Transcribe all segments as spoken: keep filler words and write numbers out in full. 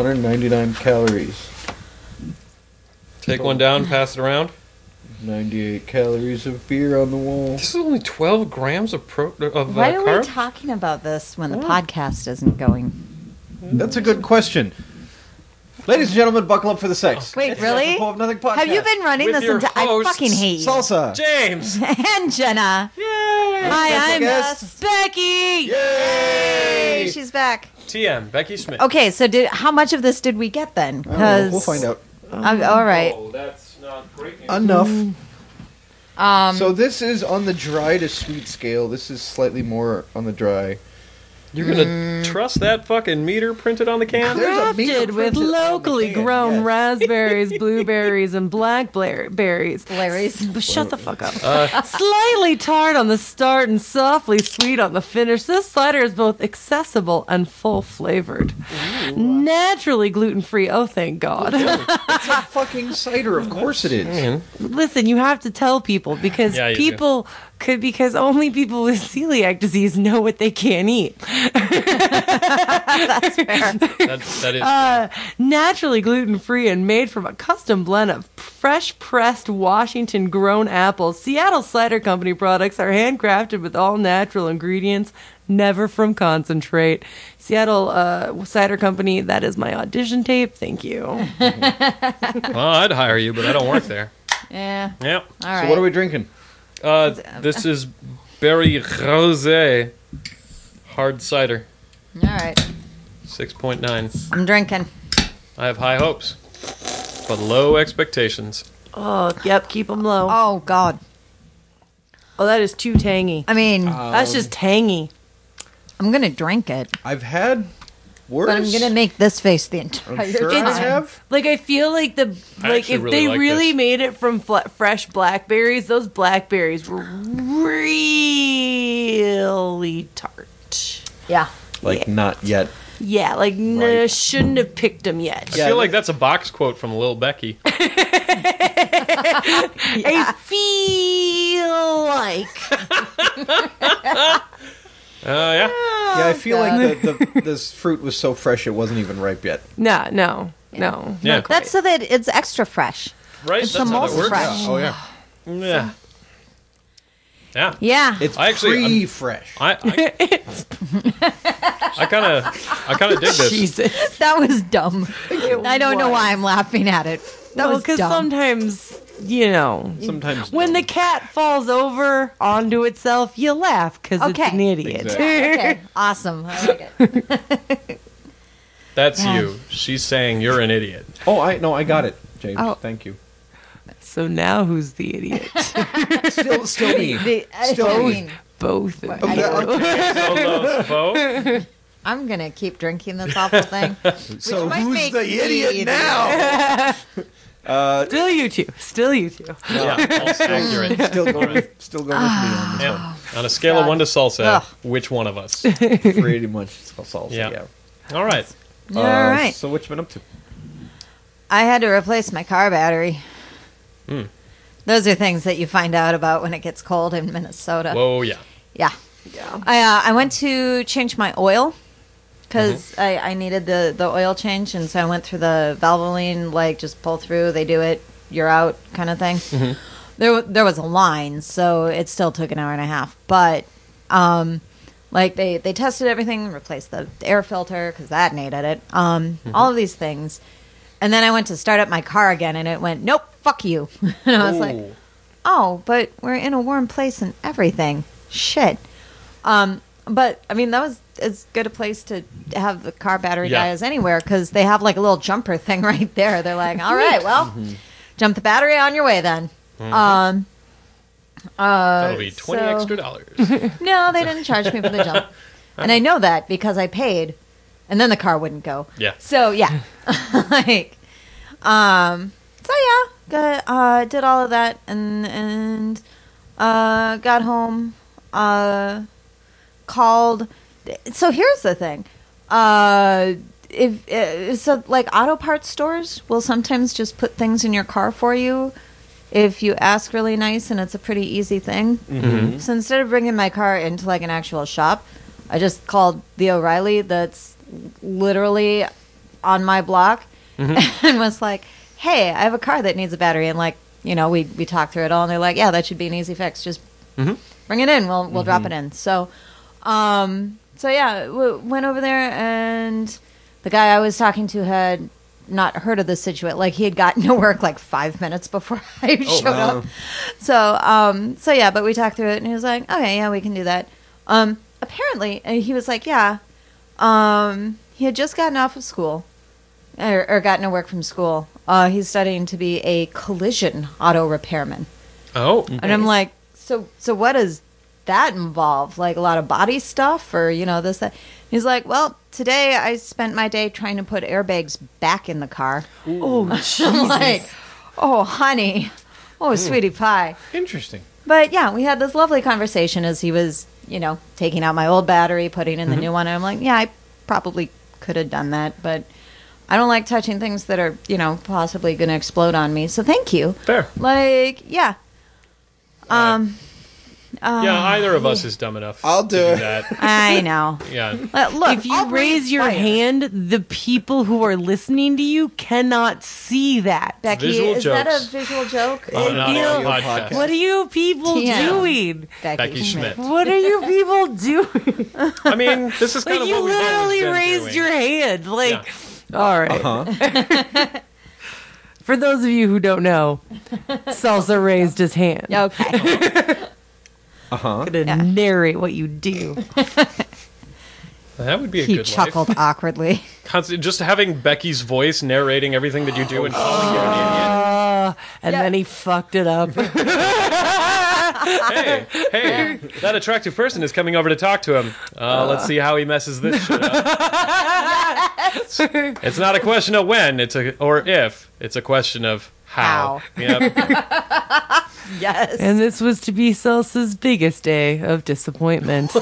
hundred ninety-nine calories. Take one down, pass it around. ninety-eight calories of beer on the wall. This is only twelve grams of pro of Why uh, are carbs? we talking about this when the podcast isn't going? That's a good question. Ladies and gentlemen, buckle up for the sex. Wait, really? Of Nothing podcast. Have you been running With this your entire... I hosts, fucking hate you. Salsa? James! And Jenna. Yay! Hi, Special I'm guest. Becky. Yay! She's back. T M, Becky Schmidt. Okay, so did how much of this did we get then? I don't know. 'Cause- We'll find out. I'm- all right. Oh, that's not great news. Enough. Um, So this is on the dry to sweet scale. This is slightly more on the dry. You're gonna trust that fucking meter printed on the can? There's a meter Crafted with printed on the locally can, grown yes. raspberries, blueberries, and blackberries. Larry's. Shut the fuck up. Uh, Slightly tart on the start and softly sweet on the finish, this cider is both accessible and full flavored. Naturally gluten free. Oh, thank God. It's a fucking cider. Of course it is. man. Listen, you have to tell people because Yeah, you people could because only people with celiac disease know what they can't eat. That's fair. That, that is. Uh, naturally gluten free and made from a custom blend of fresh pressed Washington grown apples. Seattle Cider Company products are handcrafted with all natural ingredients, never from concentrate. Seattle uh, Cider Company, that is my audition tape. Thank you. well, I'd hire you, but I don't work there. Yeah. Yep. All right. So what are we drinking? Uh, this is Berry Rosé hard cider, All right. six point nine. I'm drinking. I have high hopes, but low expectations. Oh, yep, keep them low. Oh God. Oh, that is too tangy. I mean, That's just tangy. I'm gonna drink it, I've had worse. but I'm gonna make this face the entire I'm sure time. I have. Like I feel like the I like actually if really they like really this. made it from fl- fresh blackberries, those blackberries were really tart. Yeah. Like not yet. Yeah, like n- Right. shouldn't have picked them yet. I feel like that's a box quote from Lil Becky. I feel like Uh, yeah. Yeah, I feel like the, the, this fruit was so fresh it wasn't even ripe yet. no, no, no. Yeah. not quite. That's so that it's extra fresh. Right? It's That's the how most that works. fresh. Oh yeah. Yeah. Yeah. Yeah. It's I actually- I'm- pre-fresh. I I, I kind of I kind of dig this. Jesus. That was dumb. I don't know was. why I'm laughing at it. That Well, was because dumb. sometimes, you know, Sometimes when the dumb. cat falls over onto itself, you laugh because Okay. it's an idiot. Exactly. Okay, awesome. I like it. That's Yeah. you. She's saying you're an idiot. Oh, I no, I got it, James. Oh. Thank you. So now who's the idiot? Still, still me. The- Still I me. mean, Both of I- you. Solo vote. I'm gonna keep drinking this awful thing. So might who's make the me idiot idiot. now? uh, Still you two. Still you two. Yeah, all accurate. still going, with, still going with me on this Yeah. On a scale of God. one to salsa, Ugh. which one of us? one. Pretty much salsa. Yeah. Yeah. All right. Uh, All right. So what you been up to? I had to replace my car battery. Hmm. Those are things that you find out about when it gets cold in Minnesota. Whoa, yeah. Yeah. Yeah. I uh, I went to change my oil because Mm-hmm. I, I needed the, the oil change, and so I went through the Valvoline, like just pull through, they do it, you're out kind of thing. Mm-hmm. There w- there was a line, so it still took an hour and a half, but um, like they, they tested everything, replaced the air filter because that needed it, um, Mm-hmm. all of these things, and then I went to start up my car again, and it went, nope, fuck you, and I was like, Ooh. oh, but we're in a warm place and everything. Shit. Um, but I mean, that was as good a place to have the car battery Yeah. die as anywhere because they have like a little jumper thing right there. They're like, all right, well, jump the battery on your way then. Um, uh, That'll be twenty so- extra dollars. No, they didn't charge me for the jump, and I know that because I paid, and then the car wouldn't go. Yeah. So yeah, like, um, so yeah, got, uh, did all of that and and uh, got home, uh, called. So here's the thing, uh, if uh, so, like auto parts stores will sometimes just put things in your car for you if you ask really nice, and it's a pretty easy thing. Mm-hmm. So instead of bringing my car into like an actual shop, I just called the O'Reilly that's literally on my block Mm-hmm. and was like, "Hey, I have a car that needs a battery." And like, you know, we we talked through it all, and they're like, "Yeah, that should be an easy fix. Just Mm-hmm. bring it in. We'll we'll drop it in." So, um, so yeah, we went over there, and the guy I was talking to had not heard of the situation. Like, he had gotten to work like five minutes before I showed wow. up. So, um, so yeah, but we talked through it, and he was like, "Okay, yeah, we can do that." Um, apparently, and he was like, "Yeah." Um, he had just gotten off of school, or, or gotten to work from school. Uh, he's studying to be a collision auto repairman. Oh, And I'm like, so so what does that involve? Like a lot of body stuff, or you know this that? He's like, well, today I spent my day trying to put airbags back in the car. Oh, I'm Jesus. like, oh honey, oh sweetie pie. Interesting. But yeah, we had this lovely conversation as he was, you know, taking out my old battery, putting in the new one. And I'm like, yeah, I probably could have done that, but I don't like touching things that are, you know, possibly going to explode on me. So thank you. fair. Like, yeah. Um, uh, Yeah, either of us is dumb enough. I'll to do it. that. I know. Yeah. Uh, look, If you I'll breathe raise your fire. hand, the people who are listening to you cannot see that. Becky, Visual is that jokes. a visual joke? On an It- audio you- podcast. What are you people T M. doing? Becky, Becky Schmidt. What are you people doing? I mean, this is kind Like, of you what we've always literally been raised doing. your hand. Like, all right. Uh-huh. For those of you who don't know, Salsa raised his hand. Okay. Uh-huh. I'm gonna narrate what you do. That would be a He good chuckled life. awkwardly. Constant, just having Becky's voice narrating everything that you do and calling you an Uh, and Yeah. then he fucked it up. idiot. Hey, hey, that attractive person is coming over to talk to him. Uh, let's see how he messes this shit up. It's not a question of when, it's a or if. It's a question of how. Yep. Yes. And this was to be Salsa's biggest day of disappointment.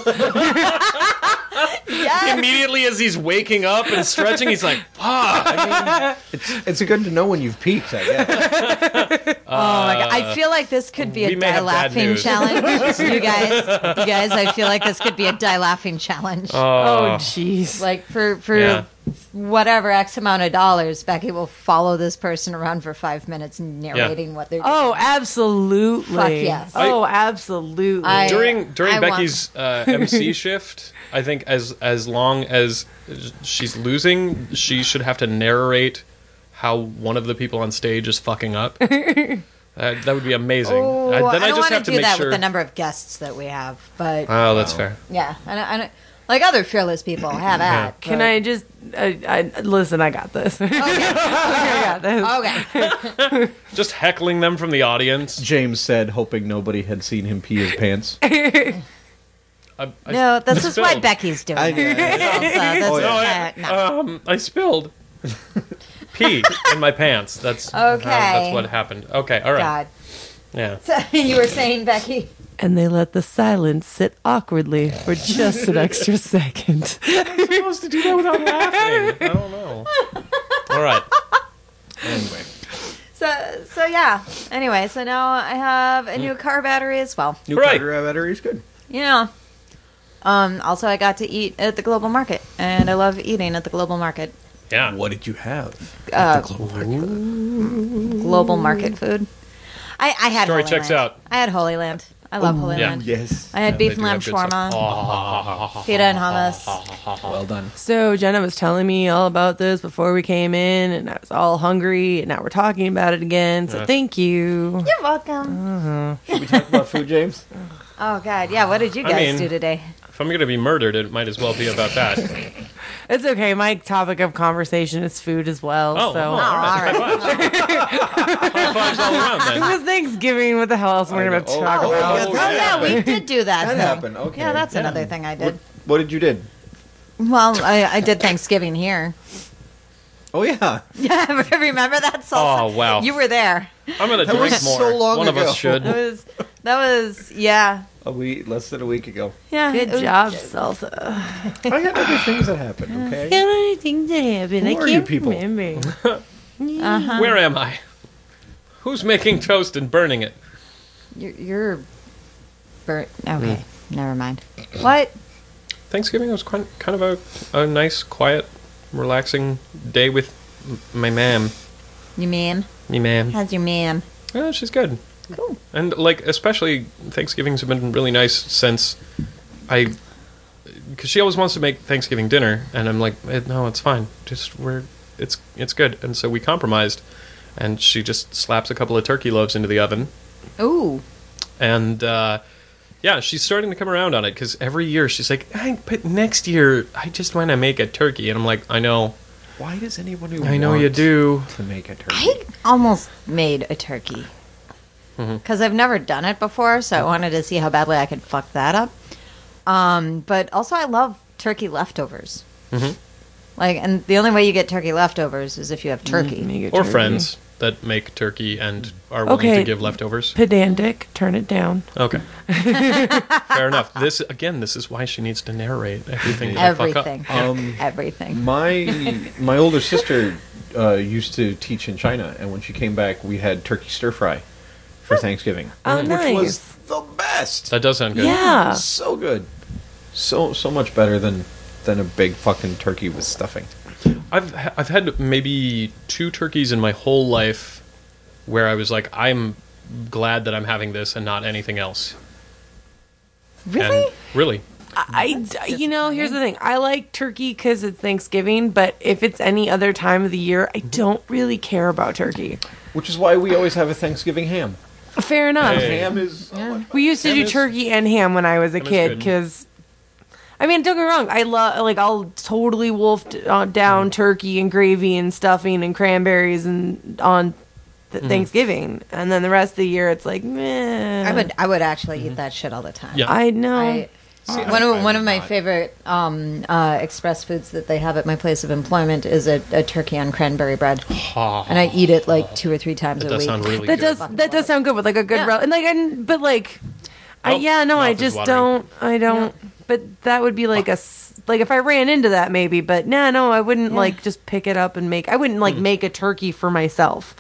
yes. Immediately as he's waking up and stretching, he's like, fuck. It's it's good to know when you've peaked, I guess. Oh my god! I feel like this could be we a may die have bad laughing news. challenge. You guys, you guys, I feel like this could be a die laughing challenge. Oh, jeez. Like for for Yeah. whatever X amount of dollars, Becky will follow this person around for five minutes narrating what they're doing. Oh, absolutely. Fuck yes. Oh, absolutely. I- during during I want- Becky's uh, M C shift, I think as as long as she's losing, she should have to narrate how one of the people on stage is fucking up. uh, that would be amazing. Oh, Uh, then I I, don't just want have to to do make that sure. with the number of guests that we have, but Oh, that's fair. yeah, I don't, I don't, like other fearless people have at. Can but- I just I, I listen? I got this. Okay. I got this. Okay. Just heckling them from the audience. James said, hoping nobody had seen him pee his pants. I, I, No, this is why spilled. Becky's doing I- it. Also, this Oh, is, yeah. uh, no. Um, I spilled pee in my pants. That's how- Okay. that's what happened. Okay, all right. God. Yeah. So, you were saying, Becky? And they let the silence sit awkwardly for just an extra second. I'm supposed to do that without laughing. I don't know. All right. Anyway. So, so yeah. Anyway, so now I have a new car battery as well. New Right. Carter battery is good. You know. Um, also, I got to eat at the Global Market, and I love eating at the Global Market. Yeah. What did you have? Uh, Global Market. Global Market food. I, I had Story Holy checks Land. out. I had Holy Land. I love Holy yeah. Land. Yes. I had Yeah, beef they and do lamb have good stuff. shawarma, pita and hummus. Well done. So Jenna was telling me all about this before we came in, and I was all hungry, and now we're talking about it again. So Yeah. thank you. You're welcome. Should we talk about food, James? Oh God, yeah. What did you I guys mean- do today? If I'm going to be murdered, it might as well be about that. It's okay. My topic of conversation is food as well. Oh, so oh, all right. all right. High fives all around it then. was Thanksgiving. What the hell else we're I going to know. talk Oh, about? oh, Oh yeah, we did do that. That thing. happened. Okay. Yeah, that's another thing I did. What, what did you did? Well, I, I did Thanksgiving here. Oh yeah. Yeah, remember that salsa? Oh, wow. You were there. I'm going to That drink was more. so long One of ago. us should. That was that was yeah A week, less than a week ago. yeah. Good it was- job, Salsa. I got other things that happened. Okay. Got anything to happen? Who I are you can't people? remember. Uh-huh. Where am I? Who's making toast and burning it? You're, you're burnt. Okay, never mind. What? Thanksgiving was quite, kind of a, a nice, quiet relaxing day with m- my ma'am. You mean? Me ma'am. How's your man? Yeah, she's good. Cool. And like, especially Thanksgivings have been really nice since I, because she always wants to make Thanksgiving dinner, and I'm like, eh, no, it's fine. Just we're, it's it's good. And so we compromised, and she just slaps a couple of turkey loaves into the oven, Ooh. and uh, yeah, she's starting to come around on it because every year she's like, hey, but next year I just want to make a turkey, and I'm like, I know, Why does anyone who I know want you do. to make a turkey? I almost made a turkey. Because I've never done it before, so I wanted to see how badly I could fuck that up. Um, but also, I love turkey leftovers. Mhm. Like, and the only way you get turkey leftovers is if you have turkey. Make it Or turkey. friends that make turkey and are willing Okay. to give leftovers. Pedantic. Turn it down. Okay. Fair enough. This again, this is why she needs to narrate everything that I fuck up. Everything. Um, Everything. my my older sister uh, used to teach in China, and when she came back, we had turkey stir fry for Thanksgiving, Oh, which nice. was the best. That does sound good. Yeah. So good, so so much better than than a big fucking turkey with stuffing. I've ha- I've had maybe two turkeys in my whole life where I was like, I'm glad that I'm having this and not anything else. Really? And really. I, you know, here's the thing. I like turkey because it's Thanksgiving, but if it's any other time of the year, I don't really care about turkey. Which is why we always have a Thanksgiving ham. Fair enough. Hey. Ham is oh, We used to Ham do is- turkey and ham when I was a Ham is kid good. because, I mean, don't get me wrong. I love like I'll totally wolf uh, down turkey and gravy and stuffing and cranberries and on th- Thanksgiving, and then the rest of the year it's like meh. I would I would actually eat that shit all the time. Yeah. I know. I, See, one I- of I one would of my not. favorite um, uh, express foods that they have at my place of employment is a, a turkey on cranberry bread, and I eat it like two or three times That a does week. sound really that good. does that does sound good with like a good Yeah. rel- and like and, but like I, Oh, yeah no I mouth is just watering. don't I don't but that would be like a s- like if I ran into that maybe but nah no I wouldn't Yeah. like just pick it up and make I wouldn't like make a turkey for myself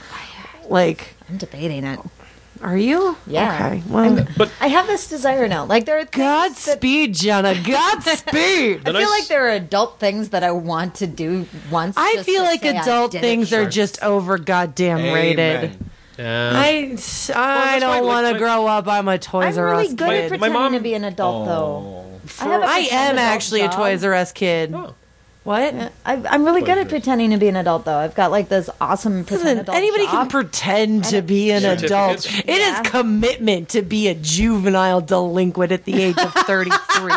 like I'm debating it. are you Yeah. okay well But I have this desire now. Like there are things that Godspeed Jenna Godspeed I The feel nice- like there are adult things that I want to do once. I just feel to like say I adult did it. things are Sure. just over goddamn rated. Amen. yeah. I I that's don't fine, like, want to my- grow up. I'm a I'm Toys R Us really good My- at kid. my pretending mom- to be an adult, though. Oh. I, have a I pretend am adult actually a job. Toys R Us kid. Oh. What? I, I'm really good at Pleasure. pretending to be an adult, though. I've got like this awesome pretend Listen, adult anybody can job. pretend to be an adult. Certificates? It is Yeah. commitment to be a juvenile delinquent at the age of thirty-three.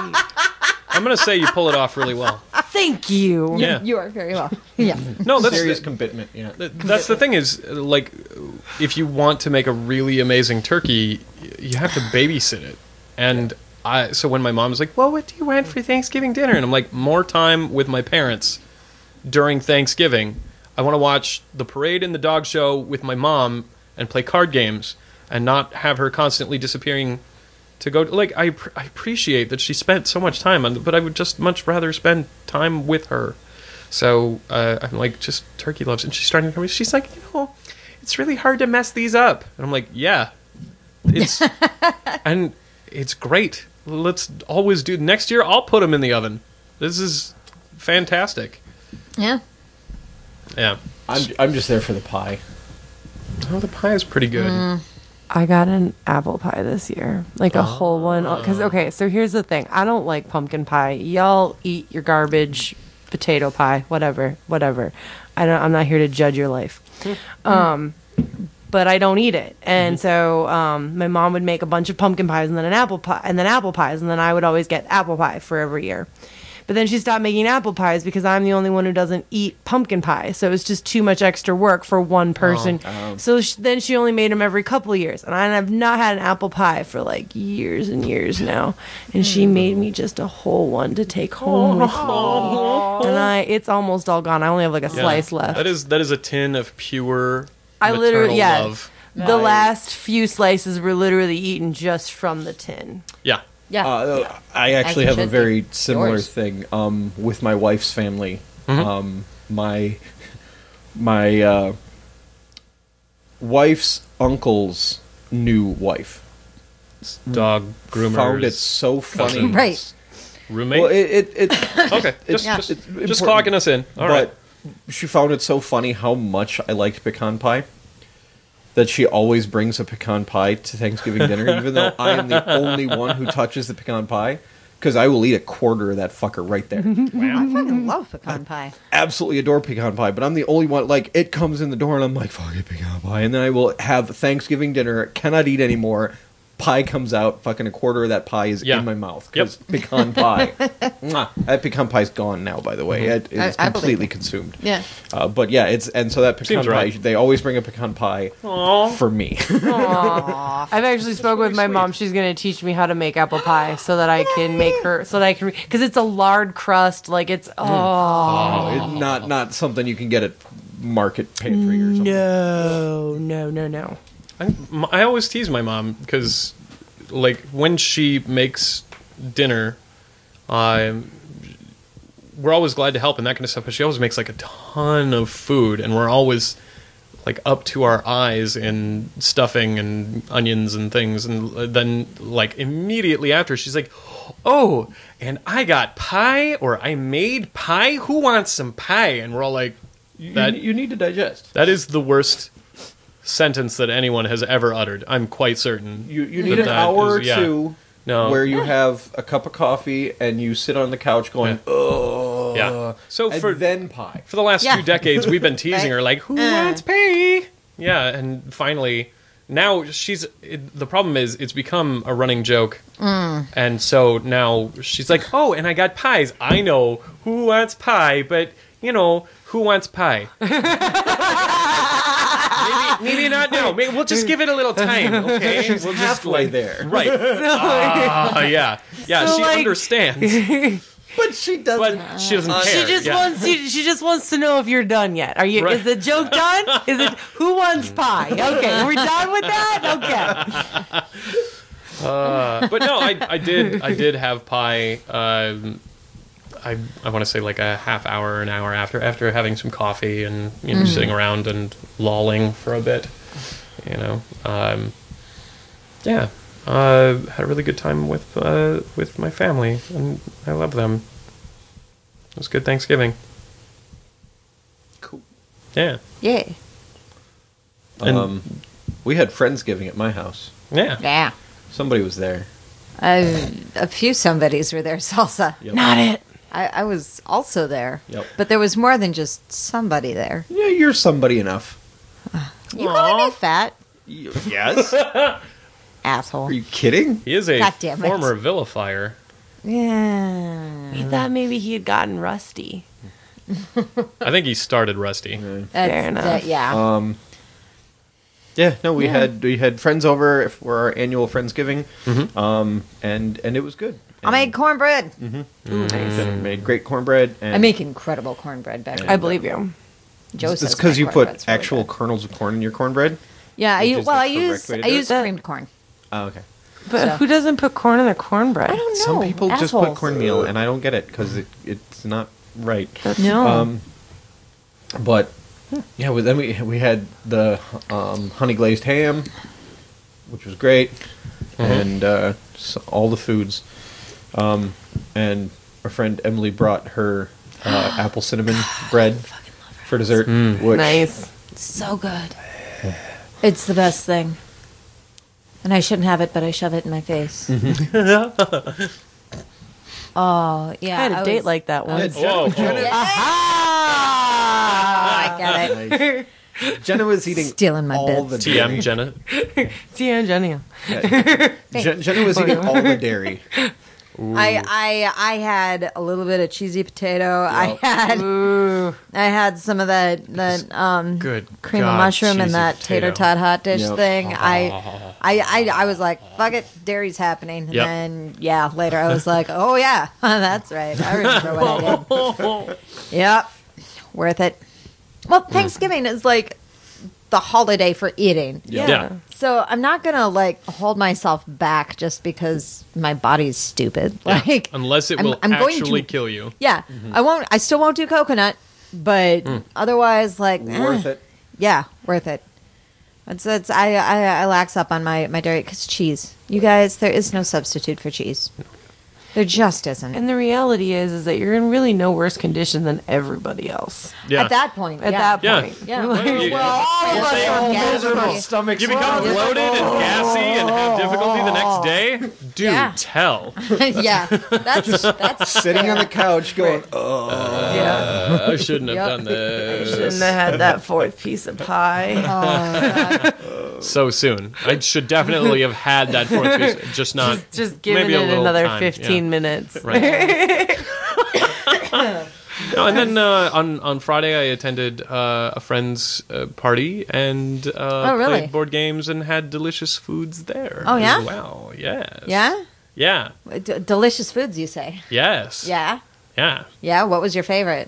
I'm gonna say you pull it off really well. Thank you. Yeah. You are very well. Yeah. No, that's Serious commitment. Yeah. Th- That's the thing is, uh, like, if you want to make a really amazing turkey, y- you have to babysit it. And I, so when my mom's like, well, what do you want for Thanksgiving dinner? And I'm like, more time with my parents during Thanksgiving. I want to watch the parade and the dog show with my mom and play card games and not have her constantly disappearing to go. Like, I, pr- I appreciate that she spent so much time on, but I would just much rather spend time with her. So uh, I'm like, just turkey loves. And she's starting to come. She's like, you know, it's really hard to mess these up. And I'm like, yeah, it's and it's great. Let's always do. Next year, I'll put them in the oven. This is fantastic. Yeah. Yeah. I'm I'm just there for the pie. Oh, the pie is pretty good. I got an apple pie this year, like a whole one. Because okay, so here's the thing: I don't like pumpkin pie. Y'all eat your garbage, potato pie, whatever, whatever. I don't. I'm not here to judge your life. Um, but I don't eat it, and so um, my mom would make a bunch of pumpkin pies and then an apple pie, and then apple pies, and then I would always get apple pie for every year. But then she stopped making apple pies because I'm the only one who doesn't eat pumpkin pie. So it's just too much extra work for one person. Oh. So sh- then she only made them every couple of years. And I have not had an apple pie for like years and years now. And she made me just a whole one to take home with me. And I, it's almost all gone. I only have like a Yeah. slice left. That is that is a tin of pure. I literally, maternal yeah. love. The last few slices were literally eaten just from the tin. Yeah. Yeah. Uh, I actually As have it a should very be. similar Yours. thing um, with my wife's family. Mhm. Um, my my uh, wife's uncle's new wife Dog groomers. found it so funny Right. Roommate? Well, it, it, it okay, just, Yeah. just, it's just important. clocking us in. All but right. she found it so funny how much I liked pecan pie that she always brings a pecan pie to Thanksgiving dinner, even though I am the only one who touches the pecan pie, because I will eat a quarter of that fucker right there. I fucking love pecan pie. Absolutely adore pecan pie, but I'm the only one. Like, it comes in the door and I'm like, fuck it, pecan pie. And then I will have Thanksgiving dinner, cannot eat anymore. Pie comes out, fucking a quarter of that pie is Yeah. in my mouth. Yep. Because pecan pie. Mwah. That pecan pie's gone now, by the way. It, it's I- I believe completely it. consumed. Yeah. Uh, but yeah, it's and so that pecan Seems pie, right. they always bring a pecan pie for me. I've actually spoke with my sweet. mom. She's going to teach me how to make apple pie so that I can make her, so that I can, because it's a lard crust. Like it's, oh, Oh, it, not not something you can get at Market Pantry or something. no, no, no, no. I, m- I always tease my mom because, like, when she makes dinner, um, we're always glad to help and that kind of stuff. But she always makes like a ton of food, and we're always like up to our eyes in stuffing and onions and things. And then, like, immediately after, she's like, "Oh, and I got pie, or I made pie. Who wants some pie?" And we're all like, You, That- you need to digest. "That is the worst sentence that anyone has ever uttered." I'm quite certain. You you that need an that hour is- or yeah. two No. where you have a cup of coffee and you sit on the couch going, oh. Yeah. So and for then pie. for the last Yeah. two decades, we've been teasing Right. her like, "Who Uh. wants pie?" Yeah, and finally, now she's. It, the problem is, it's become a running joke, and so now she's like, "Oh, and I got pies. I know who wants pie, but you know who wants pie." maybe, maybe not now. Maybe we'll just give it a little time, okay? She's We'll just halfway like, there. right? Ah, yeah, yeah. So, she like- understands, But she doesn't. but she doesn't care. She just yeah. wants you, she just wants to know if you're done yet. Are you? Right. Is the joke done? Is it who wants pie? Okay, we're done with that. Okay. Uh, but no, I, I did I did have pie. Um, I I want to say like a half hour, an hour after after having some coffee and you know sitting around and lolling for a bit. You know, um, yeah, uh, had a really good time with uh, with my family, and I love them. It was good Thanksgiving. Cool. Yeah, Yay. And- Um, we had Friendsgiving at my house. yeah. Yeah. Somebody was there. Uh, a few somebodies were there, Salsa. Yep. Not it. I, I was also there. Yep. But there was more than just somebody there. Yeah, you're somebody enough. You calling me fat? Y- Yes? Asshole. Are you kidding? He is a God damn it. former vilifier. Yeah. We thought maybe he had gotten rusty. I think he started Rusty. That's, Fair enough. that- yeah. Um, yeah, no, we Yeah. had we had friends over for our annual Friendsgiving, Mm-hmm. um, and and it was good. I made cornbread. And made great cornbread. And I make incredible cornbread back. I believe you. Joe It's says because my you put cornbread's really actual good. kernels of corn in your cornbread. Yeah, I which use, is well, the I correct use way to I do it. use creamed corn. Oh, okay. But So- who doesn't put corn in their cornbread? I don't know. Some people just put assholes. cornmeal, and I don't get it because it, it's not right. No. Um, but yeah, well, then we we had the um, honey glazed ham, which was great, and uh, so all the foods. Um, and our friend Emily brought her uh, apple cinnamon bread for dessert, which Nice. So good. It's the best thing. And I shouldn't have it, but I shove it in my face. Oh, yeah. I had a date was- like that once. Whoa, whoa. Ah, I get it. Nice. Jenna was eating Stealing my all bits. the T M dairy. Jenna. See you, Jenny. Jen- Jenna was eating all the dairy. I, I I had a little bit of cheesy potato. I Yep. had Ooh. I had some of that that um Good cream God, of mushroom and cheesy that potato. tater tot hot dish Yep. thing. I, I I I was like, fuck it, dairy's happening. And Yep. then yeah, later I was like, oh yeah, that's right. I remember what I did. Yep, worth it. Well, Thanksgiving is like the holiday for eating. Yeah. Yeah. So I'm not gonna like hold myself back just because my body's stupid. Like Unless it I'm- will I'm going actually to- kill you. yeah, I won't. I still won't do coconut, but otherwise, like Worth eh, it. Yeah, worth it. It's, it's I, I I lax up on my my dairy because cheese. You guys, there is no substitute for cheese. There just isn't. And the reality is, is that you're in really no worse condition than everybody else. Yeah. At that point, At yeah. that Yeah. point, Yeah. Well, you- Well, all of us you- are Miserable gassy. stomachs. You become bloated and gassy and have difficulty the next day? Do Yeah. tell. Yeah, that's that's Sitting on the couch going, oh. yeah. Uh, I shouldn't have Yep. done this. Shouldn't have had that fourth piece of pie. So soon. I should definitely have had that fourth piece, just not. Just, just giving maybe a it little another time, fifteen yeah. minutes. Right. No, and then uh, on on Friday I attended uh, a friend's uh, party and uh, Oh, really? played board games and had delicious foods there. Oh, yeah? as well. Yes. yeah. Yeah. D- delicious foods, you say? Yes. Yeah, Yeah. yeah. What was your favorite?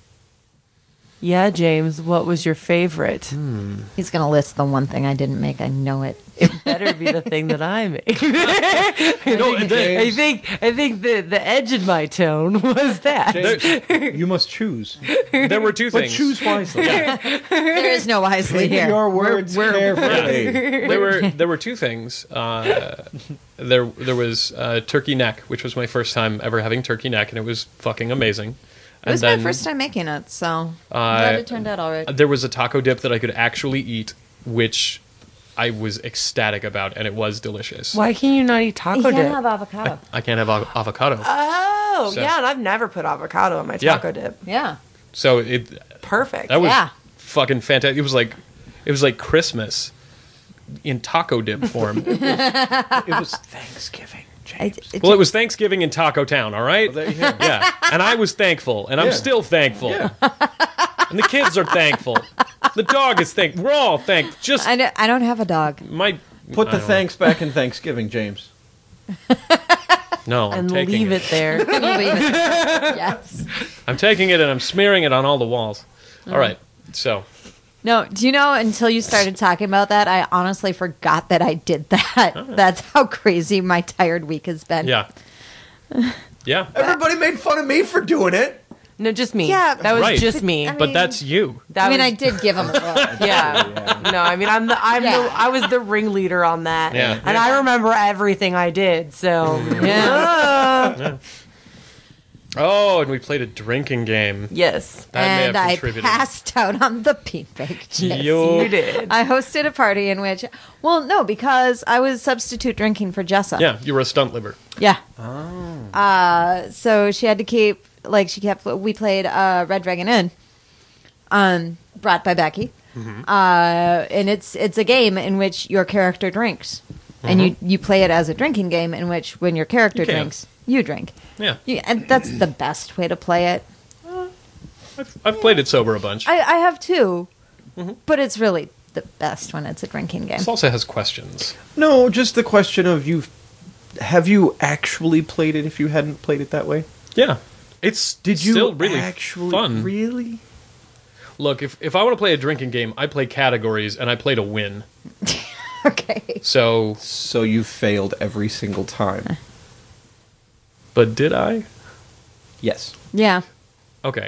Yeah, James, what was your favorite? He's gonna list the one thing I didn't make. I know it. It better be the thing that I made. No, the- I think I think the the edge in my tone was that. James, you must choose. there were two But things. choose wisely. There is no wisely Pick here. your words carefully. there were there were two things. Uh, there there was uh, turkey neck, which was my first time ever having turkey neck, and it was fucking amazing. It was my first time making it, so I'm glad it turned out all right. There was a taco dip that I could actually eat, which I was ecstatic about, and it was delicious. Why can you not eat You taco can't dip? have avocado. I can't have av- avocado, Oh, So- yeah, and I've never put avocado on my Yeah. taco dip. Yeah, so it Perfect. that was Yeah. fucking fantastic. It was like it was like Christmas in taco dip form. It was Thanksgiving, I, James. it, Well, it was Thanksgiving in Taco Town, all right? Well, there you go. Yeah, and I was thankful, and I'm Yeah. still thankful. And the kids are thankful. The dog is thankful. We're all thankful. Just I, don't, I don't have a dog. my Put I the don't- thanks back in Thanksgiving, James. No, I'm and taking leave it. it there. Leave it. Yes. I'm taking it and I'm smearing it on all the walls. All right, so No, do you know, until you started talking about that, I honestly forgot that I did that. That's how crazy my tired week has been. yeah, yeah. Everybody made fun of me for doing it. No, just me. Yeah, that was right. just me. I mean- But that's you. That I mean, was, I did give him a look. Yeah. No, I mean, I'm the I'm Yeah. the I was the ringleader on that. Yeah. And I remember everything I did. So Yeah. Oh, and we played a drinking game. yes, That may And have I contributed. passed out on the beanbag chips. You- you did. I hosted a party in which, well, no, because I was substitute drinking for Jessa. Yeah, you were a stunt liver. Yeah. Oh. Uh, so she had to keep, like, she kept, we played uh, Red Dragon Inn, um, brought by Becky. Uh, and it's it's a game in which your character drinks. And you, you play it as a drinking game in which when your character You can. drinks, you drink. Yeah, You, and that's the best way to play it. I've, I've played it sober a bunch. I, I have too, but it's really the best when it's a drinking game. Salsa has questions. No, just the question of you. Have you actually played it if you hadn't played it that way? Yeah, it's Did you still really actually fun. Really? Look, if if I want to play a drinking game, I play categories, and I play to win. Okay. So, So you failed every single time. but did I? Yes. Yeah. Okay,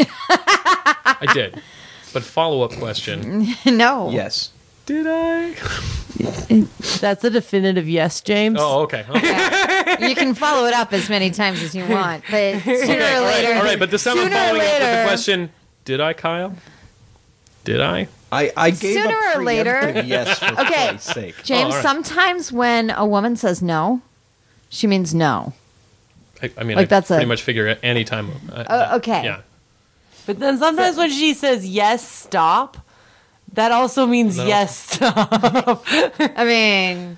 I did. But follow up question: No. Yes. Did I? That's a definitive yes, James. Oh, okay. okay. You can follow it up as many times as you want, but sooner Okay, or all right, later. all right, but this time I'm sooner or following up with the later- question: did I, Kyle? Did I? I, I gave Sooner a or later- preemptive yes for Okay. Christ's sake. James, Oh, all right. sometimes when a woman says no, she means no. I, I mean, Like, I that's pretty a- much figure it any time. Uh, Oh, that- okay. Yeah. But then sometimes when she says yes, stop, that also means No. yes, stop. I mean.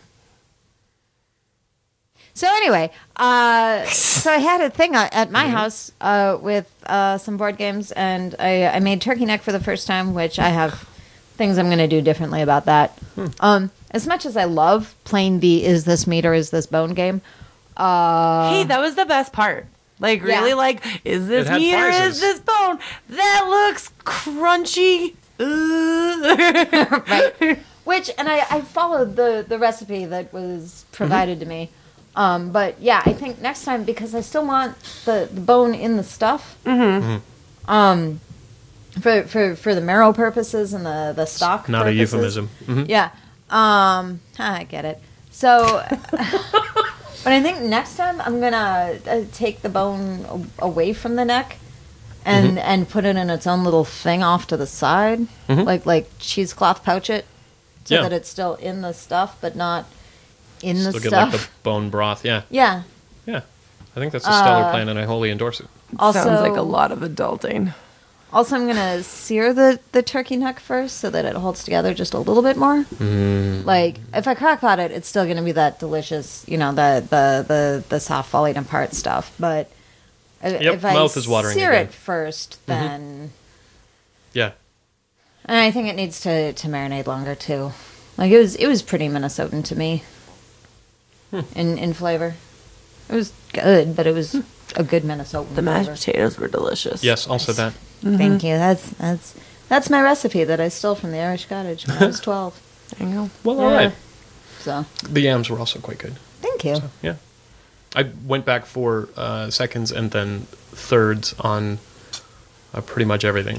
So anyway, uh, so I had a thing at at my house uh, with uh, some board games, and I, I made turkey neck for the first time, which I have things I'm going to do differently about that. Um, as much as I love playing the "Is this meat or is this bone" game, uh, Hey, that was the best part. Like, really, Yeah. like, is this It had meat or is prizes. this bone? That looks crunchy. Ugh. right? Which, and I, I followed the, the recipe that was provided to me. Um, but yeah, I think next time, because I still want the, the bone in the stuff. Mm-hmm. Um, for, for, for the marrow purposes and the, the stock Not a purposes. euphemism. Mhm. Yeah. Um, I get it. So, But I think next time I'm gonna uh, take the bone a- away from the neck, and Mm-hmm. and put it in its own little thing off to the side, like like cheesecloth pouch it, so Yeah. that it's still in the stuff, but not in the Still get stuff. like the bone broth. Yeah, Yeah. yeah. I think that's a stellar Uh, plan, and I wholly endorse it. Also, Sounds like a lot of adulting. Also, I'm gonna sear the the turkey neck first so that it holds together just a little bit more. Mm. Like if I crack pot it, it's still gonna be that delicious, you know, the the the, the soft falling apart stuff. But i- Yep, if I mouth is watering sear again. it first, then Yeah. and I think it needs to to marinate longer too. Like it was it was pretty Minnesotan to me Hmm. in in flavor. It was good, but it was a good Minnesotan. The mashed flavor. potatoes were delicious. Yes, also that. Thank you. That's that's that's my recipe that I stole from the Irish Cottage when I was twelve. There you go. Well, all right. So The yams were also quite good. thank you. Yeah. I went back for uh, seconds and then thirds on uh, pretty much everything.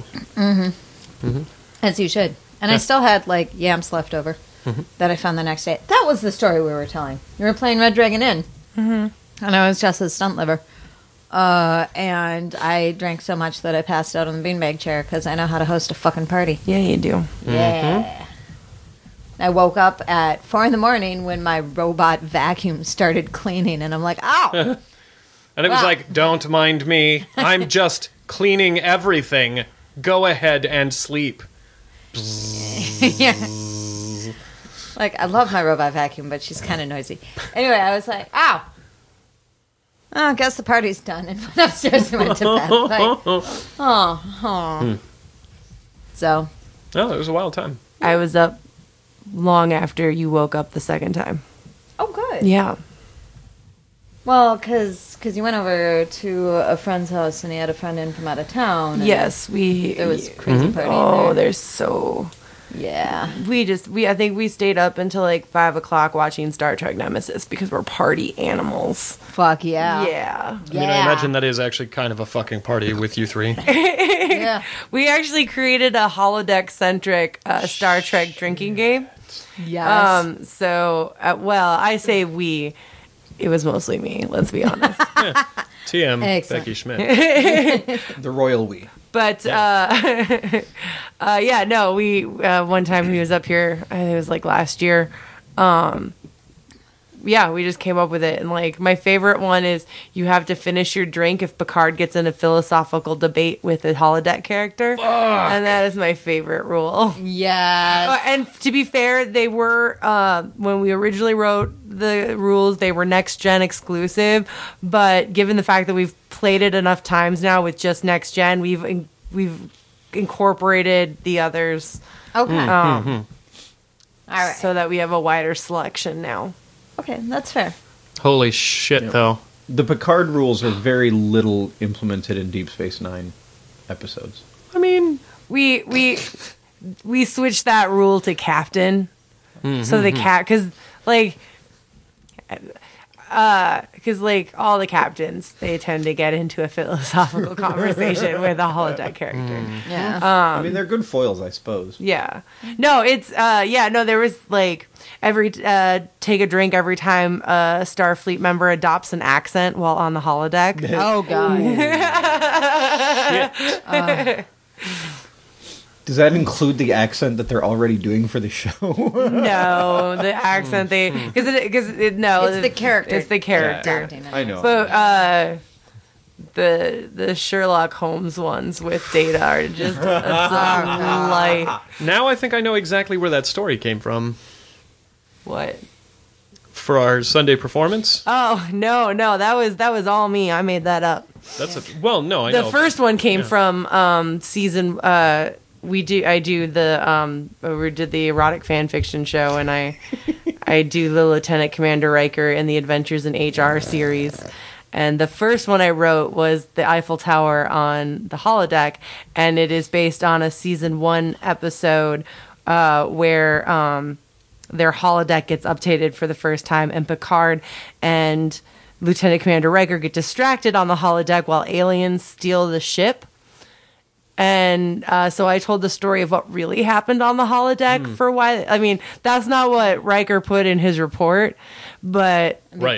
As you should. And I Yeah. still had like yams left over that I found the next day. That was the story we were telling. We were playing Red Dragon Inn, mm-hmm. and I was just a stunt liver. Uh, and I drank so much that I passed out on the beanbag chair because I know how to host a fucking party. Yeah, you do. Yeah. I woke up at four in the morning when my robot vacuum started cleaning, and I'm like, ow! And it was Wow. like, don't mind me. I'm just cleaning everything. Go ahead and sleep. Yeah. Like, I love my robot vacuum, but she's kind of noisy. Anyway, I was like, ow! Oh, I guess the party's done, and went upstairs and went to bed. Like, oh, oh. So, No, it was a wild time. I was up long after you woke up the second time. oh, good. Yeah. Well, because you went over to a friend's house, and he had a friend in from out of town. and Yes, we. There was crazy party Oh, there. there's so. Yeah. We just we I think we stayed up until like five o'clock watching Star Trek Nemesis because we're party animals. Fuck yeah. Yeah. I mean, I imagine that is actually kind of a fucking party with you three. Yeah. We actually created a holodeck centric uh, Star Trek drinking game. Yes. Um. So uh, well, I say we. It was mostly me. Let's be honest. T M Excellent. Becky Schmidt. The royal we. But uh, uh, yeah, no, we uh, one time he was up here. I think it was like last year. Um, yeah, we just came up with it, and like my favorite one is you have to finish your drink if Picard gets in a philosophical debate with a holodeck character, and that is my favorite rule. yes. Uh, and to be fair, they were uh, when we originally wrote the rules, they were next gen exclusive. But given the fact that we've played it enough times now with just next gen, we've in, we've incorporated the others Okay. um, All right. so that we have a wider selection now. okay, that's fair. Holy shit, though. The Picard rules are very little implemented in Deep Space Nine episodes. I mean, We we we switched that rule to captain, so the cat because like. Uh, because like all the captains, they tend to get into a philosophical conversation with a holodeck character. Yeah. I mean, they're good foils, I suppose. Yeah, no, it's uh, yeah, no, there was like every uh, take a drink every time a Starfleet member adopts an accent while on the holodeck. oh, God. Does that include the accent that they're already doing for the show? No, the accent they because it because it, no, It's the character. It's the character. Acting it. I know. But uh, the the Sherlock Holmes ones with Data are just a light. now I think I know exactly where that story came from What? for our Sunday performance. Oh no, no, that was that was all me. I made that up. That's a well, no, I The know. first one came Yeah. from um, season. Uh, we do. I do the. Um, we did the erotic fan fiction show, and I, I do the Lieutenant Commander Riker in the Adventures in H R series. And the first one I wrote was the Eiffel Tower on the holodeck, and it is based on a season one episode uh, where um, their holodeck gets updated for the first time, and Picard and Lieutenant Commander Riker get distracted on the holodeck while aliens steal the ship. And uh, so I told the story of what really happened on the holodeck for why. I mean, that's not what Riker put in his report, but Right. The,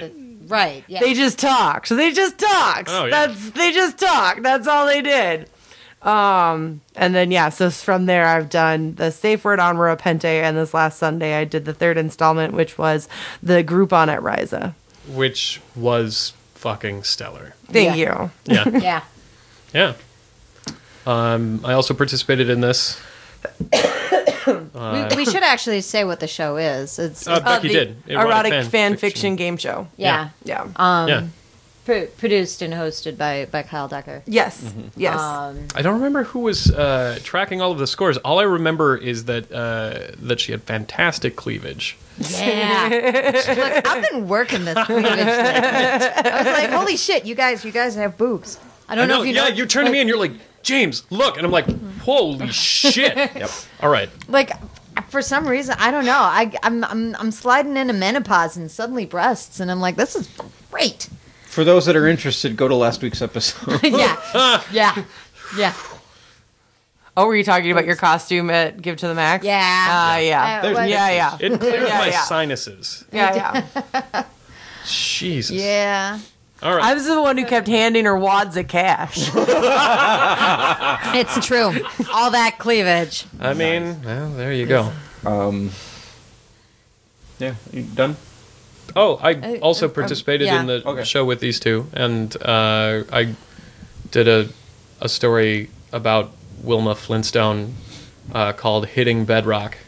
Right. Yeah. They just talked. They just talked. Oh, yeah. That's they just talked. That's all they did. Um, and then yeah, so from there I've done the Safe Word on Repente, and this last Sunday I did the third installment, which was the Groupon at Ryza. Which was fucking stellar. Thank Yeah. you. Yeah. yeah. Yeah. Um, I also participated in this. we, we should actually say what the show is. It's Uh, Becky the did. Erotic, fan, fan fiction. fiction. game show. yeah. Yeah. Um, Yeah. pr- produced and hosted by by Kyle Decker. Yes. Mm-hmm. Yes. Um, I don't remember who was uh, tracking all of the scores. All I remember is that uh, that she had fantastic cleavage. yeah. Look, I've been working this cleavage thing. I was like, holy shit, you guys, you guys have boobs. I don't I know, know. if you Yeah, know. you turn to me and you're like, James, look, and I'm like, holy shit. Yep. All right. Like, for some reason, I don't know. I, I'm, I'm, I'm sliding into menopause and suddenly breasts, and I'm like, this is great. For those that are interested, go to last week's episode. yeah, yeah, yeah, oh, were you talking about your costume at Give to the Max? yeah. Uh, yeah. Uh, There's what- yeah, yeah. It clears Yeah, my yeah. sinuses. Yeah, yeah. Jesus. Yeah. All right. I was the one who kept handing her wads of cash. It's true. All that cleavage. I mean, well, there you go. Um, yeah, you done? Oh, I Uh, also um, participated yeah. in the Okay. show with these two, and uh, I did a a story about Wilma Flintstone uh, called "Hitting Bedrock."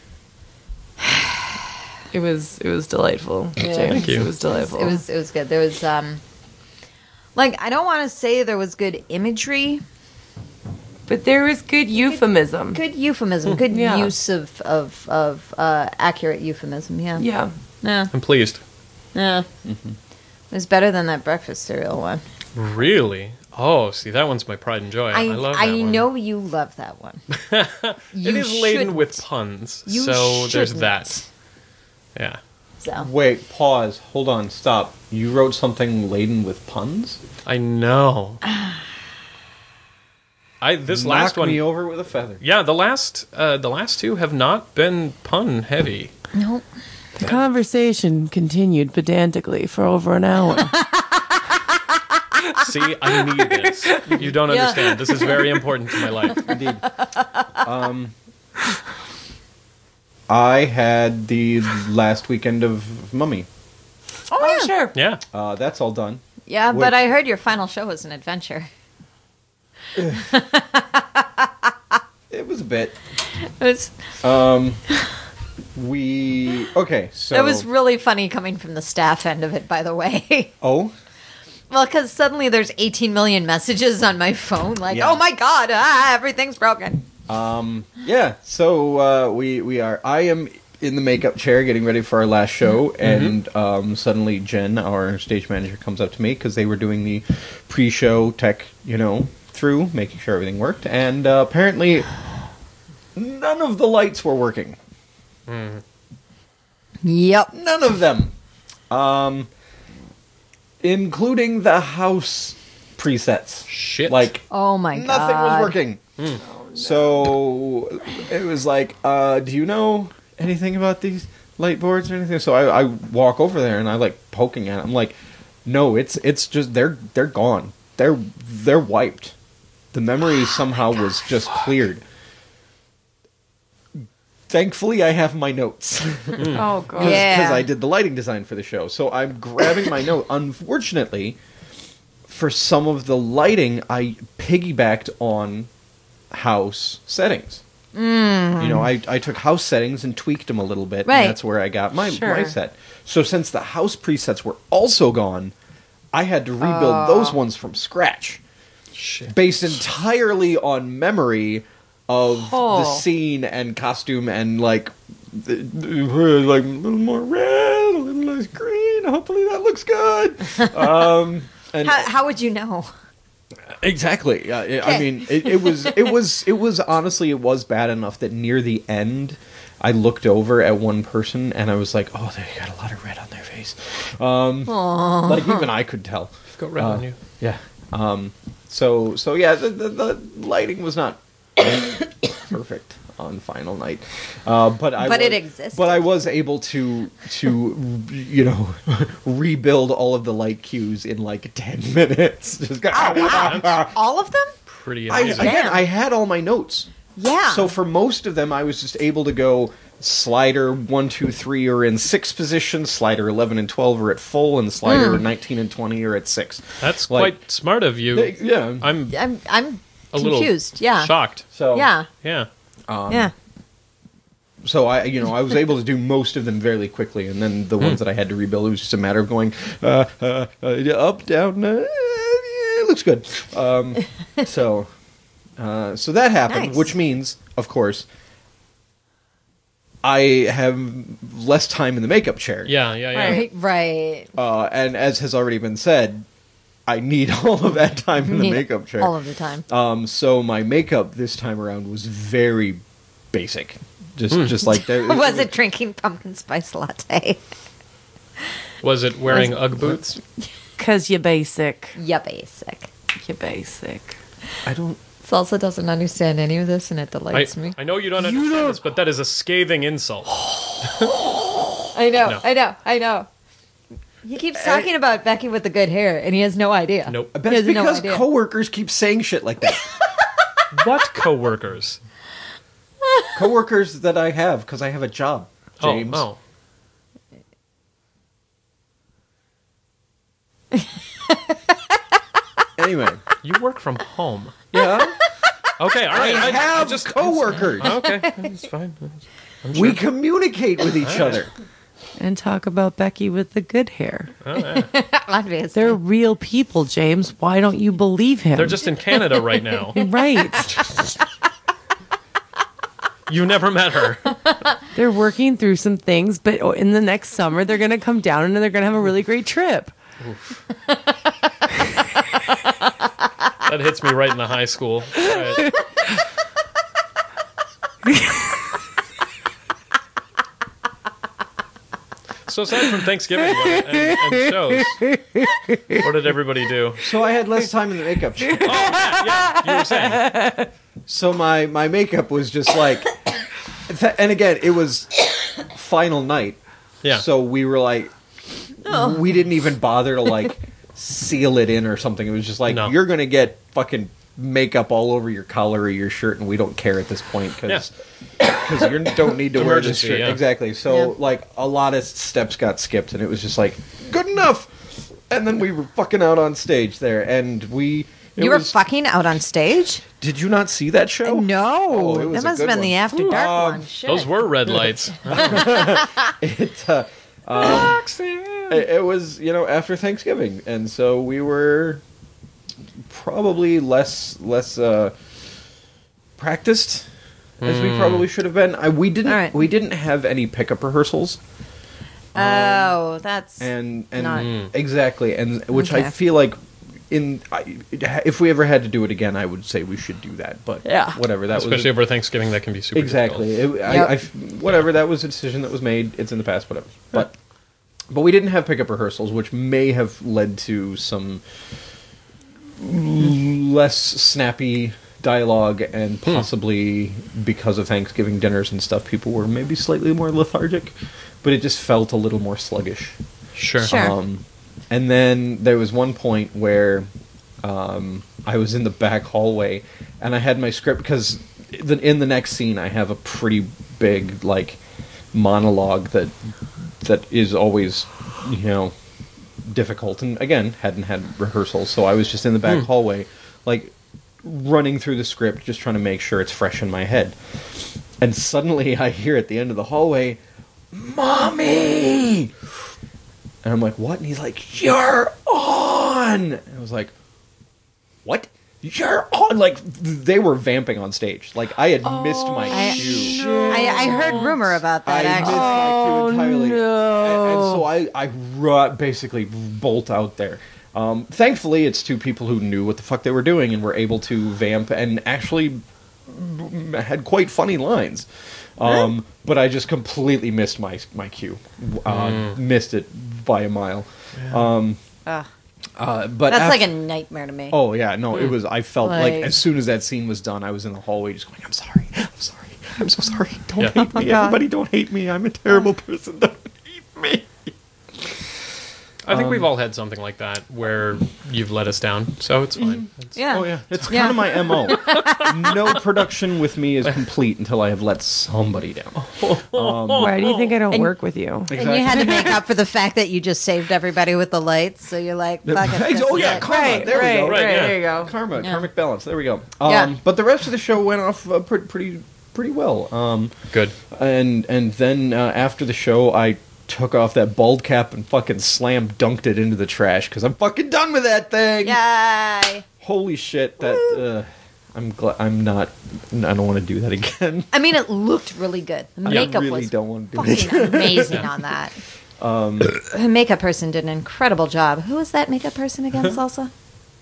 It was it was delightful. James. Thank you. It was delightful. It was, it was good. There was, um, like, I don't want to say there was good imagery, but there was good euphemism. good euphemism, good Yeah. use of of of uh, accurate euphemism. Yeah. Yeah. Yeah. I'm pleased. Yeah. It was better than that breakfast cereal one. Really? Oh, see, that one's my pride and joy. I, I love that I one. know you love that one. it You is laden shouldn't. with puns, You so there's shouldn't. that. Yeah. So Wait, pause. Hold on, stop. You wrote something laden with puns? I know. I this Knock last one. me over with a feather. Yeah, the last uh, the last two have not been pun heavy. nope. The conversation continued pedantically for over an hour. See, I need this. You don't Yeah. understand. This is very important to my life. Indeed. um, I had the last weekend of Mummy. Oh, yeah. sure. Yeah. Uh, that's all done. Yeah, Which- but I heard your final show was an adventure. It was a bit. It was, Um, we okay. So it was really funny coming from the staff end of it, by the way. oh, Well, because suddenly there's eighteen million messages on my phone, like, Yeah. oh my god, ah, everything's broken. um, yeah. So uh, we we are. I am in the makeup chair getting ready for our last show, and um, suddenly Jen, our stage manager, comes up to me because they were doing the pre-show tech, you know, through making sure everything worked, and uh, apparently none of the lights were working. Yep. None of them. Um, including the house presets. Shit. Like, Oh my god. nothing was working. So it was like, uh, do you know anything about these light boards or anything? So I, I walk over there and I like poking at it. I'm like, no, it's it's just they're they're gone. They're they're wiped. The memory somehow was just cleared. Thankfully, I have my notes. Oh, God. Yeah. Because I did the lighting design for the show. So I'm grabbing my note. Unfortunately, for some of the lighting, I piggybacked on house settings. Mm. You know, I, I took house settings and tweaked them a little bit. Right. And that's where I got my, Sure. my set. So since the house presets were also gone, I had to rebuild those ones from scratch. Shit. Based entirely on memory of the Oh. scene and costume and like the, the- like a little more red, a little less green. Hopefully that looks good. um, and How, how would you know? exactly, uh, I Okay. mean, it, it was it was it was honestly it was bad enough that near the end, I looked over at one person and I was like, oh, they got a lot of red on their face. Um, like even I could tell. Got red Uh, on you. Yeah. Um, so so yeah, the, the, the lighting was not perfect. on final night. Uh, but I But was, it existed. But I was able to to you know rebuild all of the light cues in like ten minutes. Just go, Oh, wow. All of them? Pretty I, amazing. again, Damn. I had all my notes. Yeah. So for most of them, I was just able to go slider one, two, three are in six position, slider eleven and twelve are at full, and slider Hmm. nineteen and twenty are at six. That's Like- quite smart of you. They- yeah. I'm I'm I'm a little confused. Yeah. shocked. So Yeah. Yeah. um, Yeah. So I, you know, I was able to do most of them fairly quickly, and then the ones that I had to rebuild, it was just a matter of going uh, uh, uh, up, down. Uh, yeah, it looks good. Um, so, uh, so that happened, Nice. which means, of course, I have less time in the makeup chair. Yeah, yeah, yeah. Right. Right. Uh, and as has already been said, I need all of that time in the Need makeup chair. all of the time. Um, so my makeup this time around was very basic. Just, just like there, Was it drinking pumpkin spice latte? Was it wearing Ugg boots? Cause you're basic. Yeah, basic. You're basic. I don't. Salsa doesn't understand any of this, and it I, delights me. I know you don't understand this, but that is a scathing insult. I know, No. I know, I know. He keeps talking about Becky with the good hair, and he has no idea. Nope. I He bet has it's no because idea. coworkers keep saying shit like that. What coworkers? Coworkers that I have because I have a job, James. Oh, Anyway, oh. You work from home. yeah, Okay, all right. I have just coworkers. Okay, it's fine. I'm We sure. communicate with each other. And talk about Becky with the good hair. Obviously. They're real people, James. Why don't you believe him? They're just in Canada right now. right. You never met her. They're working through some things, but in the next summer they're going to come down and they're going to have a really great trip. That hits me right in the high school. Right. So aside from Thanksgiving what- and, and shows, what did everybody do? So I had less time in the makeup chair. Oh, yeah, yeah, you were saying. So my my makeup was just like, and again, it was final night. Yeah. So we were like, we didn't even bother to like seal it in or something. It was just like, No. you're gonna get fucking makeup all over your collar or your shirt, and we don't care at this point because you don't need to wear this Emergency, shirt. yeah. Exactly. So Yeah. like a lot of steps got skipped, and it was just like good enough. And then we were fucking out on stage there, and we. it you were was- fucking out on stage? Did you not see that show? No. Oh, it was that a must good have been one. the After Dark Um, one. Shit. Those were red lights. It, uh, um, it, it was, you know, after Thanksgiving, and so we were probably less less uh, practiced as we probably should have been. I, we didn't All right. we didn't have any pickup rehearsals, Oh, that's and and Not- exactly, and which I Okay. feel like. In I, if we ever had to do it again, I would say we should do that. But Yeah. whatever, that was Especially over Thanksgiving, that can be super exactly. difficult. It, I, Yep. I, whatever, that was a decision that was made. It's in the past, whatever. But but we didn't have pickup rehearsals, which may have led to some less snappy dialogue, and possibly because of Thanksgiving dinners and stuff, people were maybe slightly more lethargic. But it just felt a little more sluggish. Sure. Sure. Um, and then there was one point where um, I was in the back hallway, and I had my script because the, in the next scene I have a pretty big like monologue that that is always, you know, difficult. And again, hadn't had rehearsals, so I was just in the back hallway, like running through the script, just trying to make sure it's fresh in my head. And suddenly I hear at the end of the hallway, "Mommy!" And I'm like, "What?" And he's like, "You're on!" And I was like, "What? You're on!" Like, they were vamping on stage. Like, I had missed my I- cue. I, I heard rumor about that, I actually. missed my cue entirely. no. And, and so I, I ru- basically bolt out there. Um, thankfully, it's two people who knew what the fuck they were doing and were able to vamp and actually had quite funny lines. Um, but I just completely missed my my cue. Uh, Missed it by a mile. Um, Ugh. uh, but That's af- like a nightmare to me. Oh yeah, no, it was. I felt like, Like- as soon as that scene was done, I was in the hallway just going, "I'm sorry, I'm sorry, I'm so sorry. Don't Yeah. hate me. God. Everybody don't hate me. I'm a terrible person. Don't hate me. I think Um, we've all had something like that where you've let us down, so it's fine. It's- Yeah. Oh, yeah. It's Yeah. kind of my M O. No production with me is complete until I have let somebody down. Why do you think I don't And- work with you? And you had to make up for the fact that you just saved everybody with the lights, so you're like, fuck it. this Oh, is yeah. it. Karma. Right, there we right, go. right, Right, yeah. there you go. Karma, Yeah. karmic balance. There we go. Um, Yeah. But the rest of the show went off uh, pretty, pretty, pretty well. Um, Good. and and then uh, after the show, I took off that bald cap and fucking slam dunked it into the trash because I'm fucking done with that thing. Yay! Holy shit! That uh, I'm glad I'm not. I don't want to do that again. I mean, it looked really good. The I makeup really was don't want to do it fucking again. amazing on that. Um, the makeup person did an incredible job. Who was that makeup person again, Salsa?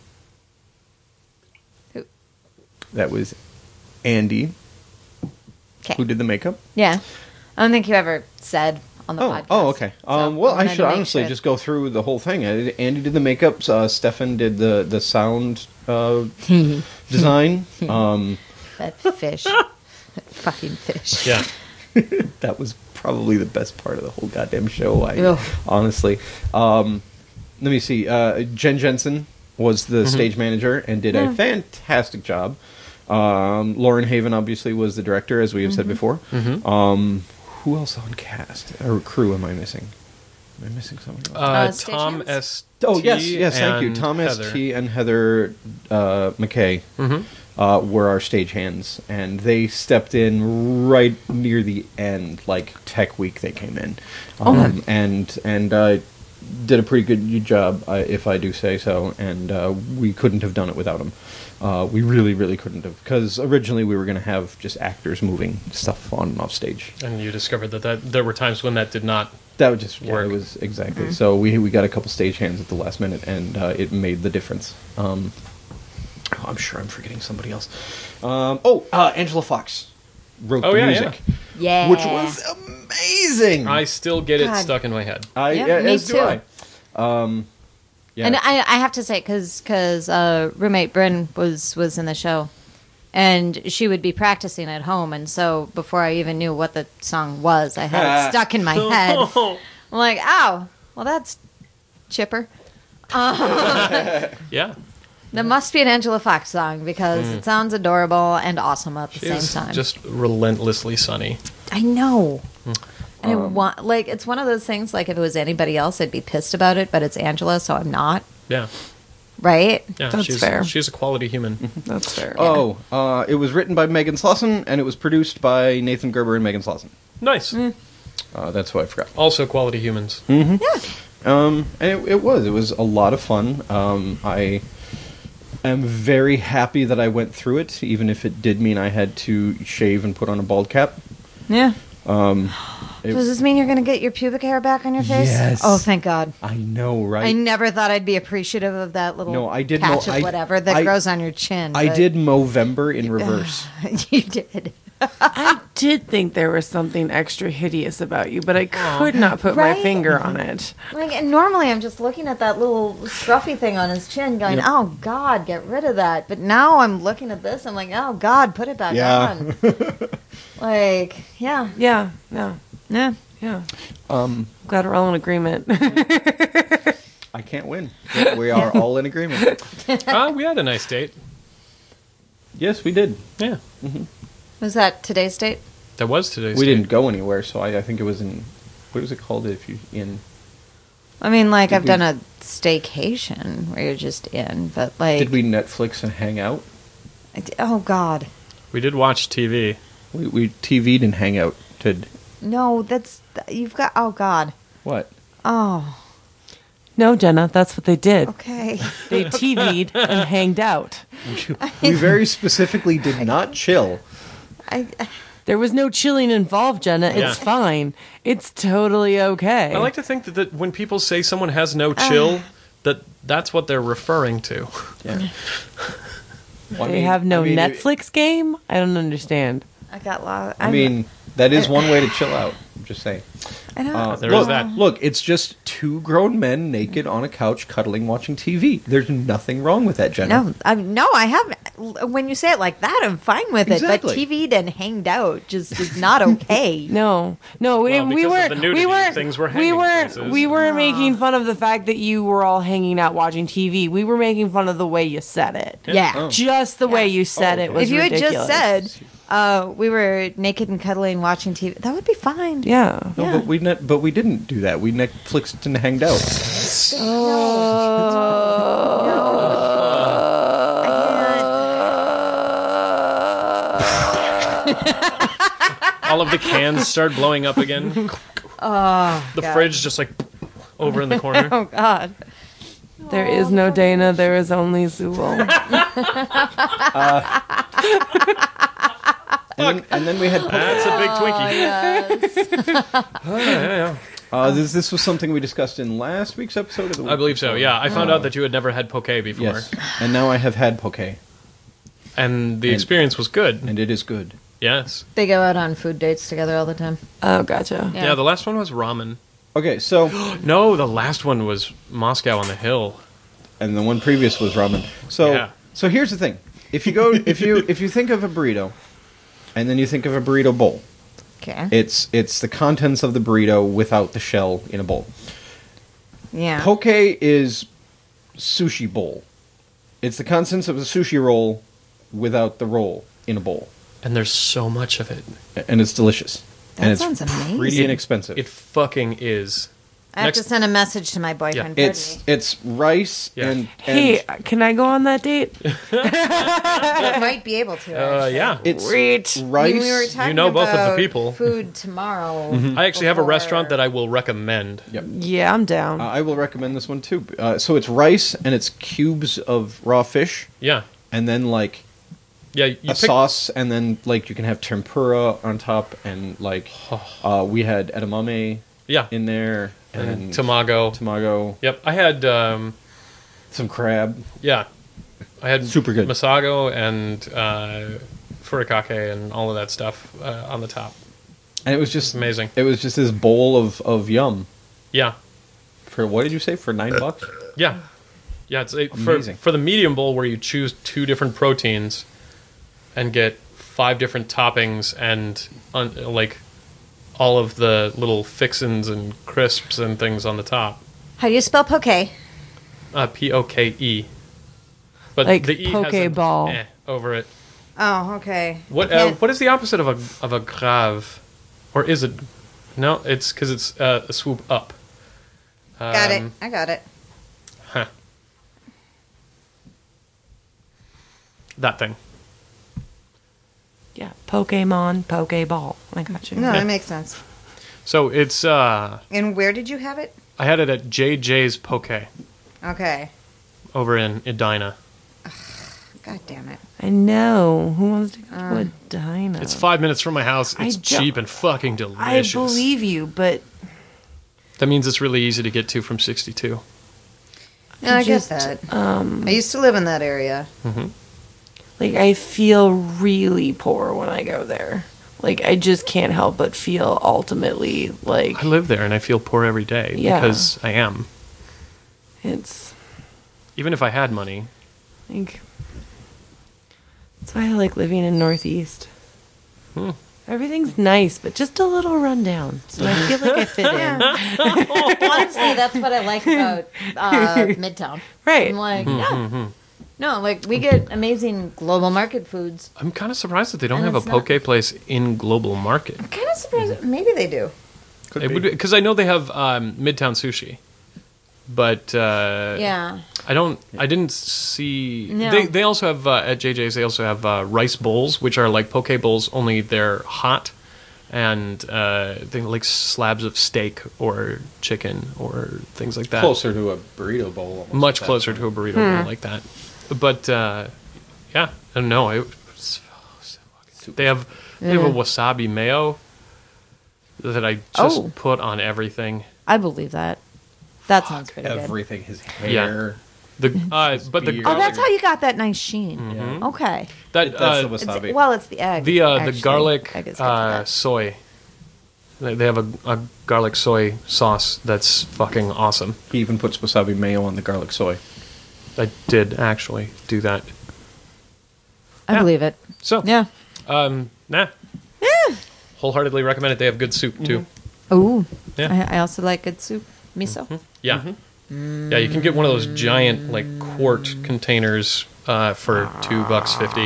Who? That was Andy Okay. who did the makeup. Yeah. I don't think you ever said on the Oh, podcast. oh, okay. Um, So well, I I wanted should to make honestly sure. just go through the whole thing. I- Andy did the makeup. Uh, Stefan did the the sound uh, design. Um, That fish. That fucking fish. Yeah. that was probably the best part of the whole goddamn show. I Ugh. honestly. Um, let me see. Uh, Jen Jensen was the stage manager and did a fantastic job. Um, Lauren Haven obviously was the director, as we have said before. Um, who else on cast or crew am I missing? Am I missing someone else? Uh, stage Tom hands? S. Oh yes, yes, thank you. and Tom Heather. S T and Heather uh, McKay uh, were our stage hands, and they stepped in right near the end, like Tech Week. They came in, um, and and uh, did a pretty good job, uh, if I do say so. And uh, we couldn't have done it without them. Uh, we really, really couldn't have, because originally we were going to have just actors moving stuff on and off stage. And you discovered that, that there were times when that did not. That would just yeah, Work. it was exactly. So we we got a couple stage-hands at the last minute, and uh, it made the difference. Um, oh, I'm sure I'm forgetting somebody else. Um, oh, uh, Angela Fox wrote Oh, the yeah, music, Yeah. which was amazing. I still get it God. stuck in my head. I Yeah, yeah, me as do too. I. Um, yeah. And I, I have to say, because because uh, roommate Bryn was was in the show, and she would be practicing at home, and so before I even knew what the song was, I had it stuck in my head. I'm like, oh, well, that's chipper. Yeah. That must be an Angela Fox song because Mm. it sounds adorable and awesome at the She's same time. just relentlessly sunny. I know. Hmm. And I Um, want, like, it's one of those things. Like, if it was anybody else, I'd be pissed about it. But it's Angela, so I'm not. Yeah. Right? Yeah. That's she's, fair. She's a quality human. That's fair. Oh, uh, it was written by Megan Slauson, and it was produced by Nathan Gerber and Megan Slauson. Nice. Uh, that's who I forgot. Also quality humans. Um, and it, it was. It was a lot of fun. Um, I am very happy that I went through it, even if it did mean I had to shave and put on a bald cap. Yeah. Um, it- Does this mean you're going to get your pubic hair back on your face? Yes. Oh, thank God. I know, right? I never thought I'd be appreciative of that little No, I did patch mo- of I- whatever that I- grows on your chin. I but- did Movember in reverse. You did. I did think there was something extra hideous about you, but I could not put my Right? finger on it. Like, and normally I'm just looking at that little scruffy thing on his chin going, Yep. oh, God, get rid of that. But now I'm looking at this, I'm like, oh, God, put it back Yeah. on. Like, yeah. Yeah, yeah, Yeah. yeah. Um, Glad we're all in agreement. I can't win. We are all in agreement. Ah, we had a nice date. Yes, we did. Yeah. Was that today's date? That was today's We date. didn't go anywhere, so I, I think it was in. What is it called if you in? I mean, like, Did I've we- done a staycation where you're just in, but, like, Did we Netflix and hang out? I d- oh, God. We did watch T V. We we T V'd and hang out. Did No, that's, you've got, oh, God. what? Oh, No, Jenna, that's what they did. okay. They T V'd and hanged out. We very specifically did not chill. I, There was no chilling involved, Jenna. It's Yeah. fine. It's totally okay. I like to think that, that when people say someone has no chill, that that's what they're referring to. Yeah. Well, I they mean- have no I mean, it- Netflix game? I don't understand. I got lost. I mean, that is one way to chill out. I'm just saying. I don't Uh, There look, is that. Look, it's just two grown men naked on a couch, cuddling, watching T V. There's nothing wrong with that, Jenna. No, I no, I haven't. when you say it like that, I'm fine with it. Exactly. But T V'd and hanged out just is not okay. No, no, we, Well, we because of weren't. the nudity, we weren't. things were we hanging weren't. places. We weren't making fun of the fact that you were all hanging out watching T V. We were making fun of the way you said it. Yeah. Oh. Just the way you said Oh, it okay. was If you had ridiculous. just said uh, we were naked and cuddling watching T V, that would be fine. yeah. No, Yeah. but we net, but we didn't do that. We Netflixed and hanged out. All of the cans start blowing up again. Oh, The God. fridge just like over in the corner. Oh God. There is no Dana. There is only Zool. And then, and then we had That's a big Twinkie. Oh, Yeah, yeah. uh, this. This was something we discussed in last week's episode of the week I believe so. before. Yeah, I found out that you had never had poke before, Yes, and now I have had poke, and the And- experience was good. and it is good. Yes. They go out on food dates together all the time. Oh, gotcha. Yeah. The last one was ramen. Okay, so No, the last one was Moscow on the Hill. and the one previous was ramen. So Yeah. so here's the thing: if you go, if you if you think of a burrito, and then you think of a burrito bowl, Okay. it's it's the contents of the burrito without the shell in a bowl. Yeah. Poke is sushi bowl. It's the contents of a sushi roll without the roll in a bowl, And there's so much of it. and it's delicious. That and it's sounds amazing. pretty inexpensive. It fucking is. I have Next- to send a message to my boyfriend. Yeah. it's pardon it's rice Yeah. and, and Hey, can I go on that date? me. I might be able to. Uh, actually. yeah. it's Great. I rice. mean, we were talking You know both of the about people. Food tomorrow. I actually have a before- restaurant that I will recommend. Yep. Yeah, I'm down. Uh, I will recommend this one too. Uh, so it's rice and it's cubes of raw fish, Yeah. and then like Yeah, you a pick, sauce, and then like you can have tempura on top, and like uh, we had edamame Yeah. in there, and, and tamago. tamago, Yep. I had um some crab. yeah. I had Super good. masago and uh furikake and all of that stuff uh, on the top. And it was just Amazing. It was just this bowl of, of yum Yeah. for what did you say for nine bucks? Yeah. Yeah, it's a, for Amazing. for the medium bowl where you choose two different proteins and get five different toppings and un, like all of the little fixins and crisps and things on the top. How do you spell poke? Uh, P O K E. But Like the E has an Pokeball. eh over it. Oh, okay. What I uh, can't- what is the opposite of a of a grave? Or is it? No, it's because it's uh, a swoop up. Got it. Um, I got it. Huh. That thing. Yeah, Pokemon, Pokeball. I got you. No, Yeah. that makes sense. So it's uh, And where did you have it? I had it at J J's Poke Okay. over in Edina. God damn it. I know. Who wants to go to a diner? It's five minutes from my house. I It's don't- cheap and fucking I delicious. believe you, but That means it's really easy to get to from sixty-two. No, I just, get that. um, I used to live in that area. like I feel really poor when I go there. Like I just can't help but feel ultimately like I live there and I feel poor every day Yeah. because I am. it's Even if I had money. like that's why I like living in Northeast. Hmm. Everything's nice, but just a little rundown. So I feel like I fit in. Honestly, that's what I like about uh, Midtown. Right. I'm like, Hmm, yeah. No, like we get amazing global market foods. I'm kind of surprised that they don't And have a it's not- poke place in Global Market. Kind of surprised. Maybe they do. Could It be. would because I know they have um, Midtown Sushi, but uh, Yeah. I don't. I didn't see. No. They they also have uh, at J J's. They also have uh, rice bowls, which are like poke bowls, only they're hot, and uh, they like slabs of steak or chicken or things like that. Closer to a burrito bowl. almost Much at that closer point. to a burrito bowl like that. But uh, yeah, I don't know. It was so, so fucking- they have they have a wasabi mayo that I just Oh. put on everything. I believe that. That sounds pretty good. Everything, his hair. The uh, but the beard. Oh, garlic, that's how you got that nice sheen. Mm-hmm. Okay. that That's uh, the It's, wasabi. well, it's the egg. the uh, the actually. garlic Egg is good for uh, that. soy. They they have a, a garlic soy sauce that's fucking awesome. He even puts wasabi mayo on the garlic soy. I did actually do that. I Yeah. believe it. So, Yeah. um, nah. Yeah. Wholeheartedly recommend it. They have good soup, too. Ooh. Yeah. I, I also like good soup. Miso. Yeah. Yeah, you can get one of those giant, like, quart containers uh, for two bucks fifty.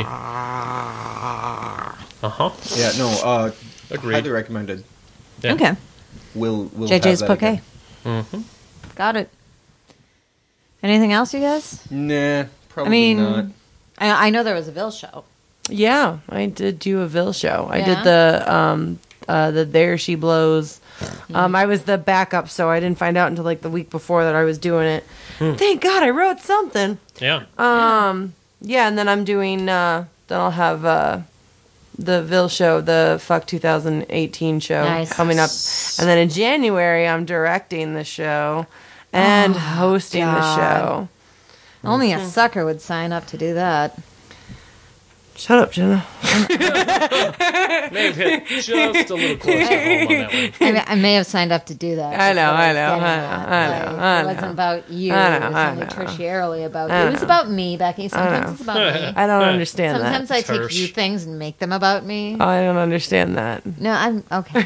Uh-huh. Yeah, no, uh, Agreed. highly recommended. Yeah. Okay. We'll, we'll J J's have that Poke. again. Mm-hmm. Got it. Anything else, you guys? Nah, probably I mean, not. I, I know there was a Ville show. Yeah, I did do a Ville show. I Yeah? did the um uh the There She Blows. Um I was the backup, so I didn't find out until like the week before that I was doing it. Thank God I wrote something. Yeah. Um yeah, and then I'm doing uh then I'll have uh the Ville show, the Fuck twenty eighteen show Nice. coming up. And then in January I'm directing the show and hosting the God. show. Only a sucker would sign up to do that. Shut up, Jenna. May have hit just a little close to home on that one. I, mean, I may have signed up to do that. I is know, what I was know, getting I at. know, I know, Like, I It wasn't know. about you. I know, it was I only know. tertiarily about I you. It was know. about me, Becky. Sometimes know. it's about me. I don't understand Sometimes that. I take Tersh. you things and make them about me. I don't understand that. No, I'm okay.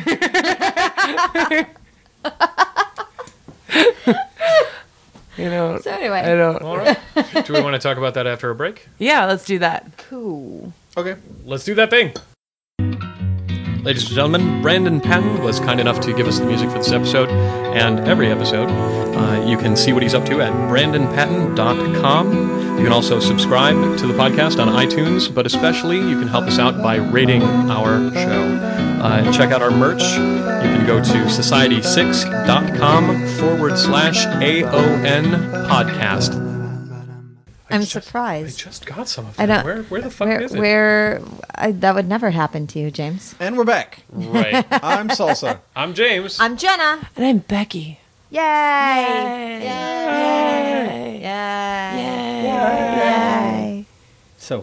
You know, So anyway. I don't. All right. Do we want to talk about that after a break? Yeah, let's do that. Cool. Okay. Let's do that thing. Ladies and gentlemen, Brandon Patton was kind enough to give us the music for this episode and every episode. Uh, you can see what he's up to at brandon patton dot com. You can also subscribe to the podcast on iTunes, but especially you can help us out by rating our show. Uh, check out our merch. You can go to society six dot com forward slash A O N podcast. I'm just- I surprised. just got some of I that. don't. Where, where the fuck where, is it? Where I, that would never happen to you, James. And we're back. Right. I'm Salsa. I'm James. I'm Jenna. And I'm Becky. Yay! Yay! Yay! Yay! Yay! So,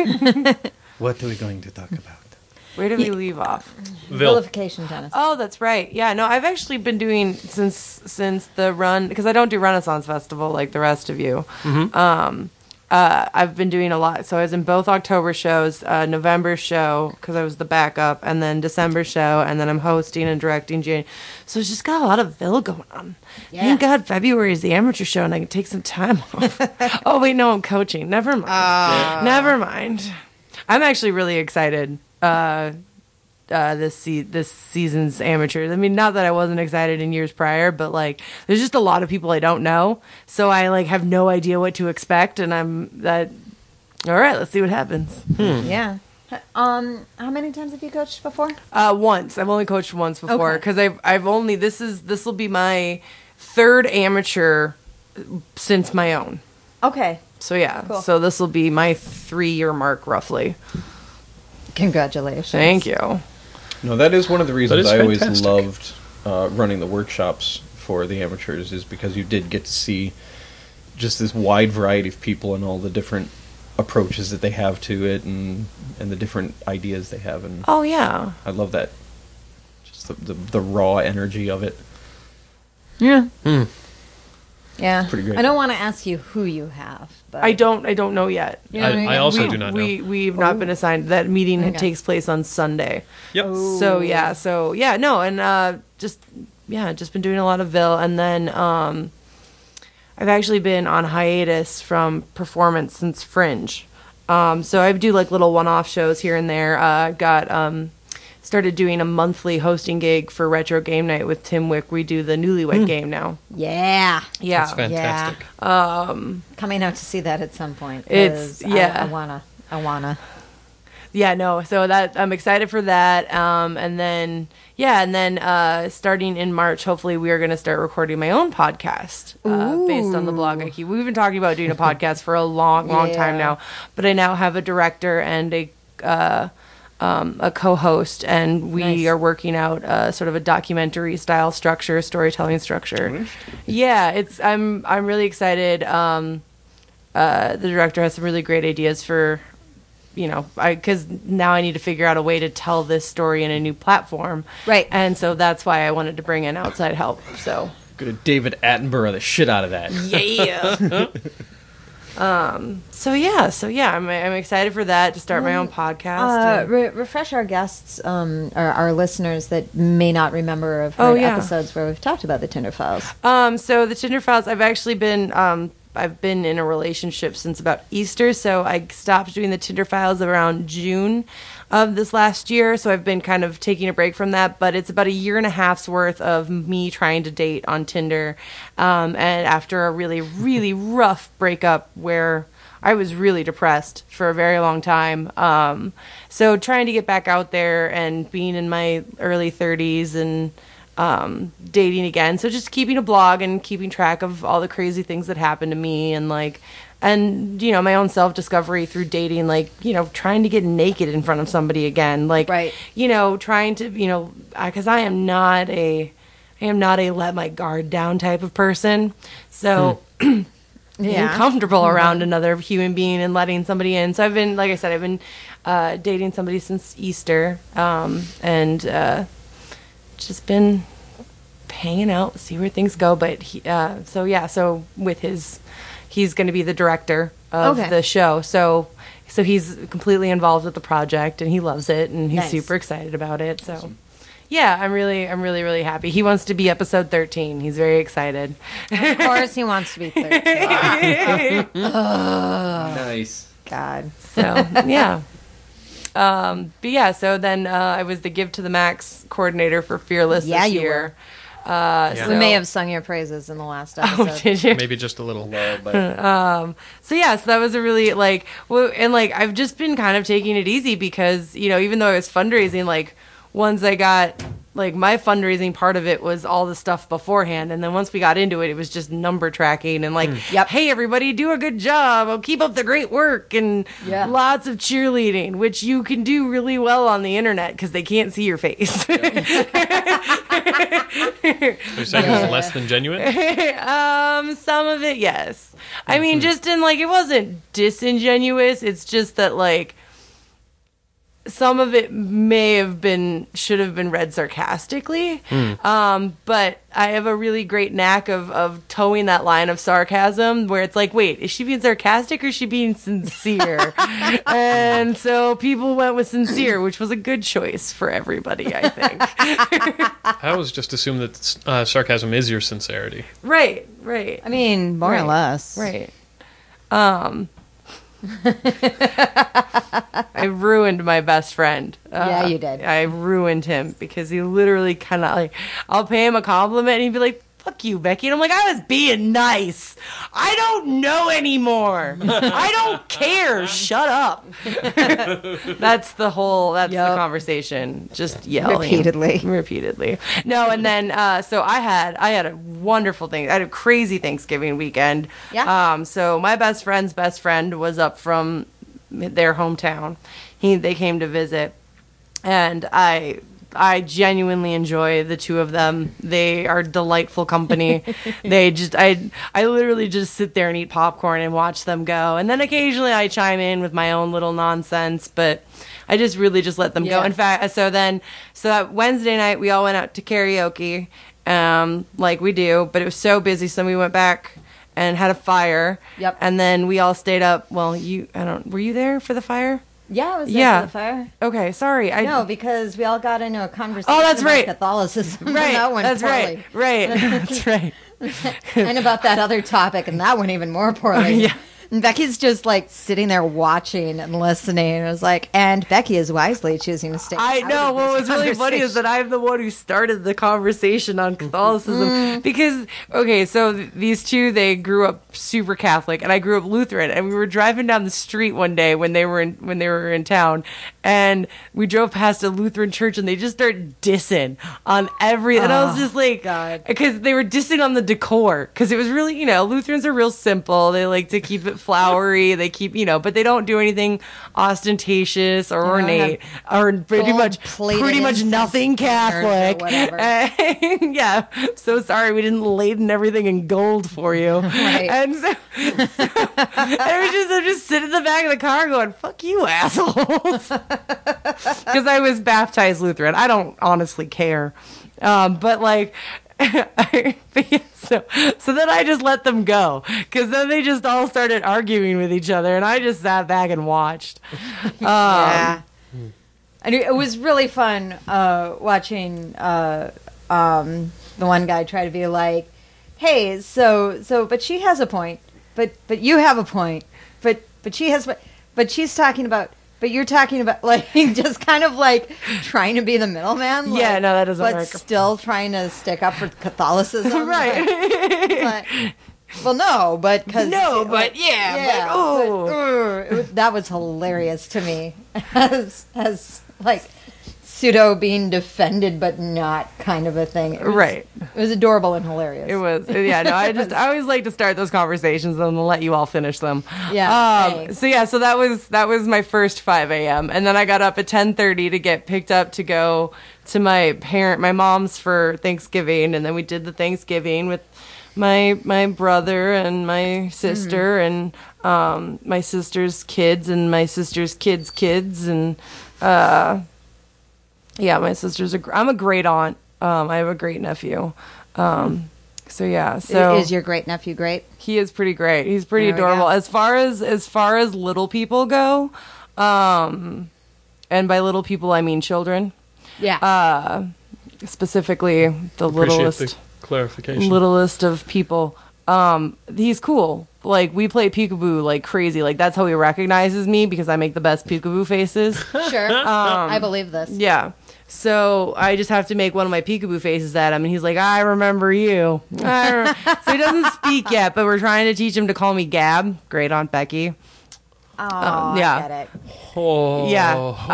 what are we going to talk about? Where did we leave off? Vil. Vilification tennis. Oh, that's right. Yeah, no, I've actually been doing since since the run because I don't do Renaissance Festival like the rest of you. Um, uh, I've been doing a lot. So I was in both October shows, uh, November show because I was the backup, and then December show, and then I'm hosting and directing Jane. So it's just got a lot of Ville going on. Yeah. Thank God February is the amateur show, and I can take some time off. Oh wait, no, I'm coaching. Never mind. Never mind. I'm actually really excited. Uh, uh, this se- this season's amateurs. I mean, not that I wasn't excited in years prior, but like, there's just a lot of people I don't know, so I like have no idea what to expect, and I'm that. All right, let's see what happens. Yeah. Um, how many times have you coached before? Uh, once I've only coached once before Okay. because I've I've only this is this will be my third amateur since my own. Okay. So yeah, Cool. so this will be my three year mark roughly. Congratulations. Thank you. No, that is one of the reasons is I always fantastic. loved uh, running the workshops for the amateurs, is because you did get to see just this wide variety of people and all the different approaches that they have to it, and and the different ideas they have, and Oh yeah. I love that. Just the the, the raw energy of it. Yeah. Hmm. Yeah. Pretty great. I don't want to ask you who you have, but I don't. I don't know yet. You know what I I, mean? I also we, do not know. we we've not been assigned. That meeting Okay. takes place on Sunday. Yep. So yeah. So yeah. No. And uh, just yeah. Just been doing a lot of Ville, and then um, I've actually been on hiatus from performance since Fringe. Um, so I do like little one-off shows here and there. Uh, got um, started doing a monthly hosting gig for Retro Game Night with Tim Wick. We do the Newlywed Game now. yeah. Yeah. That's fantastic. Coming out to see that at some point. 'cause It's- I- yeah. I, wanna. I wanna. Yeah, no. So that I'm excited for that. Um, and then yeah, and then uh, starting in March, hopefully we are going to start recording my own podcast uh, based on the blog I keep. We've been talking about doing a podcast for a long, long time Yeah. now, but I now have a director and a uh, um, a co-host, and we Nice. are working out uh, sort of a documentary style structure, storytelling structure. Yeah, it's I'm I'm really excited. Um, uh, the director has some really great ideas for. You know, I because now I need to figure out a way to tell this story in a new platform, Right. And so that's why I wanted to bring in outside help. So Gonna David Attenborough the shit out of that. yeah, Um, so yeah, so yeah, I'm I'm excited for that to start my own podcast. Uh, and- re- refresh our guests, um, or our listeners that may not remember of Oh, heard yeah. episodes where we've talked about the Tinder Files. Um, so the Tinder Files, I've actually been, um, I've been in a relationship since about Easter, so I stopped doing the Tinder Files around June of this last year, so I've been kind of taking a break from that, but it's about a year and a half's worth of me trying to date on Tinder, um, and after a really, really rough breakup where I was really depressed for a very long time. Um, so trying to get back out there and being in my early thirties and um, dating again. So just keeping a blog and keeping track of all the crazy things that happened to me and like, and you know, my own self-discovery through dating, like, you know, trying to get naked in front of somebody again, like, Right. you know, trying to, you know, because I am not a, I am not a let my guard down type of person. So being Yeah. comfortable around another human being and letting somebody in. So I've been, like I said, I've been uh, dating somebody since Easter, um, and uh, just been hanging out, see where things go. But he, uh, so yeah, so with his, he's going to be the director of Okay. the show. So so he's completely involved with the project and he loves it and he's Nice. super excited about it. So. Yeah, I'm really, I'm really, really happy. He wants to be episode thirteen. He's very excited. Of course, he wants to be thirteen. Nice. God. So yeah. Um, but yeah, so then uh, I was the Give to the Max coordinator for Fearless Yeah, this you year. Uh, Yeah. We so- may have sung your praises in the last episode. Oh, did you? Maybe just a little. No, but Um, so yeah, so that was a really like, well, and like I've just been kind of taking it easy because you know even though I was fundraising, like once I got like my fundraising part of it was all the stuff beforehand, and then once we got into it, it was just number tracking and like, Yep. hey everybody, do a good job, oh, keep up the great work, and Yeah. lots of cheerleading, which you can do really well on the internet because they can't see your face. You're saying it was less than genuine? um, some of it, yes. I mean, just in like, it wasn't disingenuous. It's just that like, some of it may have been, should have been read sarcastically. Um, but I have a really great knack of, of towing that line of sarcasm where it's like, wait, is she being sarcastic or is she being sincere? And so people went with sincere, which was a good choice for everybody, I think. I always just assume that uh, sarcasm is your sincerity. Right, right. I mean, more or Right. less. Right. Um, I ruined my best friend. Uh, Yeah, you did. I ruined him because he literally kind of like, I'll pay him a compliment and he'd be like, fuck you, Becky. And I'm like, I was being nice. I don't know anymore. I don't care. Shut up. That's the whole, that's Yep. the conversation. Just yelling. Repeatedly. Repeatedly. No, and then, uh, so I had, I had a wonderful thing. I had a crazy Thanksgiving weekend. Yeah. Um, so my best friend's best friend was up from their hometown. He, they came to visit, and I, I genuinely enjoy the two of them. They are delightful company. They just, I, I literally just sit there and eat popcorn and watch them go. And then occasionally I chime in with my own little nonsense, but I just really just let them go. Yeah. In fact, so then, so that Wednesday night we all went out to karaoke, um, like we do, but it was so busy. So we went back and had a fire. Yep. And then we all stayed up. Well, you, I don't, were you there for the fire? Yeah, I was there Yeah. for the fire. Okay, sorry. I No, because we all got into a conversation Oh, that's about right. Catholicism. and Right, that went that's poorly. right, right, that's right. And about that other topic, and that went even more poorly. Yeah. And Becky's just like sitting there watching and listening. And it was like, and Becky is wisely choosing to stay. I out know. of What this was really funny is conversation. that I'm the one who started the conversation on Catholicism because, okay, so th- these two, they grew up super Catholic, and I grew up Lutheran, and we were driving down the street one day when they were in when they were in town, and we drove past a Lutheran church, and they just started dissing on every, and I was just like, God. because they were dissing on the decor, because it was really, you know, Lutherans are real simple. They like to keep it flowery. They keep, you know, but they don't do anything ostentatious or don't ornate or pretty gold much, plated pretty much incense nothing burners or Catholic. whatever. And, yeah, so sorry we didn't laden everything in gold for you. Right. And so, so I was just, I'm just sitting in the back of the car going, "Fuck you, assholes," because I was baptized Lutheran. I don't honestly care, um, but like. but yeah, so so then I just let them go because then they just all started arguing with each other, and I just sat back and watched. Um, Yeah. And it was really fun uh, watching uh, um, the one guy try to be like, "Hey, so so, but she has a point, but but you have a point, but but she has, but she's talking about." But you're talking about, like, just kind of, like, trying to be the middleman. Like, Yeah, no, that doesn't but work. still trying to stick up for Catholicism. Right. Like, but, well, no, but... Cause, No, but yeah, but, oh. but, uh, it was- that was hilarious to me. As, as like, pseudo being defended, but not kind of a thing. It was, Right. It was adorable and hilarious. It was, yeah, no, I just, I always like to start those conversations and then let you all finish them. Yeah, Um, thanks. so yeah, so that was, that was my first five a.m. And then I got up at ten thirty to get picked up to go to my parent, my mom's for Thanksgiving. And then we did the Thanksgiving with my, my brother and my sister and, um, my sister's kids and my sister's kids' kids. And, uh, yeah, my sister's a, gr- I'm a great aunt. Um, I have a great nephew. Um, so yeah, so Is your great nephew great? he is pretty great. He's pretty There we adorable. go. As far as as far as little people go, um, and by little people I mean children, Yeah. uh, specifically the Appreciate littlest the clarification. littlest of people. Um, he's cool. Like we play peekaboo like crazy. Like that's how he recognizes me because I make the best peekaboo faces. sure. I believe this. Yeah. So I just have to make one of my peekaboo faces at him, and he's like, "I remember you." I rem-" So he doesn't speak yet, but we're trying to teach him to call me Gab. Great Aunt Becky. Oh, yeah. I get it. Oh, Yeah.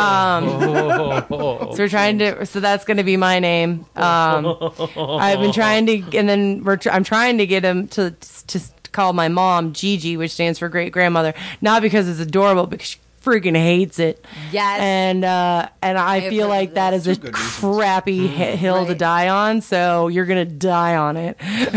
Um, so we're trying to. So that's going to be my name. Um, I've been trying to, and then we're. Tr- I'm trying to get him to to call my mom Gigi, which stands for great grandmother, not because it's adorable, because she freaking hates it. Yes. And uh, and I, have feel heard like of that this. is a Two good reasons. crappy hi- hill to Right. die on. So you're gonna die on it.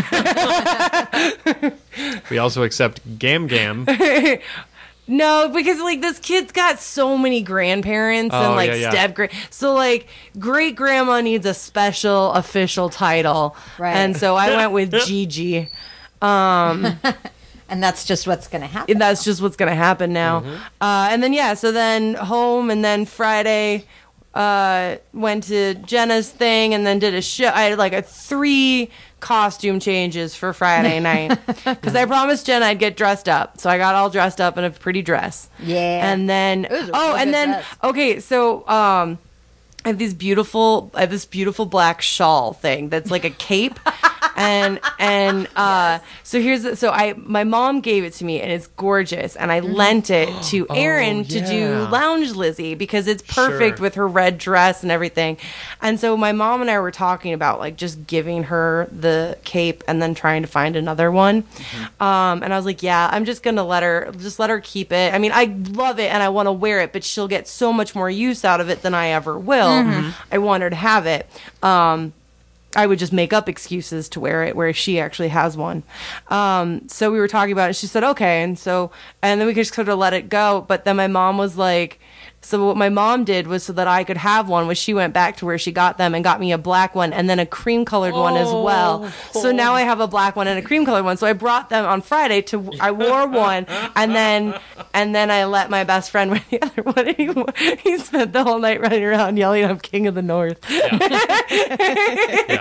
We also accept Gam Gam. No, because like this kid's got so many grandparents and Oh, like yeah, yeah. step grand. So like great grandma needs a special official title, Right. and so I went with Gigi. And that's just what's going to happen. And that's just what's gonna happen now. Uh, and then yeah, so then home, and then Friday uh, went to Jenna's thing, and then did a show. I had like a three costume changes for Friday night because I promised Jenna I'd get dressed up, so I got all dressed up in a pretty dress. Yeah. And then was a oh, real and good then dress. okay, so um. I have these beautiful, I have this beautiful black shawl thing that's like a cape, and and uh, so here's the, so I my mom gave it to me and it's gorgeous, and I lent it to Erin to do yeah. Lounge Lizzie because it's perfect Sure. with her red dress and everything, and so my mom and I were talking about like just giving her the cape and then trying to find another one, um, and I was like, yeah, I'm just gonna let her just let her keep it. I mean, I love it and I want to wear it, but she'll get so much more use out of it than I ever will. I want her to have it. Um, I would just make up excuses to wear it where she actually has one. Um, so we were talking about it. She said, okay. And so, and then we could just sort of let it go. But then my mom was like, so what my mom did was so that I could have one was she went back to where she got them and got me a black one and then a cream colored one as well. So now I have a black one and a cream colored one. So I brought them on Friday to, I wore one and then, and then I let my best friend wear the other one. And he, he spent the whole night running around yelling, I'm king of the North. Yeah.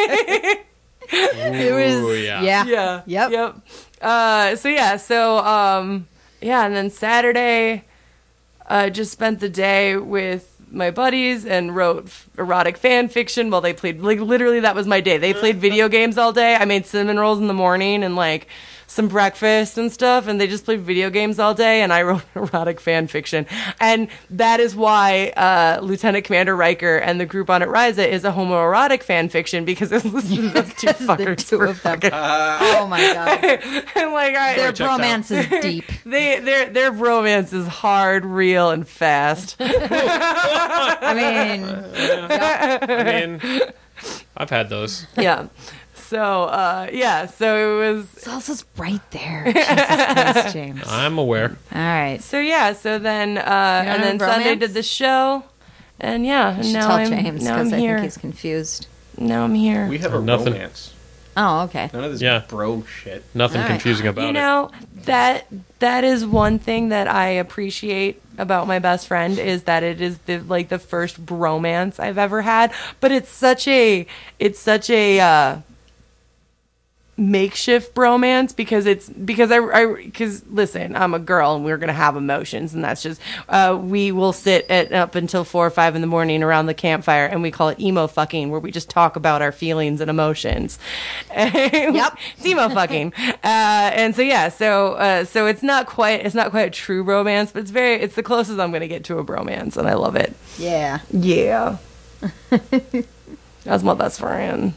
It was, Ooh, yeah. yeah. Yeah. Yep. Yep. Uh, so yeah. So um, yeah, and then Saturday, uh, just spent the day with my buddies and wrote f- erotic fan fiction while they played. Like literally, that was my day. They played video games all day. I made cinnamon rolls in the morning and like some breakfast and stuff, and they just played video games all day. And I wrote erotic fan fiction, and that is why uh, Lieutenant Commander Riker and the group on it Ryza is a homoerotic fan fiction because it was listening to those two the fuckers. two for of them. fucking- Oh my god. and like I, Their checked out. bromance is deep. they their their romance is hard, real, and fast. I mean, I mean, I've had those. Yeah. So uh, yeah. So it was. Salsa's right there. Jesus Christ, James. All I'm aware. right. So yeah. So then uh, don't and then have Sunday romance? did the show, and yeah. And You should now tell I'm James now because I'm I here. think he's confused. Now I'm here. We have a Nothing. romance. Oh, okay. None of this Yeah. bro shit. Nothing All right. confusing about You it. know, that that is one thing that I appreciate about my best friend is that it is the like the first bromance I've ever had, but it's such a it's such a uh makeshift bromance because it's because I I because listen, I'm a girl and we're gonna have emotions, and that's just uh we will sit at up until four or five in the morning around the campfire, and we call it emo fucking, where we just talk about our feelings and emotions. Yep, it's emo fucking. Uh, and so yeah, so uh, so it's not quite it's not quite a true romance, but it's very it's the closest I'm gonna get to a bromance, and I love it. Yeah. Yeah, that's my best friend.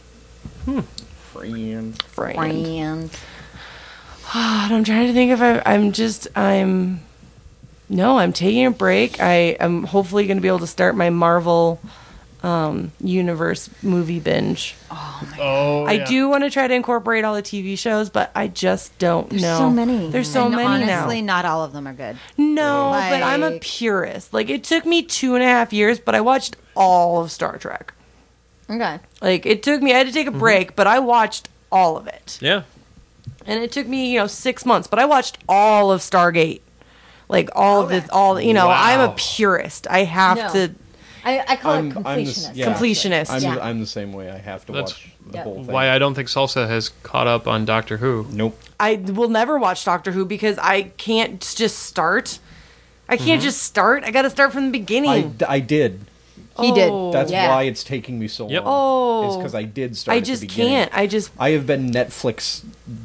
Friend. Friend. Friend. God, I'm trying to think if I, I'm just, I'm, no, I'm taking a break. I am hopefully going to be able to start my Marvel um, Universe movie binge. Oh, I yeah. do want to try to incorporate all the T V shows, but I just don't There's know. so many. There's so And many honestly, now. not all of them are good. No, but I'm a Like- purist. Like, it took me two and a half years, but I watched all of Star Trek. Okay. Like, it took me, I had to take a break, but I watched all of it. Yeah. And it took me, you know, six months, but I watched all of Stargate. Like, all of Okay. it, all, you know, Wow. I'm a purist. I have No. to, I, I call I'm- it I'm the s- completionist. yeah. completionist. I'm, Yeah. the, I'm the same way. I have to That's watch the Yeah. whole thing. Why I don't think Salsa has caught up on Doctor Who. Nope. I will never watch Doctor Who because I can't just start. I can't just start. I got to start from the beginning. I, d- I did. He did. Oh. That's Yeah. why it's taking me so Yep. long. Oh. It's because I did start I at the just beginning. can't. I just. I have been Netflix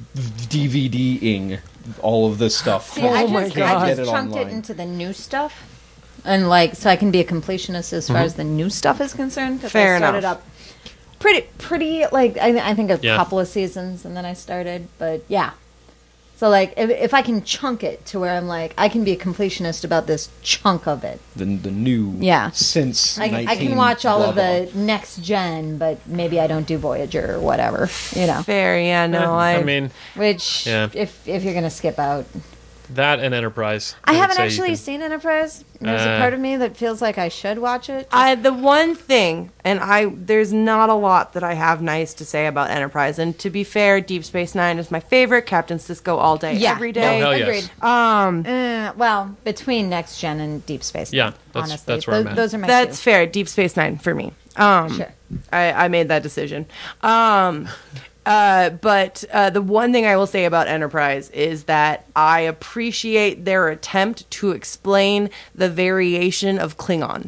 DVDing all of this stuff. See, I Oh my just, God. I Get just it chunked it online. into the new stuff. And, like, so I can be a completionist as far as the new stuff is concerned. 'cause Fair I started enough. up pretty, pretty, like, I, I think a Yeah. couple of seasons, and then I started. But, yeah. So, like, if, if I can chunk it to where I'm like, I can be a completionist about this chunk of it. The, the new Yeah. since I, I can nineteen watch all blah, of the next gen, but maybe I don't do Voyager or whatever, you know. Fair, yeah, no, I. I mean, Which, Yeah. if if you're gonna skip out, that and Enterprise. I would haven't say you actually can- seen Enterprise. There's Uh, a part of me that feels like I should watch it. I the one thing, and I there's not a lot that I have nice to say about Enterprise. And to be fair, Deep Space Nine is my favorite. Captain Sisko all day, Yeah. every No, day. hell yes. agreed. Um, Uh, well, between Next Gen and Deep Space. Yeah, Nine, that's- honestly, that's where I'm Tho- at. Those are my that's two. fair. Deep Space Nine for me. Um, Sure. I, I made that decision. Um, uh, but uh, the one thing I will say about Enterprise is that I appreciate their attempt to explain the variation of Klingon.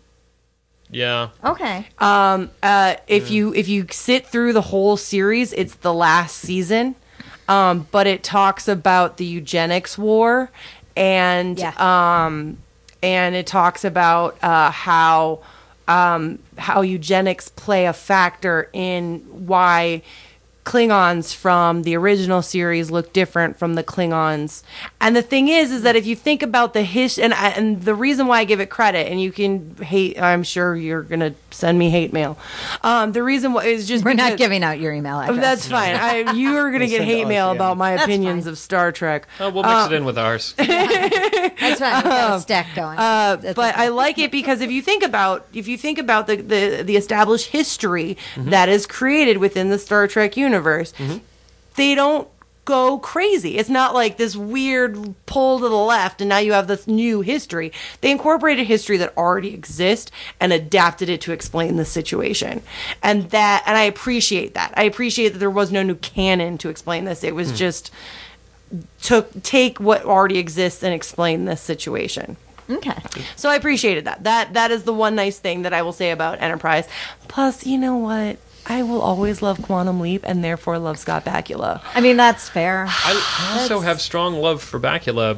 Yeah. Okay. Um, uh, if you if you sit through the whole series, it's the last season, um, but it talks about the eugenics war, and Yeah. um, and it talks about uh, how um, how eugenics play a factor in why Klingons from the original series look different from the Klingons. And the thing is, is that if you think about the his and I- and the reason why I give it credit, and you can hate, I'm sure you're gonna send me hate mail. Um, the reason why is just We're not because- giving out your email address. That's fine. I, you are gonna get Send to hate us, mail yeah. about my That's opinions fine. of Star Trek. Oh, we'll mix it in with ours. That's fine. We've got a stack going. Uh, That's but okay. I like it because if you think about if you think about the the, the established history that is created within the Star Trek universe, they don't go crazy. It's not like this weird pull to the left and now you have this new history. They incorporated history that already exists and adapted it to explain the situation. And that and I appreciate that. I appreciate that there was no new canon to explain this. It was just took take what already exists and explain this situation. Okay. So I appreciated that. That that is the one nice thing that I will say about Enterprise. Plus, you know what? I will always love Quantum Leap and therefore love Scott Bakula. I mean, that's fair. I also That's- have strong love for Bakula.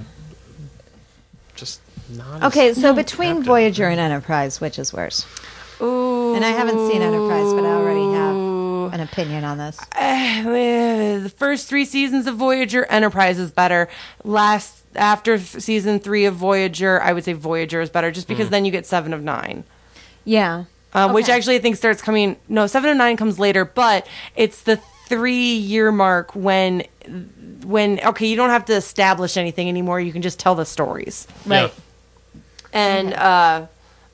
Just not. as- Okay, so between have to. Voyager and Enterprise, which is worse? Ooh. And I haven't seen Enterprise, but I already have an opinion on this. Eh, the first three seasons of Voyager, Enterprise is better. Last after f- season three of Voyager, I would say Voyager is better, just because then you get seven of nine. Yeah. Um, Which Okay. actually I think starts coming. No, seven of nine comes later, but it's the three-year mark when, when okay, you don't have to establish anything anymore. You can just tell the stories. Right. And uh,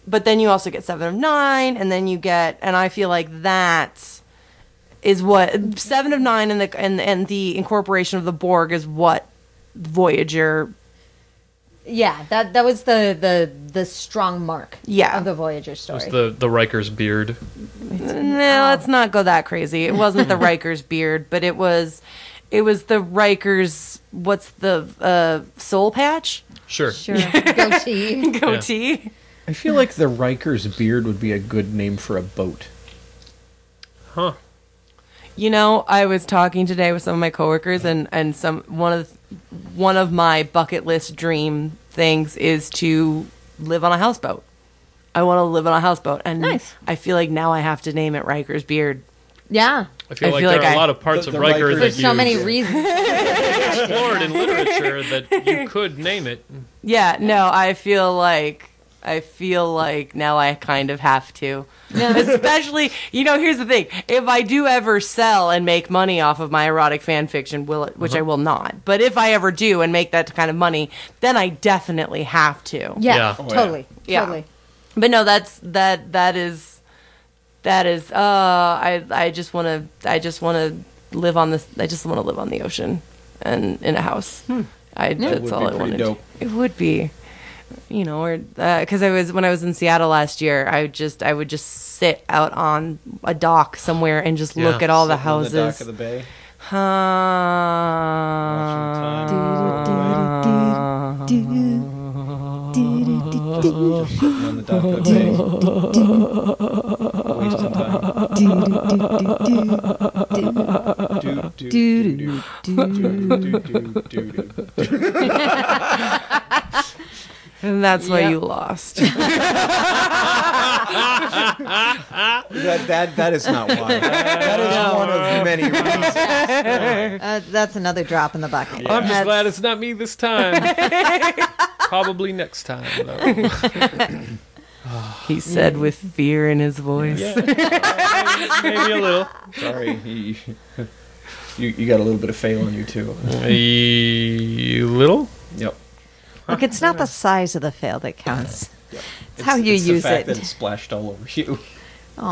but then you also get Seven of Nine, and then you get, and I feel like that is what Seven of Nine and the and and the incorporation of the Borg is what Voyager. Yeah, that that was the the the strong mark. Yeah. Of the Voyager It story. was the, the Riker's beard. No, let's not go that crazy. It wasn't the Riker's beard, but it was, it was the Riker's. What's the uh, soul patch? Sure. Sure. Goatee. Goatee. I feel like the Riker's beard would be a good name for a boat. Huh. You know, I was talking today with some of my coworkers, and, and some one of one of my bucket list dream things is to live on a houseboat. I want to live on a houseboat, and Nice. I feel like now I have to name it Riker's Beard. Yeah. I feel I like feel there like are a I- lot of parts The- of the Riker Riker- that There's so you many reasons. explored in literature that you could name it. Yeah, no, I feel like I feel like now I kind of have to. Especially, you know, here's the thing: if I do ever sell and make money off of my erotic fan fiction, will it, which I will not, but if I ever do and make that kind of money, then I definitely have to. Yeah, Yeah. Oh, yeah. totally. Yeah. Totally. But no, that's that that is that is uh I I just want to I just want to live on this I just want to live on the ocean and in a house. I that's would all be I pretty wanted. dope. It would be. You know, or because I was when I was in Seattle last year, I would just I would just sit out on a dock somewhere and just Yeah. look at all the Sitting on houses. the dock of the bay. Just sitting on the dock of the bay. Wasting time. Do, do, do, do, do, do, do, do, do. And that's why Yep. you lost. That, that, that is not why. That is one of many reasons. Uh, that's another drop in the bucket. I'm just That's- glad it's not me this time. Probably next time, though. He said with fear in his voice. Maybe a little. Sorry. You, you, you got a little bit of fail on you, too. A little? Yep. Look, it's not the size of the fail that counts. Yep. It's how you it's use the fact it. that it splashed all over you. Aww,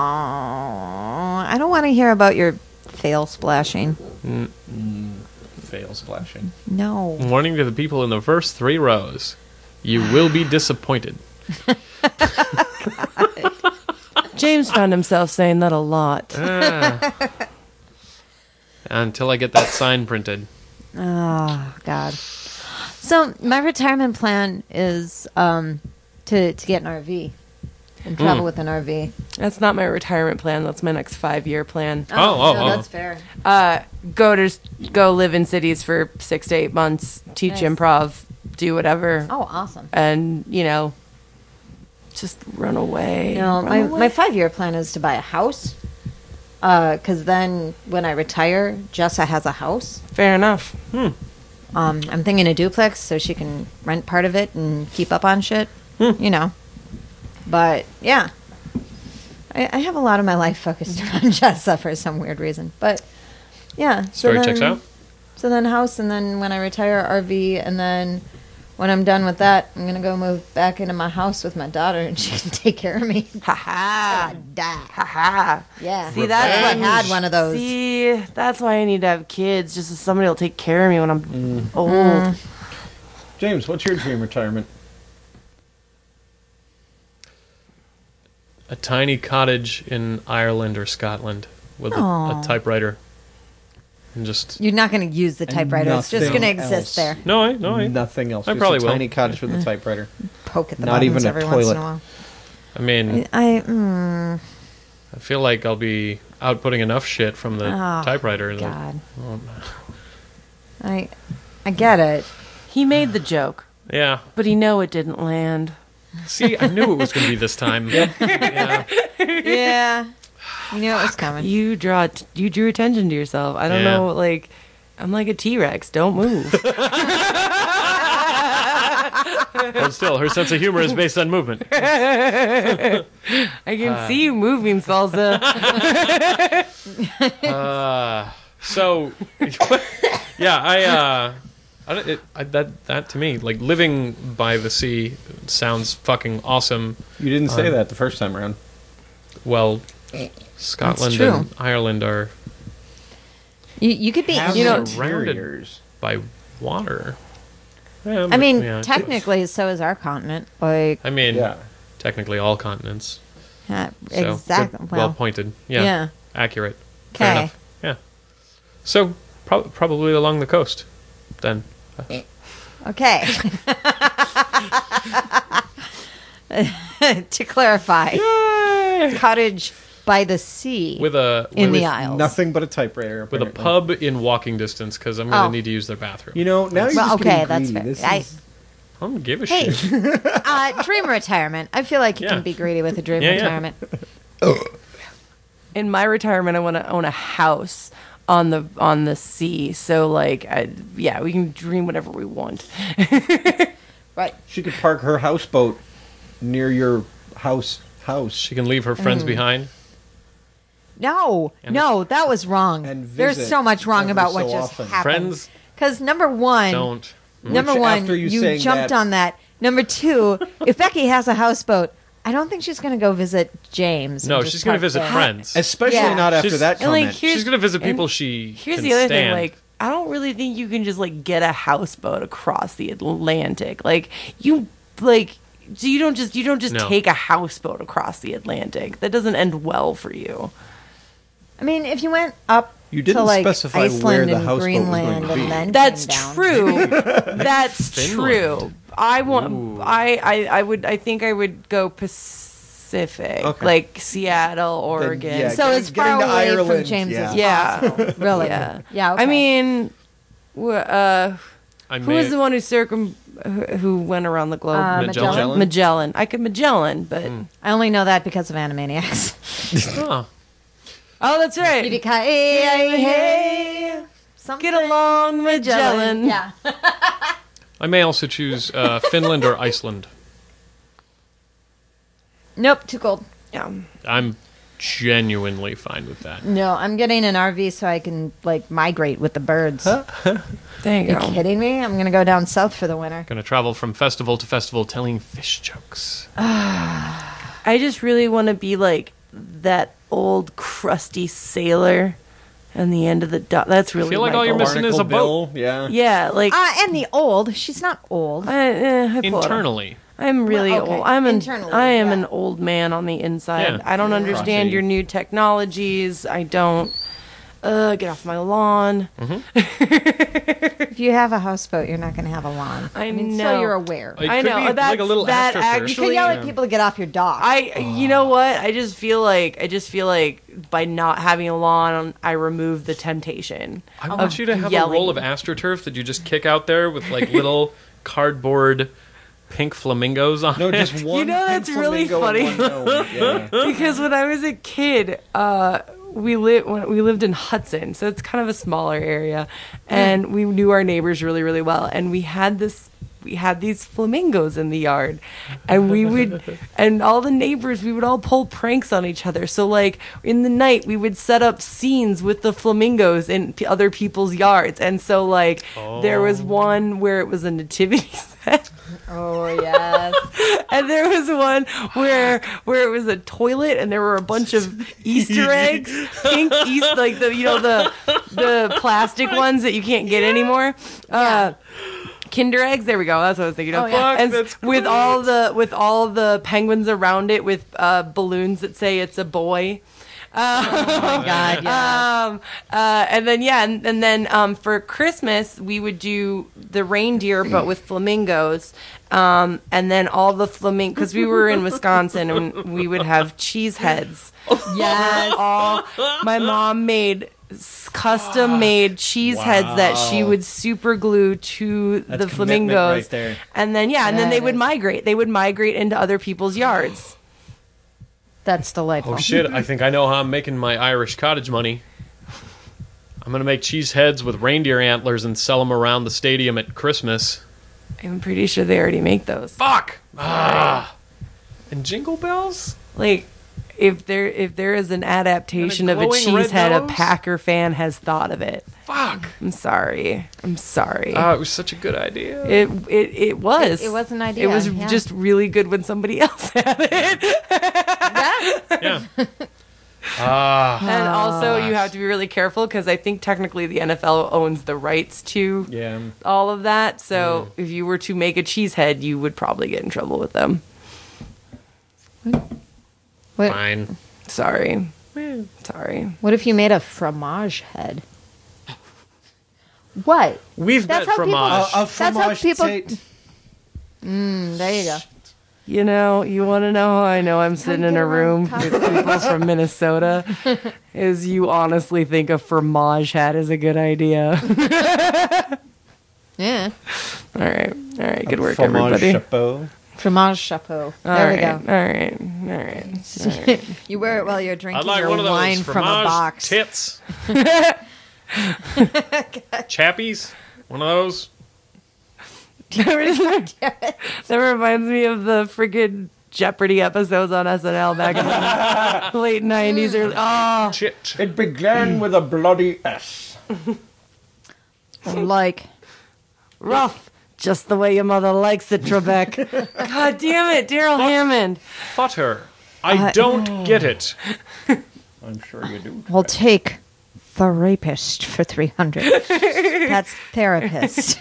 I don't want to hear about your fail splashing. Fail splashing. No. Warning to the people in the first three rows. You will be disappointed. James found himself saying that a lot. Ah. Until I get that sign printed. Oh God. So my retirement plan is um, to to get an R V and travel Mm. with an R V. That's not my retirement plan. That's my next five year plan. Oh, oh, no, oh. that's fair. Uh, go to go live in cities for six to eight months, teach Nice. improv, do whatever, Oh, awesome. and you know, just run away. No, Run my away. my five year plan is to buy a house. Because then when I retire, Jessa has a house. Fair enough. Um, I'm thinking a duplex so she can rent part of it and keep up on shit, you know. But yeah, I, I have a lot of my life focused around Jessa for some weird reason. But yeah, so Story then, checks out. So then house, and then when I retire, R V, and then when I'm done with that, I'm gonna go move back into my house with my daughter, and she can take care of me. Ha ha. God, die. Ha ha. Yeah, See, that's I what had one of those. See, that's why I need to have kids, just so somebody will take care of me when I'm Mm. old. James, what's your dream retirement? A tiny cottage in Ireland or Scotland with a, a Aw. typewriter. And just... You're not gonna use the typewriter. It's just nothing gonna exist else. there. No, I... No, I... Nothing else. I Just probably a will. tiny cottage with a typewriter. Poke at the Not buttons even a every once in toilet. a while. I mean, I mm, I feel like I'll be outputting enough shit from the Oh, typewriter. That, God. well, I I get it. He made the joke, yeah. but he know it didn't land. See, I knew it was going to be this time. Yeah. Yeah, you knew it was coming. You draw. T- you drew attention to yourself. I don't Yeah. know. Like, I'm like a T-Rex. Don't move. But still, her sense of humor is based on movement. I can see you moving, Salsa. Uh, so, yeah, I uh, I don't, it, I, that that to me, like living by the sea, sounds fucking awesome. You didn't say Um, that the first time around. Well, Scotland true. and Ireland are You, you could be, Have you know, interiors. by water. Yeah, I but- mean, yeah. technically, so is our continent. Like, I mean, Yeah. technically all continents. yeah, So, exactly. good- Well, well pointed. Yeah, yeah. accurate. Fair Okay. enough. Yeah. So prob probably along the coast, then. Okay. To clarify, cottage by the sea With a in with, the Isles. Nothing but a typewriter. with a apparently. pub in walking distance because I'm gonna Oh. need to use their bathroom. You know, now you're Well, just okay, getting that's greedy. fair. This I- is- I don't give a Hey, shit. uh, dream retirement. I feel like you Yeah. can be greedy with a dream Yeah, yeah. retirement. In my retirement, I want to own a house on the on the sea. So like, I, yeah, we can dream whatever we want. Right. She could park her houseboat near your house house. She can leave her friends Mm. behind. No, And no, that was wrong. And There's visit so much wrong every about what so just often. happened. Friends Because number one, don't. number Which, one, after you you, saying jumped that- on that. Number two, if Becky has a houseboat, I don't think she's going to go visit James. and No, just she's gonna park visit there. friends. Especially Yeah. not after She's- that And, like, comment. here's- She's gonna visit and people she Here's can the other stand. thing, like, I don't really think you can just like get a houseboat across the Atlantic. Like you like so you don't just you don't just No. take a houseboat across the Atlantic. That doesn't end well for you. I mean, if you went up You didn't to like specify Iceland where the and houseboat was Greenland going to be. and then That's came down. true. That's Finland. true. I want. Ooh. I, I. I would. I think I would go Pacific, Okay. like Seattle, Oregon. yeah, So Getting- it's far getting to away from Ireland, James's. yeah. Yeah. possible, really. Yeah. Yeah. Okay. I mean, wh- uh, I who may, was the one who circum who- who went around the globe? Uh, Magellan? Magellan. Magellan. I could Magellan, but I only know that because of Animaniacs. Oh, oh, that's right. Yippee-ki-yay, something. Get along, Magellan. Yeah. I may also choose uh, Finland or Iceland. Nope. Too cold. Yeah. I'm genuinely fine with that. No, I'm getting an R V so I can like migrate with the birds. There you You go. kidding me? I'm gonna go down south for the winter. Gonna travel from festival to festival telling fish jokes. I just really want to be like that old crusty sailor on the end of the dock. That's really feel like my all you're goal. missing is a Barnacle Bill, yeah. Yeah, like Uh, and the old. She's not old. I, eh, I pull it off. Internally. I'm really Well, okay. old. I'm an Internally, I am yeah. an old man on the inside. Yeah. I don't understand Crusty. your new technologies. I don't. Uh, get off my lawn. If you have a houseboat, you're not gonna have a lawn. I mean, so know. you're aware. It I could know, be like that's- a little that astroturf. You actually- can yell Yeah. at people to get off your dock. I, you know what? I just feel like I just feel like by not having a lawn, I remove the temptation. I want you to have yelling. a roll of astroturf that you just kick out there with like little cardboard pink flamingos on No, it. just one. know, pink that's really flamingo and funny. one gnome, yeah. Because when I was a kid, uh, we lived we lived in Hudson, so it's kind of a smaller area, and we knew our neighbors really really well, and we had this. We had these flamingos in the yard, and we would, and all the neighbors, we would all pull pranks on each other. So, like in the night, we would set up scenes with the flamingos in p- other people's yards, and so like there was one where it was a nativity set. Oh yes. And there was one where where it was a toilet and there were a bunch of Easter eggs, pink East like the you know the the plastic ones that you can't get anymore. Uh, Kinder eggs. There we go. That's what I was thinking of. Oh, yeah. Fuck, And that's with all the with all the penguins around it with uh, balloons that say it's a boy. Oh my God. Yeah. Um, uh, and then yeah, and, and then um, for Christmas we would do the reindeer, but with flamingos. Um, and then all the flamingo because we were in Wisconsin and we would have cheese heads. Yes. All my mom made custom made cheese heads that she Wow. would super glue to That's the commitment flamingos. right there. And then yeah, and then That they would is- migrate. They would migrate into other people's yards. That's delightful. Oh shit, I think I know how I'm making my Irish cottage money. I'm gonna make cheese heads with reindeer antlers and sell them around the stadium at Christmas. I'm pretty sure they already make those. Fuck! Ah! And jingle bells? Like, if there if there is an adaptation of a glowing red cheesehead, a nose? Packer fan has thought of it. Fuck. I'm sorry. I'm sorry. Oh, it was such a good idea. it it it was. It was an idea, It was yeah. just really good when somebody else had it. Yeah. Yeah. Ah. And also, you have to be really careful because I think technically the N F L owns the rights to Yeah. all of that. So if you were to make a cheesehead, you would probably get in trouble with them. What, Fine. Sorry. Sorry. what if you made a fromage head? What? We've That's met how people- fromage. A, a That's how fromage people- tate- Mm, there you go. You know, you want to know how I know I'm sitting in get a room around with people from Minnesota? Is you honestly think a fromage hat is a good idea? Yeah. All right. All right. Good work, fromage everybody. chapeau. Fromage chapeau. All There right, we go. All right. All right. You wear it while you're drinking I'd like your one of those wine from a fromage box. tits. Chappies. One of those. That reminds me of the freaking Jeopardy episodes on S N L back in the late nineties. Early, oh, Chit. It began with a bloody S. Like, rough. Just the way your mother likes it, Trebek. God damn it, Daryl Hammond. Futter. I Uh, don't get it. I'm sure you do. we'll take the rapist for three hundred. That's therapist.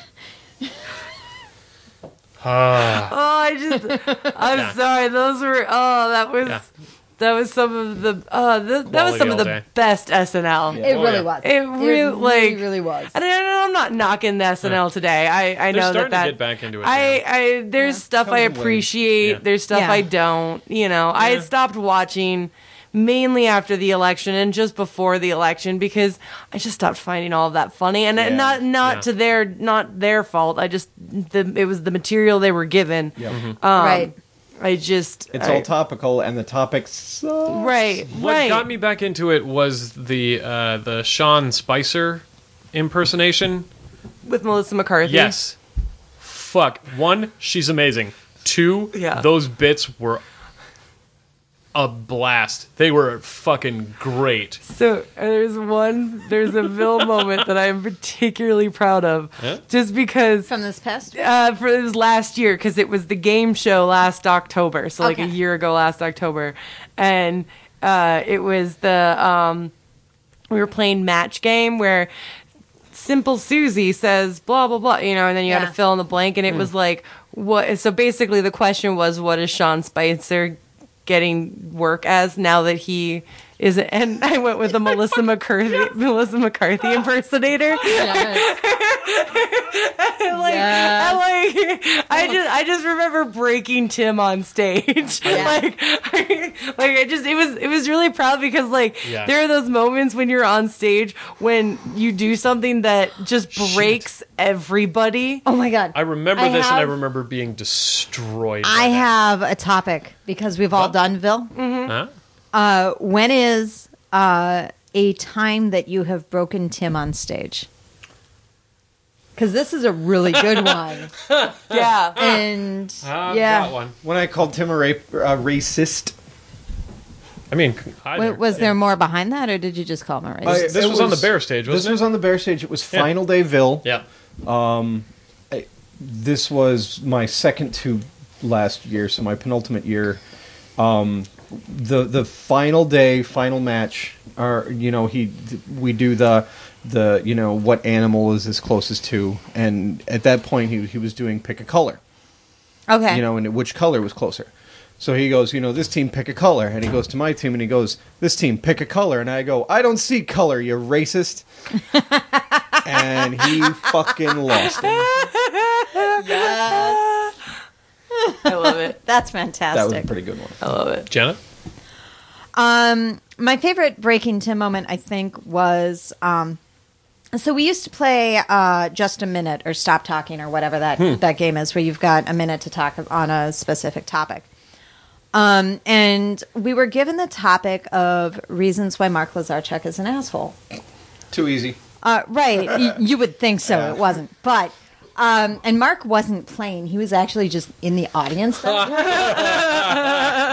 Ah. Oh, I just, I'm Yeah. sorry. Those were, oh, that was, Yeah. that was some of the, uh, th- that was Quality some of all the day. best S N L. It Oh, really yeah. was. It really, like, really, really was. And I, I'm not knocking the S N L today. I, I They're know starting that that to get back into it. I, now. I there's stuff I Comes in waves. appreciate. Yeah. There's stuff Yeah. I don't. You know, I Yeah. stopped watching mainly after the election and just before the election because I just stopped finding all of that funny. And Yeah. not not Yeah. to their not their fault. I just the it was the material they were given. Yeah. Um, right. I just It's I- all topical, and the topics suck. right. What right. got me back into it was the uh, the Sean Spicer impersonation. with Melissa McCarthy. Yes. Fuck. One, she's amazing. Two, Yeah. those bits were a blast. They were fucking great. So uh, there's one, there's a Bill moment that I'm particularly proud of, Yeah? just because From this past week? uh, for it was last year because it was the game show last October, so like a Okay. year ago last October, and uh, it was the um, we were playing match game where Simple Susie says blah blah blah, you know, and then you had Yeah. to fill in the blank, and it was like what? So basically, the question was, what is Sean Spicer getting work as now that he is? And I went with the Melissa McCarthy, Melissa McCarthy impersonator. Yes. like, Yes. I, like I just I just remember breaking Tim on stage. Yeah. like I, like I just it was it was really proud because like Yeah. there are those moments when you're on stage when you do something that just breaks everybody. Oh my God. I remember I this and I have- remember being destroyed. I by that. have a topic because we've all What? done, Bill. Huh? Uh, when is uh, a time that you have broken Tim on stage? Because this is a really good one. Yeah. And I've yeah, got one. When I called Tim a rape, uh, racist, I mean, Wa- either. was there more behind that, or did you just call him a racist? I- This it was on the Bear stage, This wasn't was it? on the Bear stage. It was Yeah. Final Day Ville. Yeah. This was my second to last year, so my penultimate year. Um, the the final day, final match, or you know, he we do the the you know what animal is this closest to, and at that point he he was doing pick a color, Okay. you know, and which color was closer. So he goes, you know, this team pick a color, and he goes to my team and he goes, this team pick a color, and I go, I don't see color, you racist. And he fucking lost it. Yes. I love it. That's That was fantastic. a pretty good one. I love it. Janet? Um, my favorite breaking Tim moment, I think, was um, so we used to play uh, just a minute or stop talking or whatever that that game is, where you've got a minute to talk on a specific topic. Um, and we were given the topic of reasons why Mark Lazarchuk is an asshole. Too easy. Uh, right. y- you would think so. Yeah. It wasn't. But, um, and Mark wasn't playing. He was actually just in the audience. That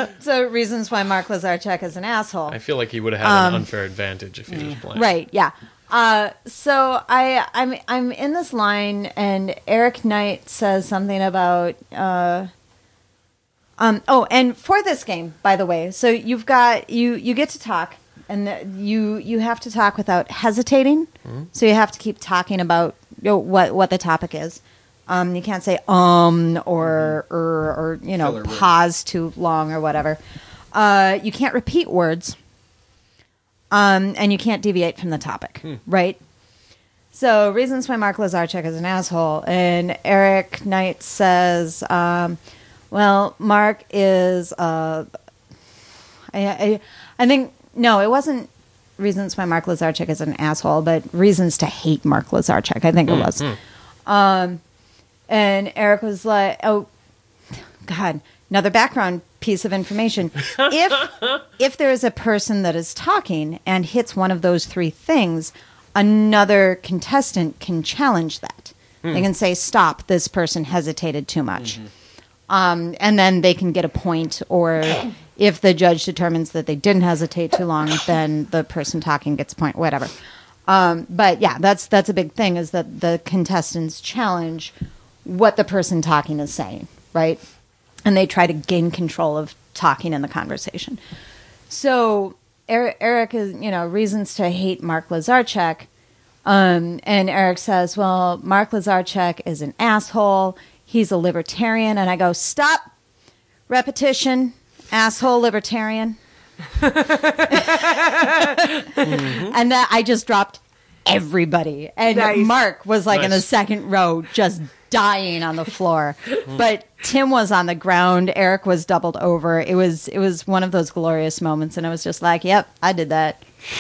so reasons why Mark Lazarchuk is an asshole. I feel like he would have had an unfair advantage if he was playing. Right, yeah. Uh, so I, I'm I'm in this line, and Eric Knight says something about. Uh, um, oh, and for this game, by the way, so you've got you you get to talk, and the, you you have to talk without hesitating. Mm-hmm. So you have to keep talking about you know, what what the topic is. Um, you can't say um or or, or you know Filler pause too long or whatever. Uh, you can't repeat words. Um, and you can't deviate from the topic, hmm. right? So, reasons why Mark Lazarchuk is an asshole. And Eric Knight says, um, well, Mark is, uh, I, I, I think, no, it wasn't reasons why Mark Lazarchuk is an asshole, but reasons to hate Mark Lazarchuk, I think it was. Mm-hmm. Um, and Eric was like, oh, God, another background piece of information. If if there is a person that is talking and hits one of those three things, another contestant can challenge that. Mm. They can say, stop, this person hesitated too much. Mm-hmm. Um, and then they can get a point, or if the judge determines that they didn't hesitate too long, then the person talking gets a point, whatever. Um, but yeah, that's that's a big thing, is that the contestants challenge what the person talking is saying, right? And they try to gain control of talking in the conversation. So Eric, Eric is, you know, reasons to hate Mark Lazarchuk. Um, and Eric says, well, Mark Lazarchuk is an asshole. He's a libertarian. And I go, stop. Repetition. Asshole libertarian. mm-hmm. And that I just dropped everybody. And nice. Mark was like nice. in the second row, just dying on the floor. But Tim was on the ground. Eric was doubled over. It was it was one of those glorious moments, and I was just like, "Yep, I did that."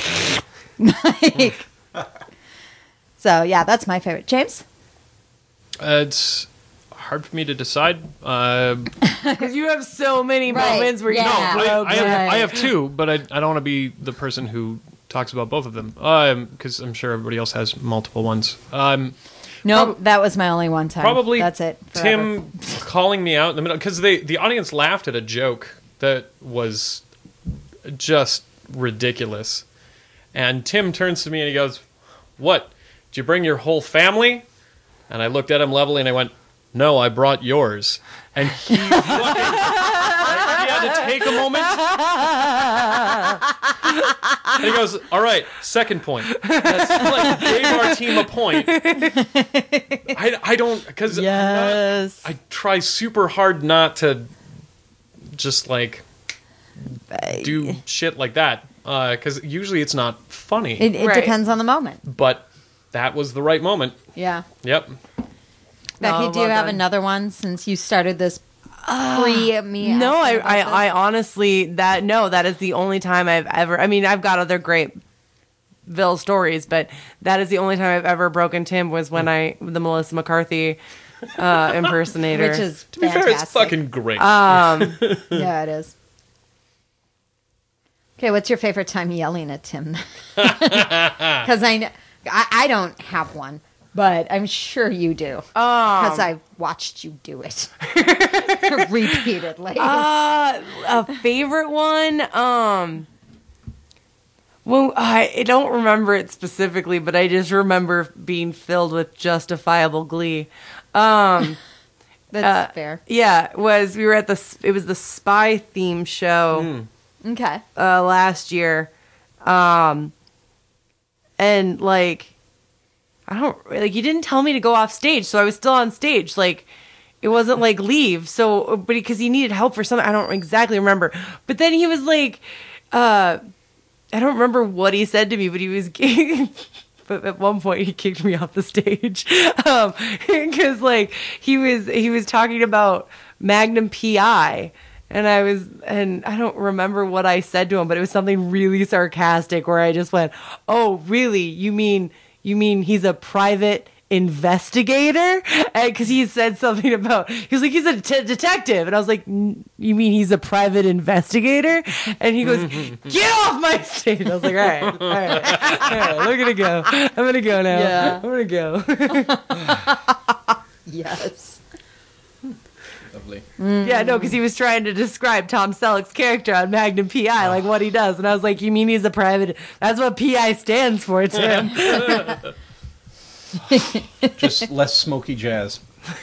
like, so yeah, that's my favorite. James, uh, it's hard for me to decide because uh, you have so many right. moments where yeah. you no, know, I, I, have, I have two, but I I don't want to be the person who talks about both of them because um, I'm sure everybody else has multiple ones. Um, No, nope, that was my only one time. Probably that's it. Forever. Tim calling me out in the middle because they the audience laughed at a joke that was just ridiculous, and Tim turns to me and he goes, "What? Did you bring your whole family?" And I looked at him levelly and I went, "No, I brought yours." And he fucking, he had to take a moment. And he goes, "All right, second point." That's like gave our team a point. I, I don't because yes. I try super hard not to just like do shit like that because uh, usually it's not funny. It, it right. depends on the moment. But that was the right moment. Yeah. Yep. Becky, no, do you well have done. another one since you started this pre me? Uh, no, I, I, I honestly that no, that is the only time I've ever. I mean, I've got other great Ville stories, but that is the only time I've ever broken Tim was when I the Melissa McCarthy uh, impersonator, which is to be fantastic. fair, it's fucking great. Um, yeah, it is. Okay, what's your favorite time yelling at Tim? Because I, know, I I don't have one. But I'm sure you do. Because um, I've watched you do it repeatedly. Uh, a favorite one? Um, well, I, I don't remember it specifically, but I just remember being filled with justifiable glee. Um, That's uh, fair. Yeah, it was we were at the it was the Spy theme show. Mm. Okay. Uh, last year, um, and like. I don't like you didn't tell me to go off stage, so I was still on stage. Like it wasn't like leave. So, but because he needed help for something, I don't exactly remember. But then he was like, uh, I don't remember what he said to me, but he was. But at one point he kicked me off the stage um, because like he was he was talking about Magnum P I. And I was, and I don't remember what I said to him, but it was something really sarcastic where I just went, "Oh, really? You mean?" You mean he's a private investigator? Because he said something about, he was like, he's a t- detective. And I was like, you mean he's a private investigator? And he goes, get off my stage. I was like, all right, all right, all right, we're going to go. I'm going to go now. Yeah. I'm going to go. Yes. Lovely. Yeah, no, because he was trying to describe Tom Selleck's character on Magnum P I, like what he does. And I was like, you mean he's a private? That's what P I stands for, Tim. Just less smoky jazz.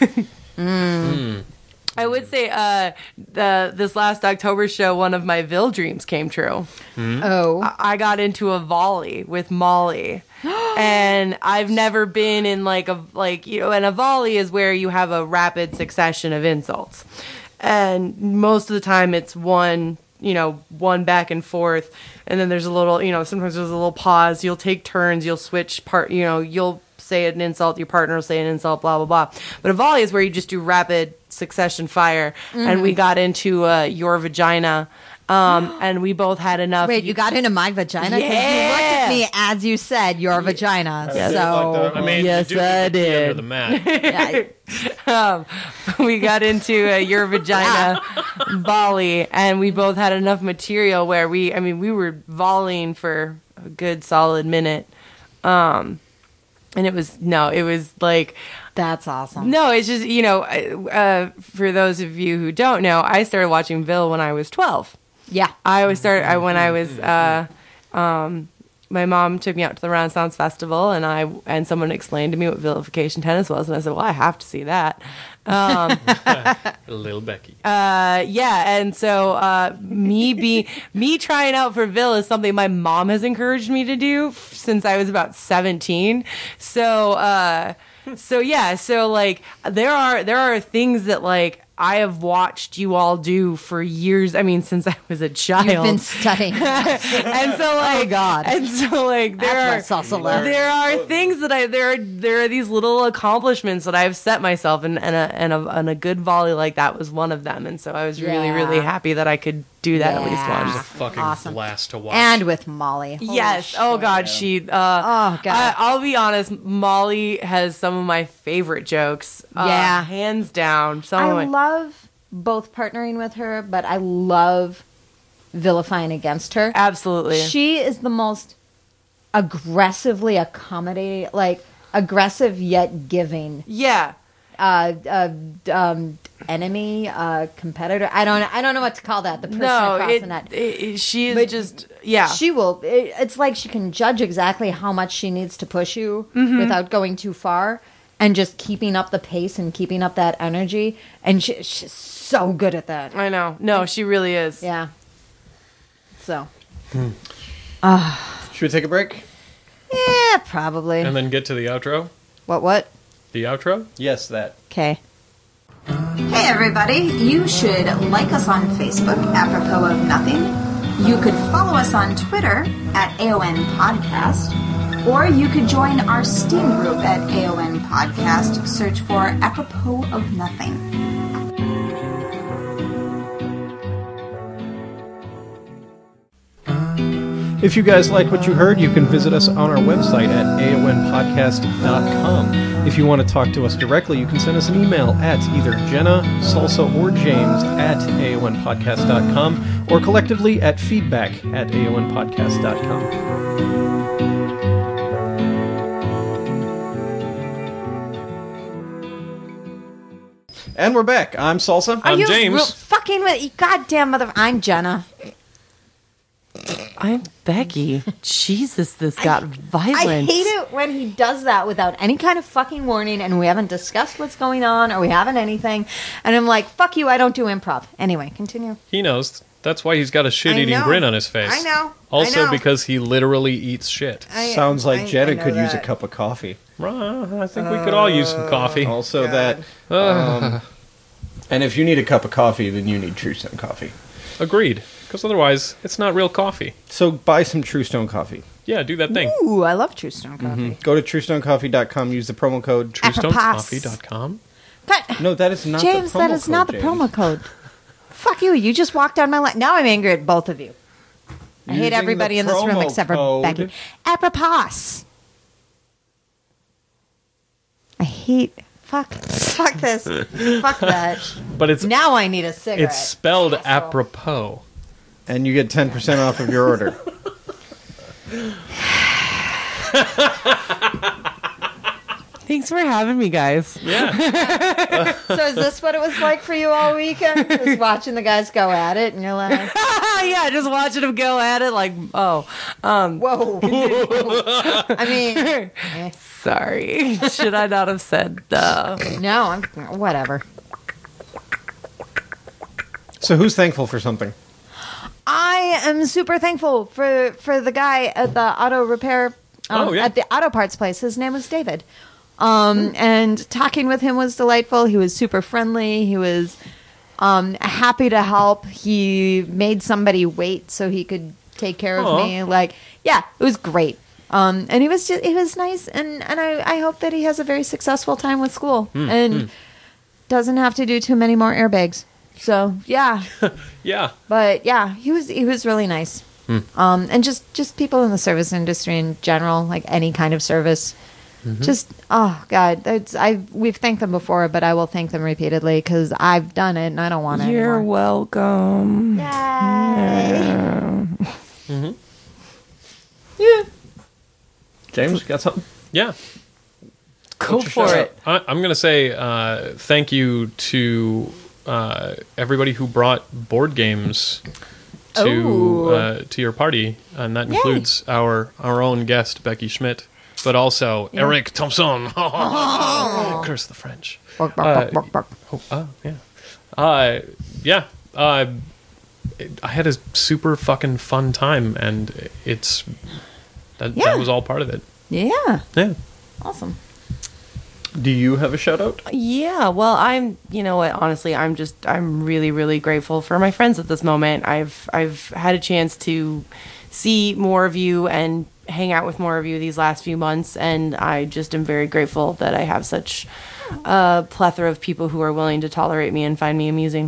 Mm. I would say uh, the this last October show, one of my Ville dreams came true. Oh. I- I got into a volley with Molly. And I've never been in like a like you know, and a volley is where you have a rapid succession of insults, and most of the time it's one you know one back and forth, and then there's a little you know sometimes there's a little pause. You'll take turns. You'll switch part. You know you'll say an insult. Your partner will say an insult. Blah blah blah. But a volley is where you just do rapid succession fire, and we got into uh, your vagina. Um, and we both had enough. Wait, you got into my vagina? 'Cause you looked at Yeah. me as you said your vagina. Yes. So I mean, Yes, you do I get the did. under the mat. yeah, um, we got into uh, your vagina volley, and we both had enough material where we, I mean, we were volleying for a good solid minute. Um, and it was, no, it was like, that's awesome. no, it's just, you know, uh, for those of you who don't know, I started watching Ville when I was twelve. Yeah. I always started I, when I was uh, um, my mom took me out to the Renaissance Festival, and I and someone explained to me what vilification tennis was, and I said, well, I have to see that. Um, Little Becky. uh, yeah, and so uh, me being me trying out for Ville is something my mom has encouraged me to do f- since I was about seventeen. So uh, so yeah, so like there are there are things that like I have watched you all do for years. I mean, since I was a child. You've been studying. And so like Oh, God. and so like there That's are what salsa left. there are things that I there are there are these little accomplishments that I've set myself, and and a and a, and a good volley like that was one of them. And so I was really Yeah. really happy that I could do that at least Yeah. It's a once. fucking Awesome. blast to watch. And with Molly. Holy Yes. Oh shit. God, she. Uh, Oh, God. I, I'll be honest. Molly has some of my favorite jokes. Uh, Yeah. hands down. Some of I my. love both partnering with her, but I love vilifying against her. Absolutely. She is the most aggressively accommodating, like aggressive yet giving yeah. uh, uh, um, enemy, uh, competitor. I don't, I don't know what to call that. The person No. crossing It, that. it, it- she is But just. Yeah. She will. It, it's like she can judge exactly how much she needs to push you Mm-hmm. without going too far, and just keeping up the pace and keeping up that energy. And she, she's so good at that. I know. No, she really is. Yeah. So. Should we take a break? Yeah, probably. and then get to the outro. What? What? The outro? Yes, that. Okay. Hey everybody, you should like us on Facebook, apropos of nothing. You could follow us on Twitter at A O N Podcast, or you could join our Steam group at A O N Podcast. Search for apropos of nothing. If you guys like what you heard, you can visit us on our website at A O N podcast dot com. If you want to talk to us directly, you can send us an email at either Jenna, Salsa, or James at A O N podcast dot com, or collectively at feedback at A O N podcast dot com. And we're back. I'm Salsa. I'm you James. real fucking with goddamn mother? I'm Jenna. I'm Becky. Jesus, this got I violent. hate it when he does that without any kind of fucking warning, and we haven't discussed what's going on, or we haven't anything. And I'm like, fuck you, I don't do improv. Anyway, continue. He knows. That's why he's got a shit-eating I know. grin on his face. I know. Also I know. because he literally eats shit. I- Sounds like I- Jenna I know could use a that. cup of coffee. Uh, I think we could all use some coffee. Also, that. Um, and if you need a cup of coffee, then you need True Stone coffee. Agreed. Because otherwise, it's not real coffee. So buy some True Stone coffee. Yeah, do that thing. Ooh, I love True Stone coffee. Go to true stone coffee dot com. Use the promo code. True- true stone coffee dot com. God, no, that is not James, the promo that is code, not the James. promo code. Fuck you, you just walked down my line. Now I'm angry at both of you. I hate Using everybody the in this room promo except for code. Becky. Apropos. I hate. Fuck. Fuck this. Fuck that. But it's Now I need a cigarette. it's spelled Asshole. apropos. And you get ten percent off of your order. Thanks for having me, guys. Yeah. So is this what it was like for you all weekend? Just watching the guys go at it, and you're like, Yeah, just watching them go at it like, oh, um, whoa. I mean, eh, sorry. Should I not have said uh no, I'm whatever. So who's thankful for something? I am super thankful for for the guy at the auto repair um, Oh, yeah. at the auto parts place. His name was David. Um, and talking with him was delightful. He was super friendly. He was um, happy to help. He made somebody wait so he could take care of Aw. me. Like, yeah, it was great. Um, and he was just, it was nice. And, and I, I hope that he has a very successful time with school and doesn't have to do too many more airbags. So yeah, Yeah. but yeah, he was he was really nice. Um, and just just people in the service industry in general, like any kind of service. Just oh god, that's I we've thanked them before, but I will thank them repeatedly because I've done it and I don't want it You're anymore. welcome. Yay. Yeah. James, you got something? Yeah. Go What's your for shout it. I, I'm going to say uh, thank you to uh, everybody who brought board games to Ooh. uh, to your party, and that Yay. includes our our own guest Becky Schmidt, but also Eric Thompson. Curse the French. Bark, bark, bark, bark, bark. Oh, oh yeah, uh, yeah. Uh, it- I had a super fucking fun time, and it's that, Yeah. that was all part of it. Yeah, Yeah. awesome. Do you have a shout out? Yeah, well, I'm, you know what, honestly, I'm just, I'm really, really grateful for my friends at this moment. I've, I've had a chance to see more of you and hang out with more of you these last few months, and I just am very grateful that I have such a plethora of people who are willing to tolerate me and find me amusing.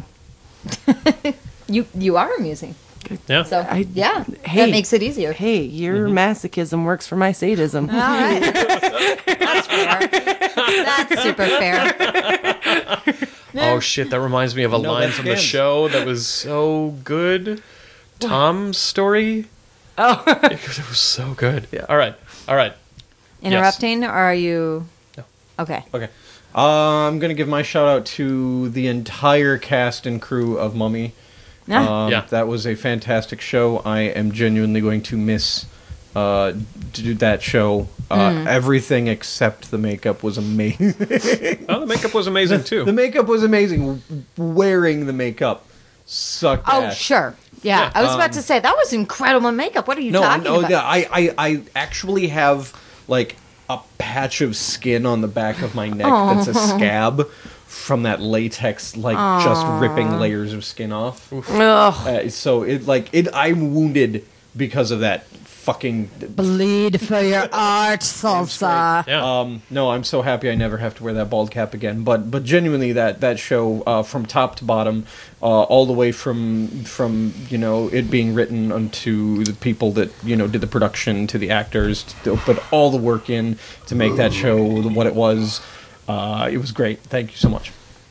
You you are amusing, Yeah. so I- yeah, hey. that makes it easier. Hey, your masochism works for my sadism. All right, that's fair. That's super fair. Oh shit, that reminds me of a No, line that's from the scams. show that was so good. Tom's story. Oh, It was so good. Yeah. All right. All right. Interrupting, or are you? No. Okay. Okay. Uh, I'm going to give my shout out to the entire cast and crew of Mummy. Yeah. Um, Yeah. That was a fantastic show. I am genuinely going to miss uh, to do that show. Uh, Everything except the makeup was amazing. Oh, the makeup was amazing too. The makeup was amazing. Wearing the makeup sucked Oh, ass. sure. Yeah, Yeah, I was about to say that was incredible makeup. What are you No, talking no, about? the- I, I, I actually have like a patch of skin on the back of my neck that's a scab from that latex, like just ripping layers of skin off. ugh. Uh, so it like it, I'm wounded because of that fucking. Bleed for your art, salsa. Yeah. Um, no, I'm so happy I never have to wear that bald cap again. But but genuinely, that that show uh, from top to bottom, uh, all the way from from you know it being written onto the people that you know did the production to the actors, to put all the work in to make that show what it was. Uh, it was great. Thank you so much.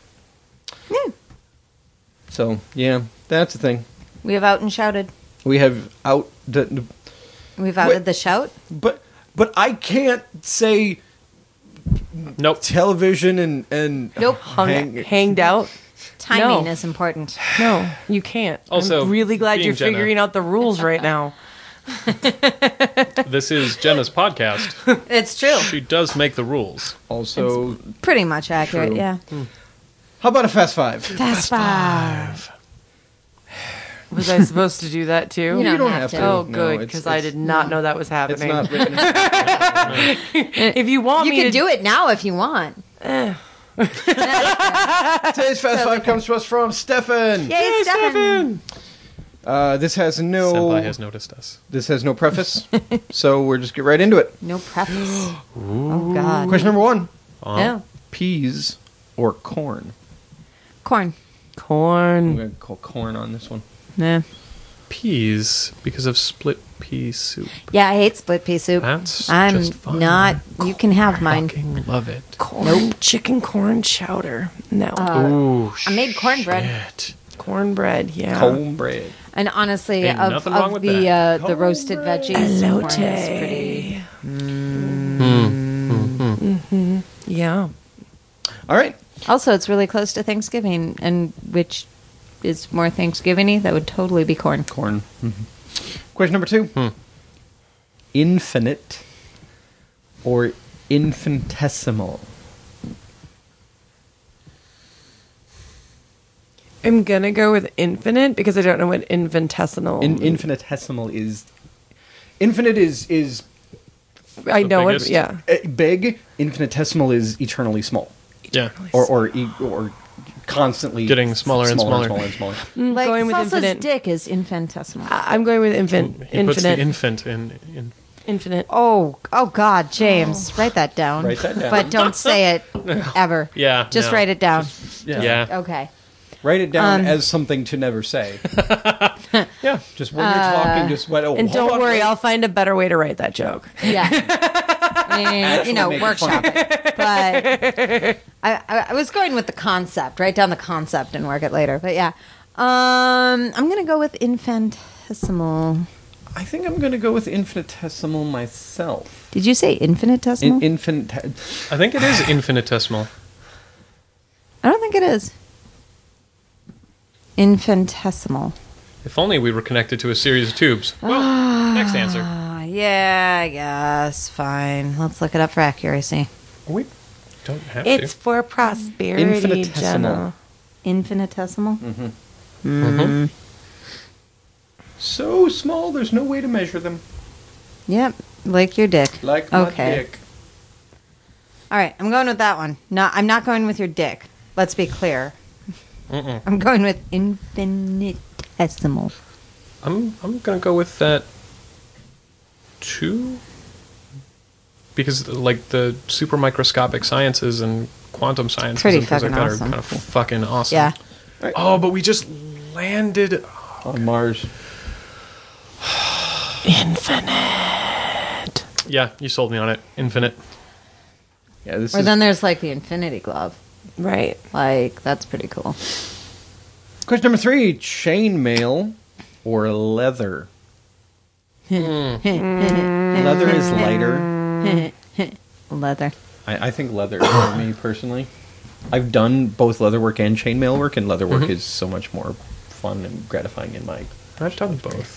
So yeah, that's the thing. We have out and shouted. We have out. The, We've outed Wait. the shout. but but I can't say Nope. television and and Nope. Hung, hang- hanged out. Timing No. is important. No, you can't. Also, I'm really glad being you're Jenna- figuring out the rules right now. This is Jenna's podcast. It's true. She does make the rules. Also, Pretty much accurate. True. Yeah. how about a Fast Five? Fast five. Was I supposed to do that too? You don't have to. Oh, No, good, it's- because I it's- did not know that was It's happening. not written. If you want You me can to do it now if you want. Today's Fast Five comes to us from Stefan. Yay, Stefan. Uh, this has no Senpai has noticed us. this has no preface, so we're just get right into it. No preface. Oh God. Question number one: Uh, No. peas or corn? Corn. I'm corn. gonna call corn on this one. Nah. Peas because of split pea soup. Yeah, I hate split pea soup. That's I'm just fun. not. You can have mine. Fucking love it. Corn. Chicken corn chowder. No. Ooh, Uh, I made cornbread. shit. Cornbread. Yeah. Cornbread. And honestly, Ain't of, nothing wrong of with the that. uh, the roasted veggies, corn is pretty. Elote. Yeah. All right. Also, it's really close to Thanksgiving, and which is more Thanksgiving-y. That would totally be corn. Corn. Mm-hmm. Question number two. Hmm. Infinite or infinitesimal? I'm gonna go with infinite because I don't know what infinitesimal. In, infinitesimal is... Infinite is, is I The know biggest. it. Yeah. uh, big. Infinitesimal is eternally small. Yeah. Or or, e- or constantly... Getting smaller and smaller. smaller. And smaller, and smaller. I'm Like going with Salsa's infinite. dick is infinitesimal. I- I'm going with infin- He puts the infinite. infant in. in infinite. Oh, oh God, James, write that down. Write that down. But don't say it ever. Yeah, Just no. write it down. yeah. Okay. Write it down Um, as something to never say. Yeah. Just when you're talking, just what? Oh, And hold don't on, worry, wait. I'll find a better way to write that joke. Yeah. And, you know, make it workshop it. But I, I, I was going with the concept. Write down the concept and work it later. But yeah. Um, I'm going to go with infinitesimal. I think I'm going to go with infinitesimal myself. Did you say infinitesimal? In, infin- I think it is infinitesimal. I don't think it is. Infinitesimal. If only we were connected to a series of tubes. Well, next answer. Uh, yeah, I guess. Fine. Let's look it up for accuracy. We don't have It's to. for prosperity, Infinitesimal. Jenna. Infinitesimal? Mm-hmm. so small, there's no way to measure them. Yep. Like your dick. Like my Okay. dick. All right, I'm going with that one. No, I'm not going with your dick. Let's be clear. Mm-mm. I'm going with infinitesimal. I'm I'm gonna go with that two because like the super microscopic sciences and quantum sciences Pretty and things like fucking that awesome. are kind of fucking awesome. Yeah. Oh, but we just landed. On Mars. Infinite. Yeah, you sold me on it. Infinite. Yeah, this Or is then there's like the infinity glove. Right. Like, that's pretty cool. question number three: chainmail or leather? Leather is lighter. Leather. I, I think leather for me personally. I've done both leather work and chainmail work, and leather work is so much more fun and gratifying in my. I've done both.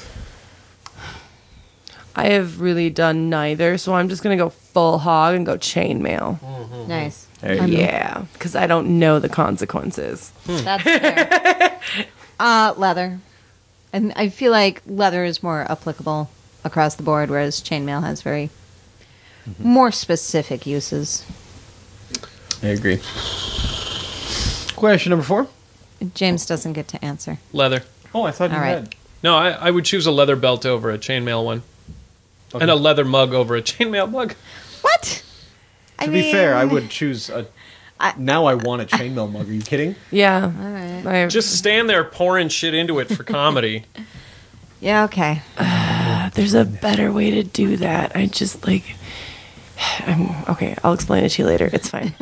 I have really done neither, so I'm just gonna go full hog and go chainmail. Nice. There you go. Yeah, because I don't know the consequences. That's fair. uh, leather. And I feel like leather is more applicable across the board, whereas chainmail has very more specific uses. I agree. Question number four. James doesn't get to answer. Leather. Oh, I thought you All right. had. No, I, I would choose a leather belt over a chainmail one, and a leather mug over a chainmail mug. What? I To be fair, I would choose a. I- now I want a chainmail mug. Are you kidding? Yeah. All right. I, Just stand there pouring shit into it for comedy. Yeah, okay. there's a better way to do that. I just like. I'm, okay, I'll explain it to you later. It's fine.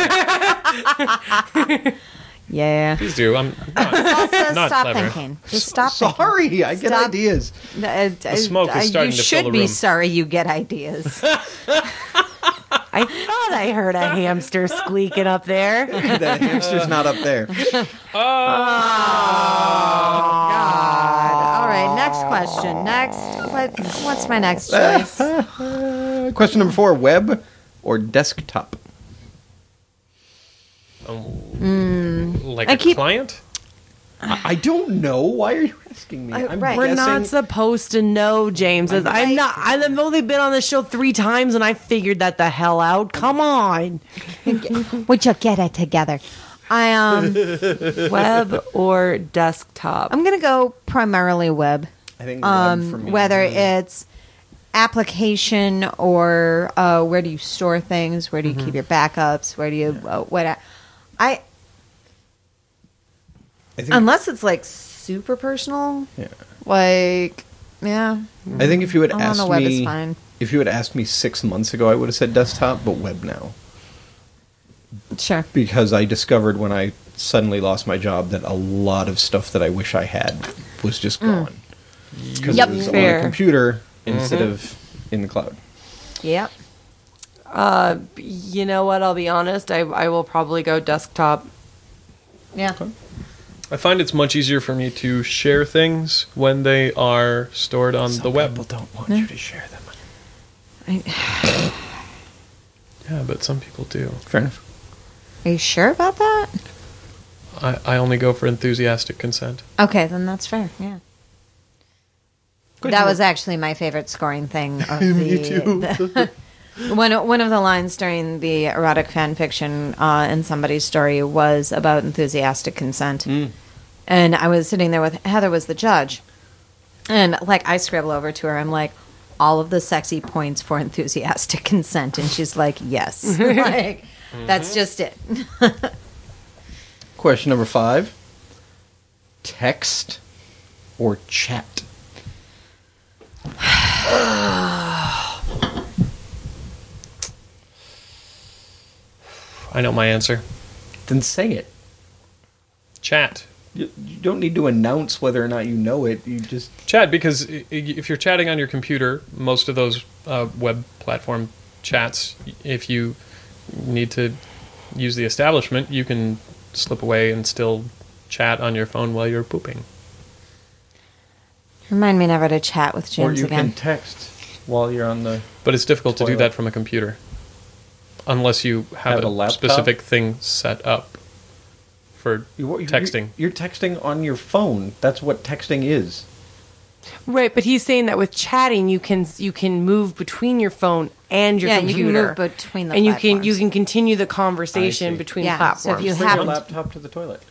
Yeah. Please do. I'm not, Also, not stop clever. thinking. Just stop thinking. Sorry, I get Stop. ideas. Uh, The smoke is uh, starting you to fill should the be room. sorry you get ideas. I thought I heard a hamster squeaking up there. The hamster's not up there. God. All right, next question. Next, what? What's my next choice? Uh, question number four: web or desktop? Like I a keep- client? I, I don't know. Why are you asking me? Uh, I'm right. We're guessing. not supposed to know, James. I'm Right. not. I've only been on the show three times, and I figured that the hell out. Come on, Would you get it together? I um, web or desktop? I'm gonna go primarily web. I think web for Um, me. whether it's application or uh, where do you store things? Where do you keep your backups? Where do you uh, what? I, I I think, unless it's like super personal, yeah. like yeah, I think if you had on asked the web me, is fine. if you had asked me six months ago, I would have said desktop, but web now. Sure. Because I discovered when I suddenly lost my job that a lot of stuff that I wish I had was just gone. Because Yep. it was on Fair. a computer instead of in the cloud. Yep. Uh, you know what? I'll be honest. I I will probably go desktop. Yeah. I find it's much easier for me to share things when they are stored on Some the web. people don't want you to share them. I- Yeah, but some people do. Fair enough. Are you sure about that? I, I only go for enthusiastic consent. Okay, then that's fair. Yeah. Good That to was know. actually my favorite scoring thing of the, the one one of the lines during the erotic fan fiction uh, in somebody's story was about enthusiastic consent. Mm. And I was sitting there with Heather was the judge. And like I scribble over to her, I'm like, all of the sexy points for enthusiastic consent, and she's like, yes. Like that's just it. Question number five. Text or chat? I know my answer. Then say it. Chat. You, you don't need to announce whether or not you know it. You just Chat, because i- i- if you're chatting on your computer, most of those uh, web platform chats, if you need to use the establishment, you can slip away and still chat on your phone while you're pooping. Remind me never to chat with or James you again. can text while you're on the. But it's difficult to do Toilet. that from a computer. Unless you have, Have a, a laptop? specific thing set up for You- you- texting. You're texting on your phone. That's what texting is. Right, but he's saying that with chatting, you can you can move between your phone and your Yeah, you can computer. move between the and you can you platforms. can continue the I conversation see. between Yeah, so if platforms. you Bring have- your happened- laptop to the toilet.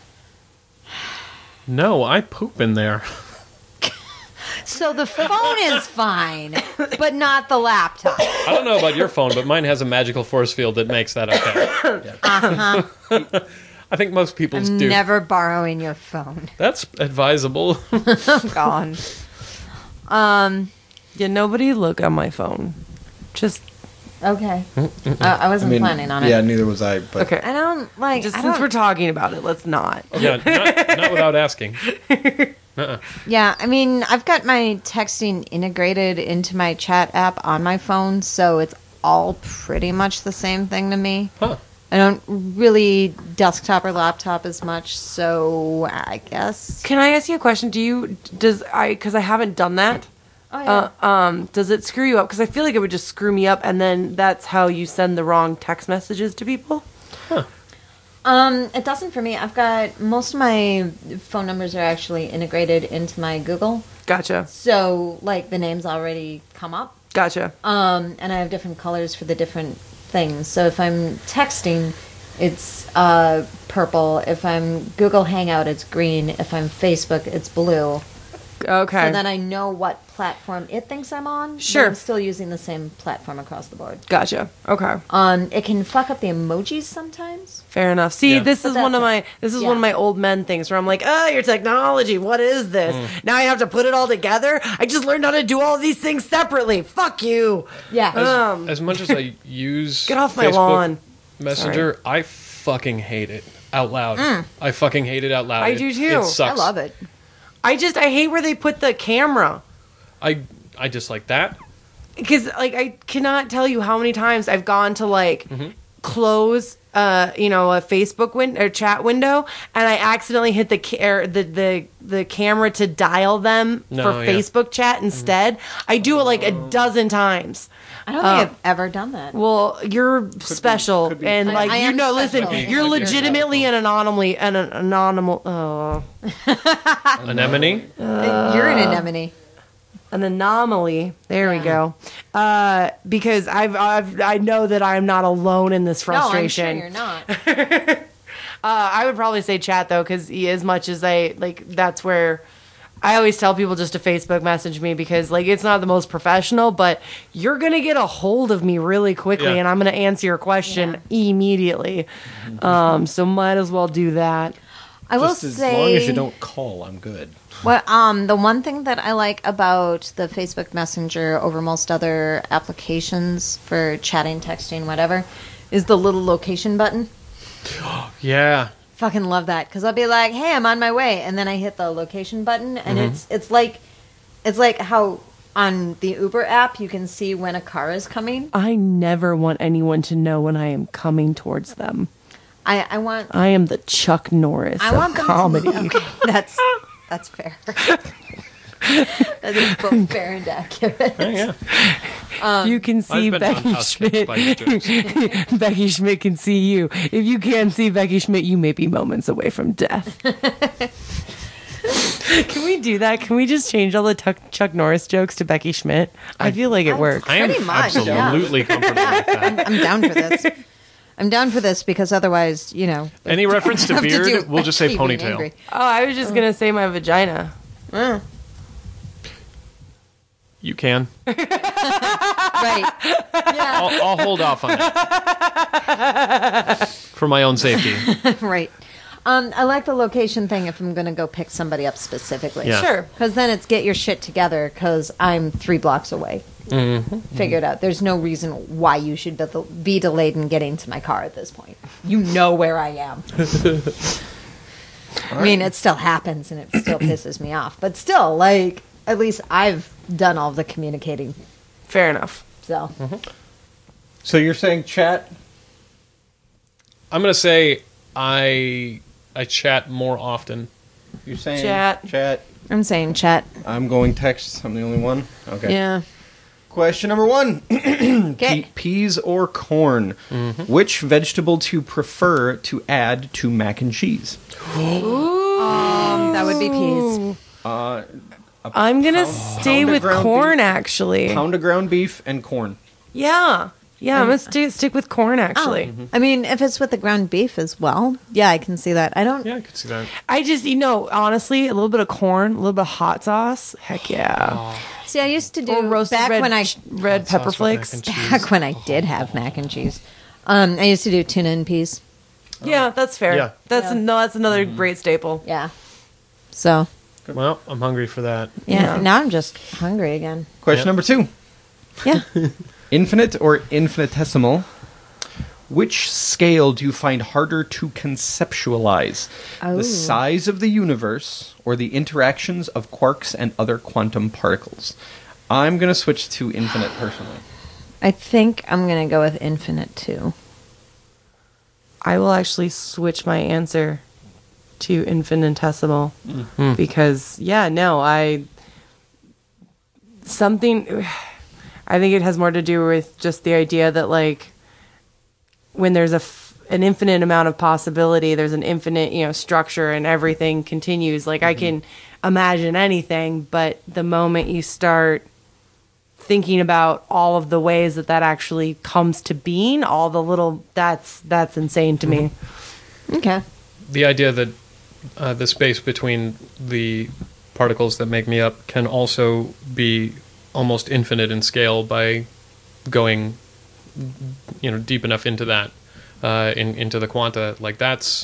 No, I poop in there. So the phone is fine, but not the laptop. I don't know about your phone, but mine has a magical force field that makes that okay. Uh-huh. I think most people's I'm do. never borrowing your phone. That's advisable. Gone. Um. Yeah, nobody look on my phone. Just Okay. I, I wasn't planning on it. Yeah, neither was I. But okay. I don't like. Just I since don't- we're talking about it, let's not. Yeah, not, not without asking. Yeah, I mean, I've got my texting integrated into my chat app on my phone, so it's all pretty much the same thing to me. Huh. I don't really desktop or laptop as much, so I guess. Can I ask you a question? Do you does I because I haven't done that. Oh yeah. Uh, um, does it screw you up? Because I feel like it would just screw me up, and then that's how you send the wrong text messages to people. Um, it doesn't for me. I've got most of my phone numbers are actually integrated into my Google, Gotcha, so like the names already come up. gotcha. Um, and I have different colors for the different things. So if I'm texting, it's uh, purple. If I'm Google Hangout, it's green. If I'm Facebook, it's blue. Okay. So then I know what platform it thinks I'm on. but Sure. I'm still using the same platform across the board. Gotcha. Okay. Um, it can fuck up the emojis sometimes. Fair enough. See, Yeah. this But is one of that's my it. this is Yeah. one of my old men things where I'm like, oh, your technology. What is this? Now I have to put it all together. I just learned how to do all these things separately. Fuck you. Yeah. Um, As much as I use Get off my Facebook lawn. Messenger, I fucking hate it out loud. I fucking hate it out loud. I It- do too. It I sucks. I love it. I just I hate where they put the camera. I I just like that. Because like I cannot tell you how many times I've gone to like close uh you know a Facebook win- or chat window and I accidentally hit the ca- or the the the camera to dial them No, for yeah. Facebook chat instead. I do it like a dozen times. I don't Uh, think I've ever done that. Well, you're special could be. and I- like I you am know listen, special. you're Could be. legitimately an anomaly an, an anomal oh Anemone. You're an anemone. an anomaly. There we Yeah. go. Uh, because I've, I've I know that I'm not alone in this frustration. No, I'm sure you're not. Uh, I would probably say chat though, because as much as I like, that's where I always tell people just to Facebook message me because like it's not the most professional, but you're gonna get a hold of me really quickly, Yeah. and I'm gonna answer your question immediately. Um, so might as well do that. I will Just as say, long as you don't call, I'm good. Well, um, the one thing that I like about the Facebook Messenger over most other applications for chatting, texting, whatever, is the little location button. Yeah. Fucking love that because I'll be like, "Hey, I'm on my way," and then I hit the location button, and it's it's like it's like how on the Uber app, you can see when a car is coming. I never want anyone to know when I am coming towards them. I, I want I am the Chuck Norris I of want them comedy. to. Okay, that's that's fair. That is both fair and accurate. Oh, yeah. You can see I've been Becky roundhouse kicked by these jokes. Schmidt. Becky Schmidt can see you. If you can't see Becky Schmidt, you may be moments away from death. Can we do that? Can we just change all the Tuck, Chuck Norris jokes to Becky Schmidt? I feel like it works. I am Pretty much, yeah. absolutely comfortable with that. I'm down for this. I'm down for this because otherwise, you know. Any reference to have to do beard, we'll just say Becky being ponytail. angry. Oh, I was just gonna say my vagina. Mm, You can. right. Yeah. I'll, I'll hold off on that for my own safety. Right. Um, I like the location thing if I'm going to go pick somebody up specifically. Yeah. Sure. Because then it's get your shit together because I'm three blocks away. Mm-hmm. Figured out. There's no reason why you should be be delayed in getting to my car at this point. You know where I am. I mean, it still happens and it still pisses me off. But still, like, at least I've done all the communicating. Fair enough. So, So you're saying chat? I'm gonna say I I chat more often. You're saying Chat. Chat. I'm saying chat. I'm going text. I'm the only one. Okay. Yeah. Question number one. Okay. Pe- peas or corn? Which vegetable do you prefer to add to mac and cheese? Um, that would be peas. Uh, I'm gonna Pound- stay pound of with ground corn, beef. actually. pound of ground beef and corn. Yeah. Yeah, I'm gonna stay, stick with corn, actually. Oh. I mean, if it's with the ground beef as well, yeah, I can see that. I don't. Yeah, I could see that. I just, you know, honestly, a little bit of corn, a little bit of hot sauce. Heck yeah. See, I used to do Or roasted back red, when I red Hot pepper sauce with mac flakes. and cheese. back when I did have mac and cheese. Um, I used to do tuna and peas. Yeah, that's fair. Yeah. That's Yeah. no, that's another great staple. Yeah. So Well, I'm hungry for that. yeah, Yeah. now I'm just hungry again. Question Yeah. number two. Yeah. Infinite or infinitesimal? Which scale do you find harder to conceptualize? Oh. The size of the universe or the interactions of quarks and other quantum particles? I'm going to switch to infinite personally. I think I'm gonna go with infinite too. I will actually switch my answer to infinitesimal because yeah, no, I something I think it has more to do with just the idea that like when there's a f- an infinite amount of possibility, there's an infinite, you know, structure and everything continues. Like I can imagine anything, but the moment you start thinking about all of the ways that that actually comes to being, all the little that's that's insane to me. Okay. The idea that uh, the space between the particles that make me up can also be almost infinite in scale by going, you know, deep enough into that, uh, in, into the quanta. Like that's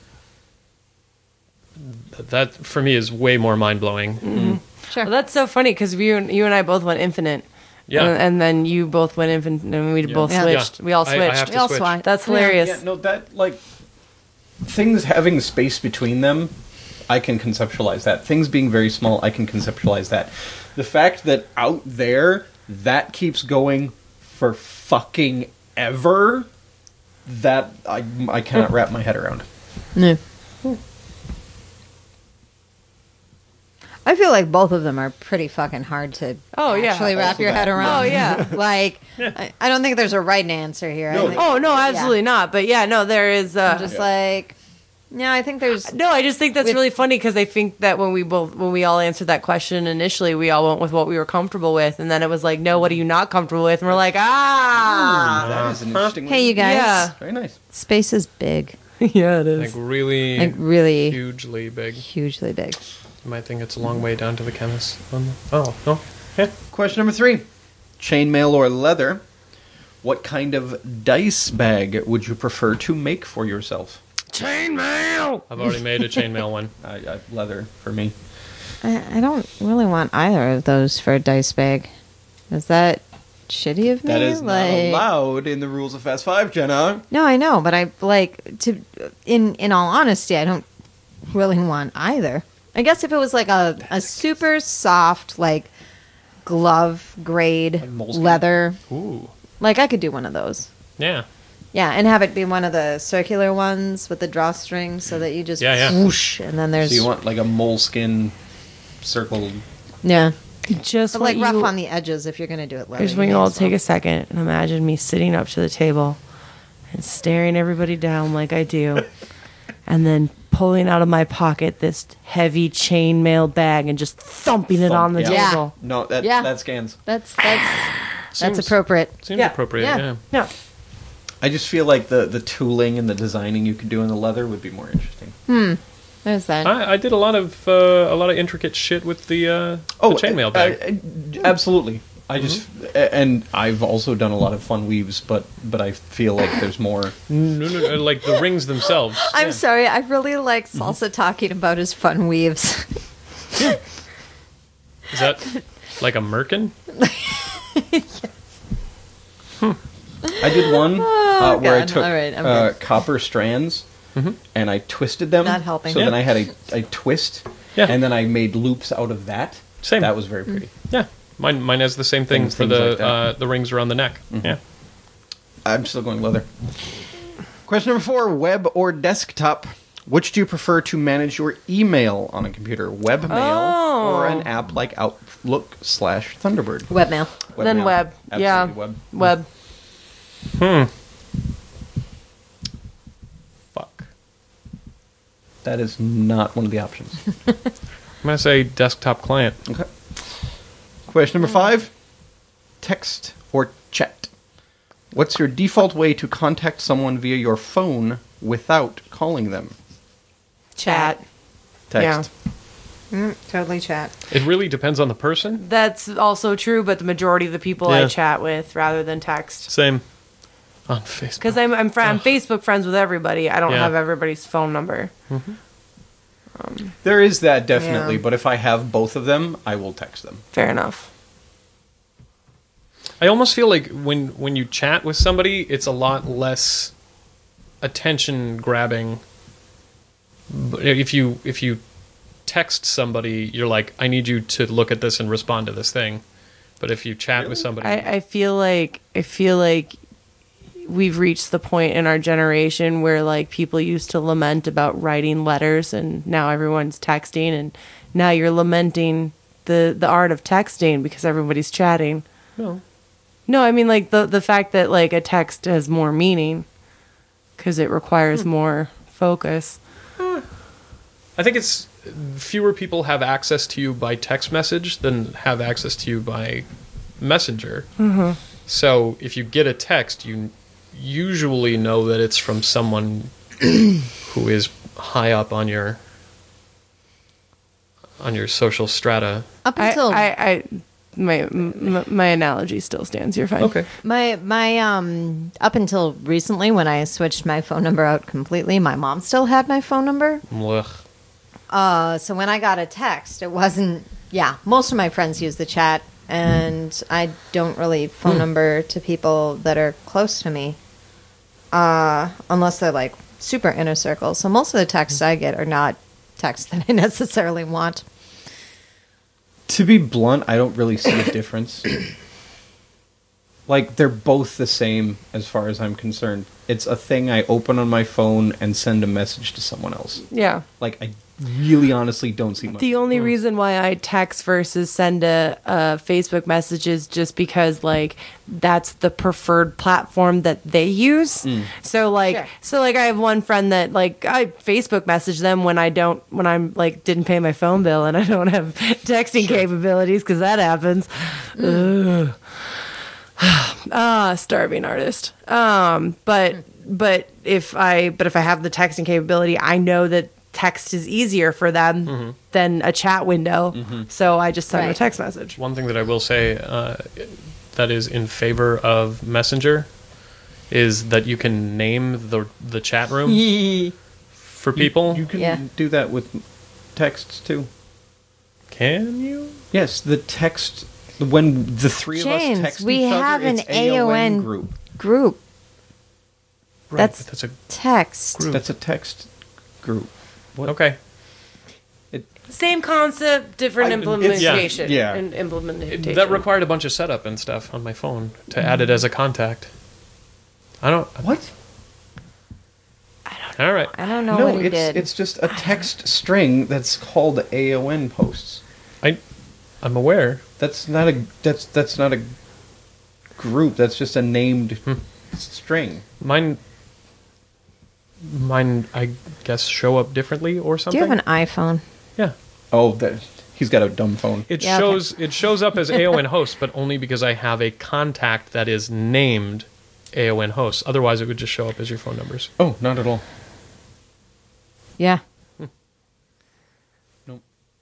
that for me is way more mind blowing. Sure. Well, that's so funny because you and you and I both went infinite. Yeah. and, and then you both went infinite, and we both Yeah. switched. Yeah. We all I- I switched. have to We all switch. switched. That's hilarious. Yeah, no, that, like, things having space between them, I can conceptualize that. Things being very small, I can conceptualize that. The fact that out there, that keeps going for fucking ever, that I, I cannot wrap my head around. No. I feel like both of them are pretty fucking hard to Oh, yeah. actually wrap Also your head that. around. Oh, yeah. Like, I, I don't think there's a right answer here. I No. think, Oh no, absolutely yeah. not. But yeah, no, there is. Uh, I'm just like, yeah, I think there's. no, I just think that's With- really funny because I think that when we both when we all answered that question initially, we all went with what we were comfortable with, and then it was like, no, what are you not comfortable with? And we're like, ah, That is an interesting Hey, you guys. Yeah. Very nice. Space is big. yeah, it Like is. really, Like, really hugely big. hugely big. You might think it's a long way down to the chemist. On the, oh no. Yeah. Question number three. Chainmail or leather? What kind of dice bag would you prefer to make for yourself? Chainmail. I've already made a chainmail one. I, I, leather for me. I, I don't really want either of those for a dice bag. Is that shitty of me? That is not Like- allowed in the rules of Fast Five, Jenna. No, I know, but I like to. In in all honesty, I don't really want either. I guess if it was like a a super soft, like glove grade moleskin? leather. Ooh. Like I could do one of those. Yeah. Yeah, and have it be one of the circular ones with the drawstring so that you just Yeah, yeah. whoosh, and then there's So you want like a moleskin circle? yeah, Just but like want rough you, on the edges if you're gonna do it leather. I just want you all to take a second and imagine me sitting up to the table and staring everybody down like I do, and then pulling out of my pocket this heavy chainmail bag and just thumping it Thump, on the yeah. table. No, that Yeah. that scans. That's that's Seems- that's appropriate. Seems Yeah. appropriate, Yeah. yeah. Yeah. I just feel like the the tooling and the designing you could do in the leather would be more interesting. There's that. I, I did a lot of uh, a lot of intricate shit with the, uh, the chainmail bag. uh, uh, absolutely. I just a- and I've also done a lot of fun weaves, but but I feel like there's more. no, no, no, like the rings themselves. I'm Yeah. sorry. I really like Salsa talking about his fun weaves. Is that like a merkin? I did one uh, where I God. took All right, I'm uh, good. copper strands and I twisted them. Not helping. So Yeah. then I had a, a twist, Yeah. and then I made loops out of that. Same. That was very pretty. Yeah. Mine, mine has the same thing Things- for things the like that. uh, the rings around the neck. Yeah. I'm still going leather. Question number four: web or desktop? Which do you prefer to manage your email on a computer? Webmail Oh. or an app like Outlook slash Thunderbird? Webmail. Then Webmail. web. Yeah. Absolutely Web. Fuck. That is not one of the options. I'm gonna say desktop client. Okay. Question number five: text or chat? What's your default way to contact someone via your phone without calling them? Chat. Text. Mm, totally chat. It really depends on the person. That's also true, but the majority of the people Yeah. I chat with rather than text. Same. On Facebook. Because I'm I'm, fr- I'm Facebook friends with everybody. I don't Yeah. have everybody's phone number. There is that definitely, Yeah. but if I have both of them, I will text them. Fair enough. I almost feel like when when you chat with somebody, it's a lot less attention grabbing. But if you if you text somebody, you're like, I need you to look at this and respond to this thing. But if you chat with somebody, I, I feel like I feel like we've reached the point in our generation where like people used to lament about writing letters and now everyone's texting and now you're lamenting the the art of texting because everybody's chatting. no. No, I mean like the the fact that like a text has more meaning because it requires more focus. I think it's fewer people have access to you by text message than have access to you by messenger. Mm-hmm. So if you get a text, you usually know that it's from someone who is high up on your on your social strata. Up I, until I, I my m- my analogy still stands. You're fine. Okay. my my um up until recently when I switched my phone number out completely, my mom still had my phone number. Ugh. Uh, so when I got a text, it wasn't. Yeah, most of my friends use the chat, and I don't really phone number to people that are close to me, uh, unless they're like super inner circle. So most of the texts I get are not texts that I necessarily want. To be blunt, I don't really see a difference. Like, they're both the same as far as I'm concerned. It's a thing I open on my phone and send a message to someone else. Yeah. Like, I really honestly don't see much. The only reason why I text versus send a, a Facebook message is just because like that's the preferred platform that they use. So like Sure. so like I have one friend that like I Facebook message them when I don't when I'm like didn't pay my phone bill and I don't have texting capabilities because that happens. Ugh. Ah, starving artist. Um, but but if I but if I have the texting capability, I know that text is easier for them than a chat window. So I just send them a Right. text message. One thing that I will say uh, that is in favor of Messenger is that you can name the the chat room for people. You can Yeah. do that with texts, too. Can you? Yes, the text... When the three James, of us text we each have other, an it's A O N A O N group. Group Right, That's- but that's a text. Group. That's a text group. What? okay. It, Same concept, different I- it's- implementation. yeah. And implementation. That required a bunch of setup and stuff on my phone to add it as a contact. I don't. What? All right. I don't know no, what he it's did. it's just a text string that's called A O N posts. I, I'm aware. That's not a that's that's not a group. That's just a named Hmm. string. Mine. Mine, I guess, show up differently or Do something. you have an iPhone? Yeah. Oh, that he's got a dumb phone. It Yeah, okay. shows it shows up as A O N host, but only because I have a contact that is named A O N host. Otherwise, it would just show up as your phone numbers. Oh, not at all. Yeah. Nope.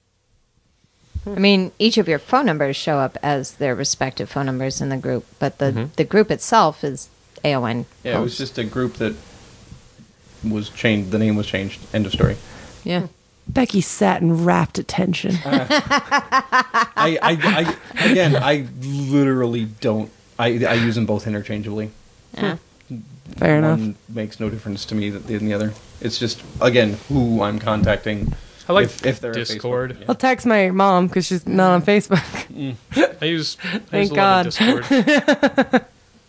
I mean, each of your phone numbers show up as their respective phone numbers in the group, but the, Mhm. the group itself is A O N. Yeah, it was just a group that was changed. The name was changed. End of story. Yeah. Becky sat in rapt attention. I, I, I again, I literally don't. I, I use them both interchangeably. Yeah. Fair enough. One makes no difference to me than the other. It's just again who I'm contacting. I like if, if they're at Discord. Facebook. I'll text my mom because she's not on Facebook. I use. I Thank use a lot of God. Discord.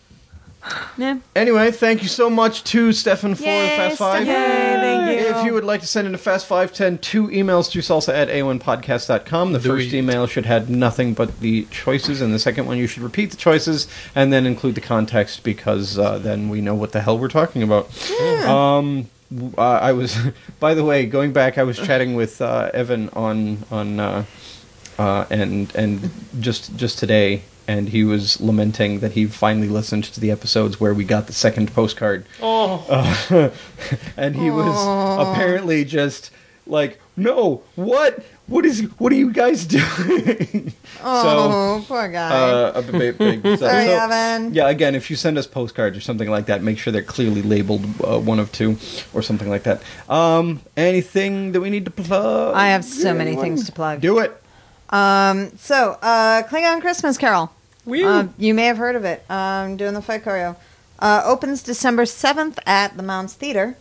Yeah. Anyway, thank you so much to Stefan for Yay, the Fast Five. Stefan. Yay, thank you. If you would like to send in a Fast Five ten, two emails to salsa at A O N podcast dot com. The Do first it. email should have nothing but the choices, and the second one you should repeat the choices and then include the context because uh, then we know what the hell we're talking about. Um, w- uh, I was, by the way, going back, I was chatting with uh, Evan on on uh, uh, and and just just today. And he was lamenting that he finally listened to the episodes where we got the second postcard. Oh, Uh, and he was apparently just like, "No, what? What is? What are you guys doing?" Oh, poor guy. uh, a big, big, so, Sorry, so- Evan. Yeah, again, if you send us postcards or something like that, make sure they're clearly labeled uh, one of two or something like that. Um, anything that we need to plug? I have so many Anyone? things to plug. Do it. Um, so, uh, Klingon Christmas Carol. Wee. Uh, you may have heard of it. Um, doing the fight choreo. Uh, opens December seventh at the Mounds Theater.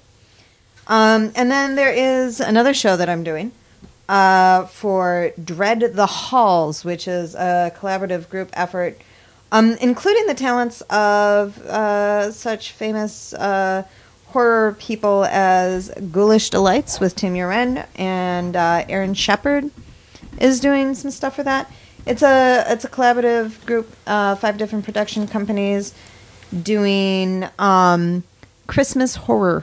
Um, and then there is another show that I'm doing uh, for Dread the Halls, which is a collaborative group effort, um, including the talents of uh, such famous uh, horror people as Ghoulish Delights with Tim Uren and uh, Aaron Shepard is doing some stuff for that. It's a it's a collaborative group, uh, five different production companies doing um, Christmas horror,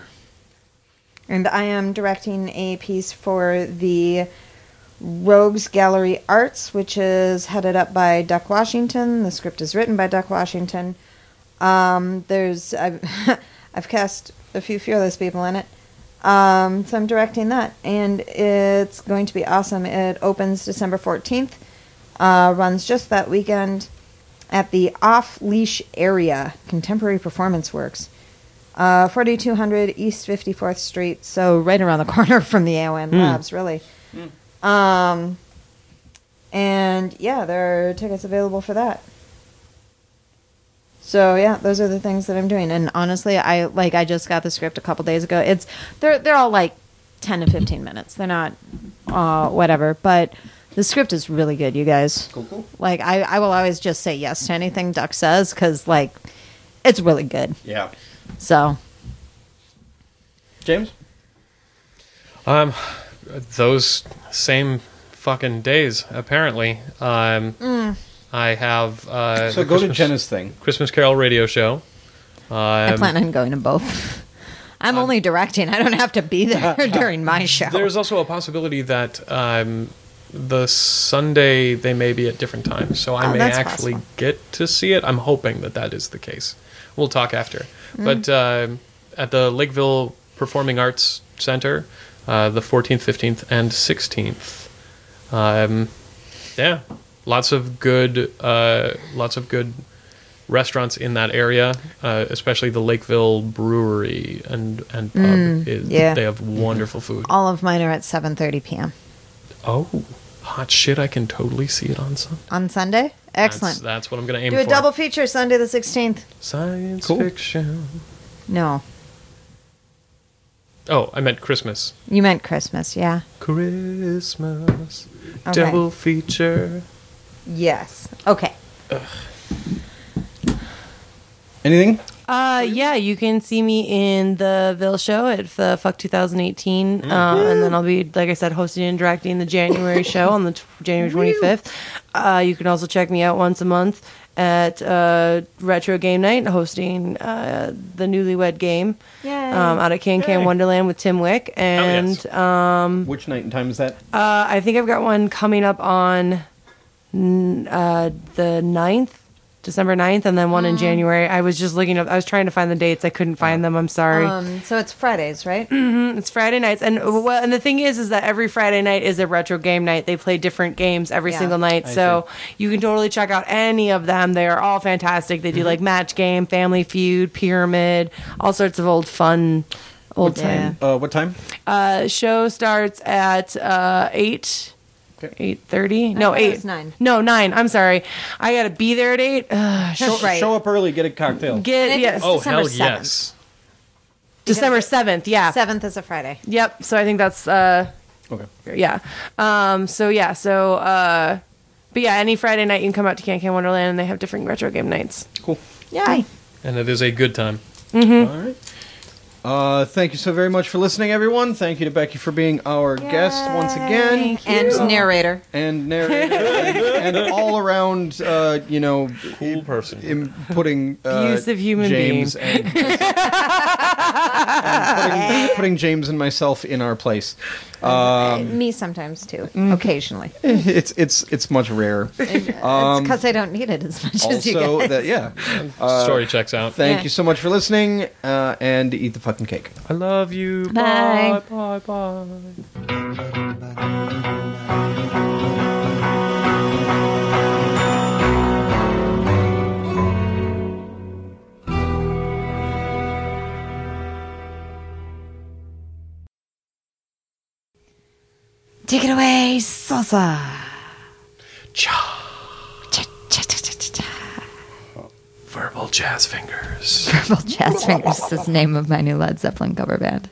and I am directing a piece for the Rogues Gallery Arts, which is headed up by Duck Washington. The script is written by Duck Washington. Um, there's I've I've cast a few fearless people in it. Um, so I'm directing that, and it's going to be awesome. It opens December fourteenth, uh, runs just that weekend at the Off Leash Area Contemporary Performance Works, uh, forty-two hundred East fifty-fourth Street, so right around the corner from the A O N Labs, really. Um, and yeah, there are tickets available for that. So yeah, those are the things that I'm doing. And honestly, I like I just got the script a couple days ago. It's they're they're all like ten to fifteen minutes. They're not uh whatever, but the script is really good, you guys. Cool, cool. Like I I will always just say yes to anything Duck says cuz like it's really good. Yeah. So, James? Um, those same fucking days, apparently. Um, I have uh, So the go to Christmas- Jenna's thing. Christmas Carol radio show. Um, I plan on going to both. I'm only directing. I don't have to be there during my show. There's also a possibility that um, the Sunday they may be at different times, so I Oh, may that's actually possible. get to see it. I'm hoping that that is the case. We'll talk after. Mm. But um at the Lakeville Performing Arts Center, uh, the fourteenth, fifteenth, and sixteenth. Um, yeah, lots of good, uh, lots of good restaurants in that area, uh, especially the Lakeville Brewery and and pub. Mm, is, yeah. They have wonderful food. All of mine are at seven thirty p.m. Oh, hot shit! I can totally see it on Sun. on Sunday. Excellent. That's, that's what I'm going to aim Do a for. double feature Sunday the sixteenth. Science Cool. fiction. No. Oh, I meant Christmas. You meant Christmas, yeah. Christmas. Okay. Double feature. Yes. Okay. Anything? Uh, yeah, you can see me in the Ville show at the Fuck twenty eighteen, um, and then I'll be, like I said, hosting and directing the January show on the t- January twenty-fifth. Uh, you can also check me out once a month at uh, Retro Game Night, hosting uh, the Newlywed Game Yay. um, out at Can Can Yay. Wonderland with Tim Wick, and yes. um, Which night and time is that? uh, I think I've got one coming up on n- uh, the ninth. December ninth, and then one in January. I was just looking up, I was trying to find the dates. I couldn't find them. I'm sorry. Um, so it's Fridays, right? It's Friday nights. And well, and the thing is, is that every Friday night is a retro game night. They play different games every Yeah. single night. I So you can totally check out any of them. They are all fantastic. They do like Match Game, Family Feud, Pyramid, all sorts of old fun, old Yeah. time. Uh, what time? Uh, show starts at uh, eight. Okay. Eight thirty? No, thought it eight. was nine. No, nine. I'm sorry. I gotta be there at eight. Ugh, Show, Right. show up early, get a cocktail. get think yes. it's Oh, December hell seventh. yes. December seventh. Yeah. Seventh is a Friday. Yep. So I think that's uh Okay. yeah. Um. So yeah. So uh. But yeah, any Friday night you can come out to Can Can Wonderland, and they have different retro game nights. Cool. Yay. And it is a good time. All right. Uh, thank you so very much for listening, everyone. Thank you to Becky for being our guest once again. And narrator. And narrator. and, and all around, uh, you know, Cool person. in putting uh, Abusive human James and, and putting, putting James and myself in our place. Um, Me sometimes too. Occasionally. it's it's it's much rarer. it's because I don't need it as much as you Also, guys. that yeah. Story checks out. Thank Yeah. you so much for listening, uh, and eat the fucking cake. I love you. Bye. Bye. Bye. Bye. Take it away, salsa. Cha. Cha, cha, cha, cha, cha, cha. Verbal jazz fingers. Purple Jazz Fingers is the name of my new Led Zeppelin cover band.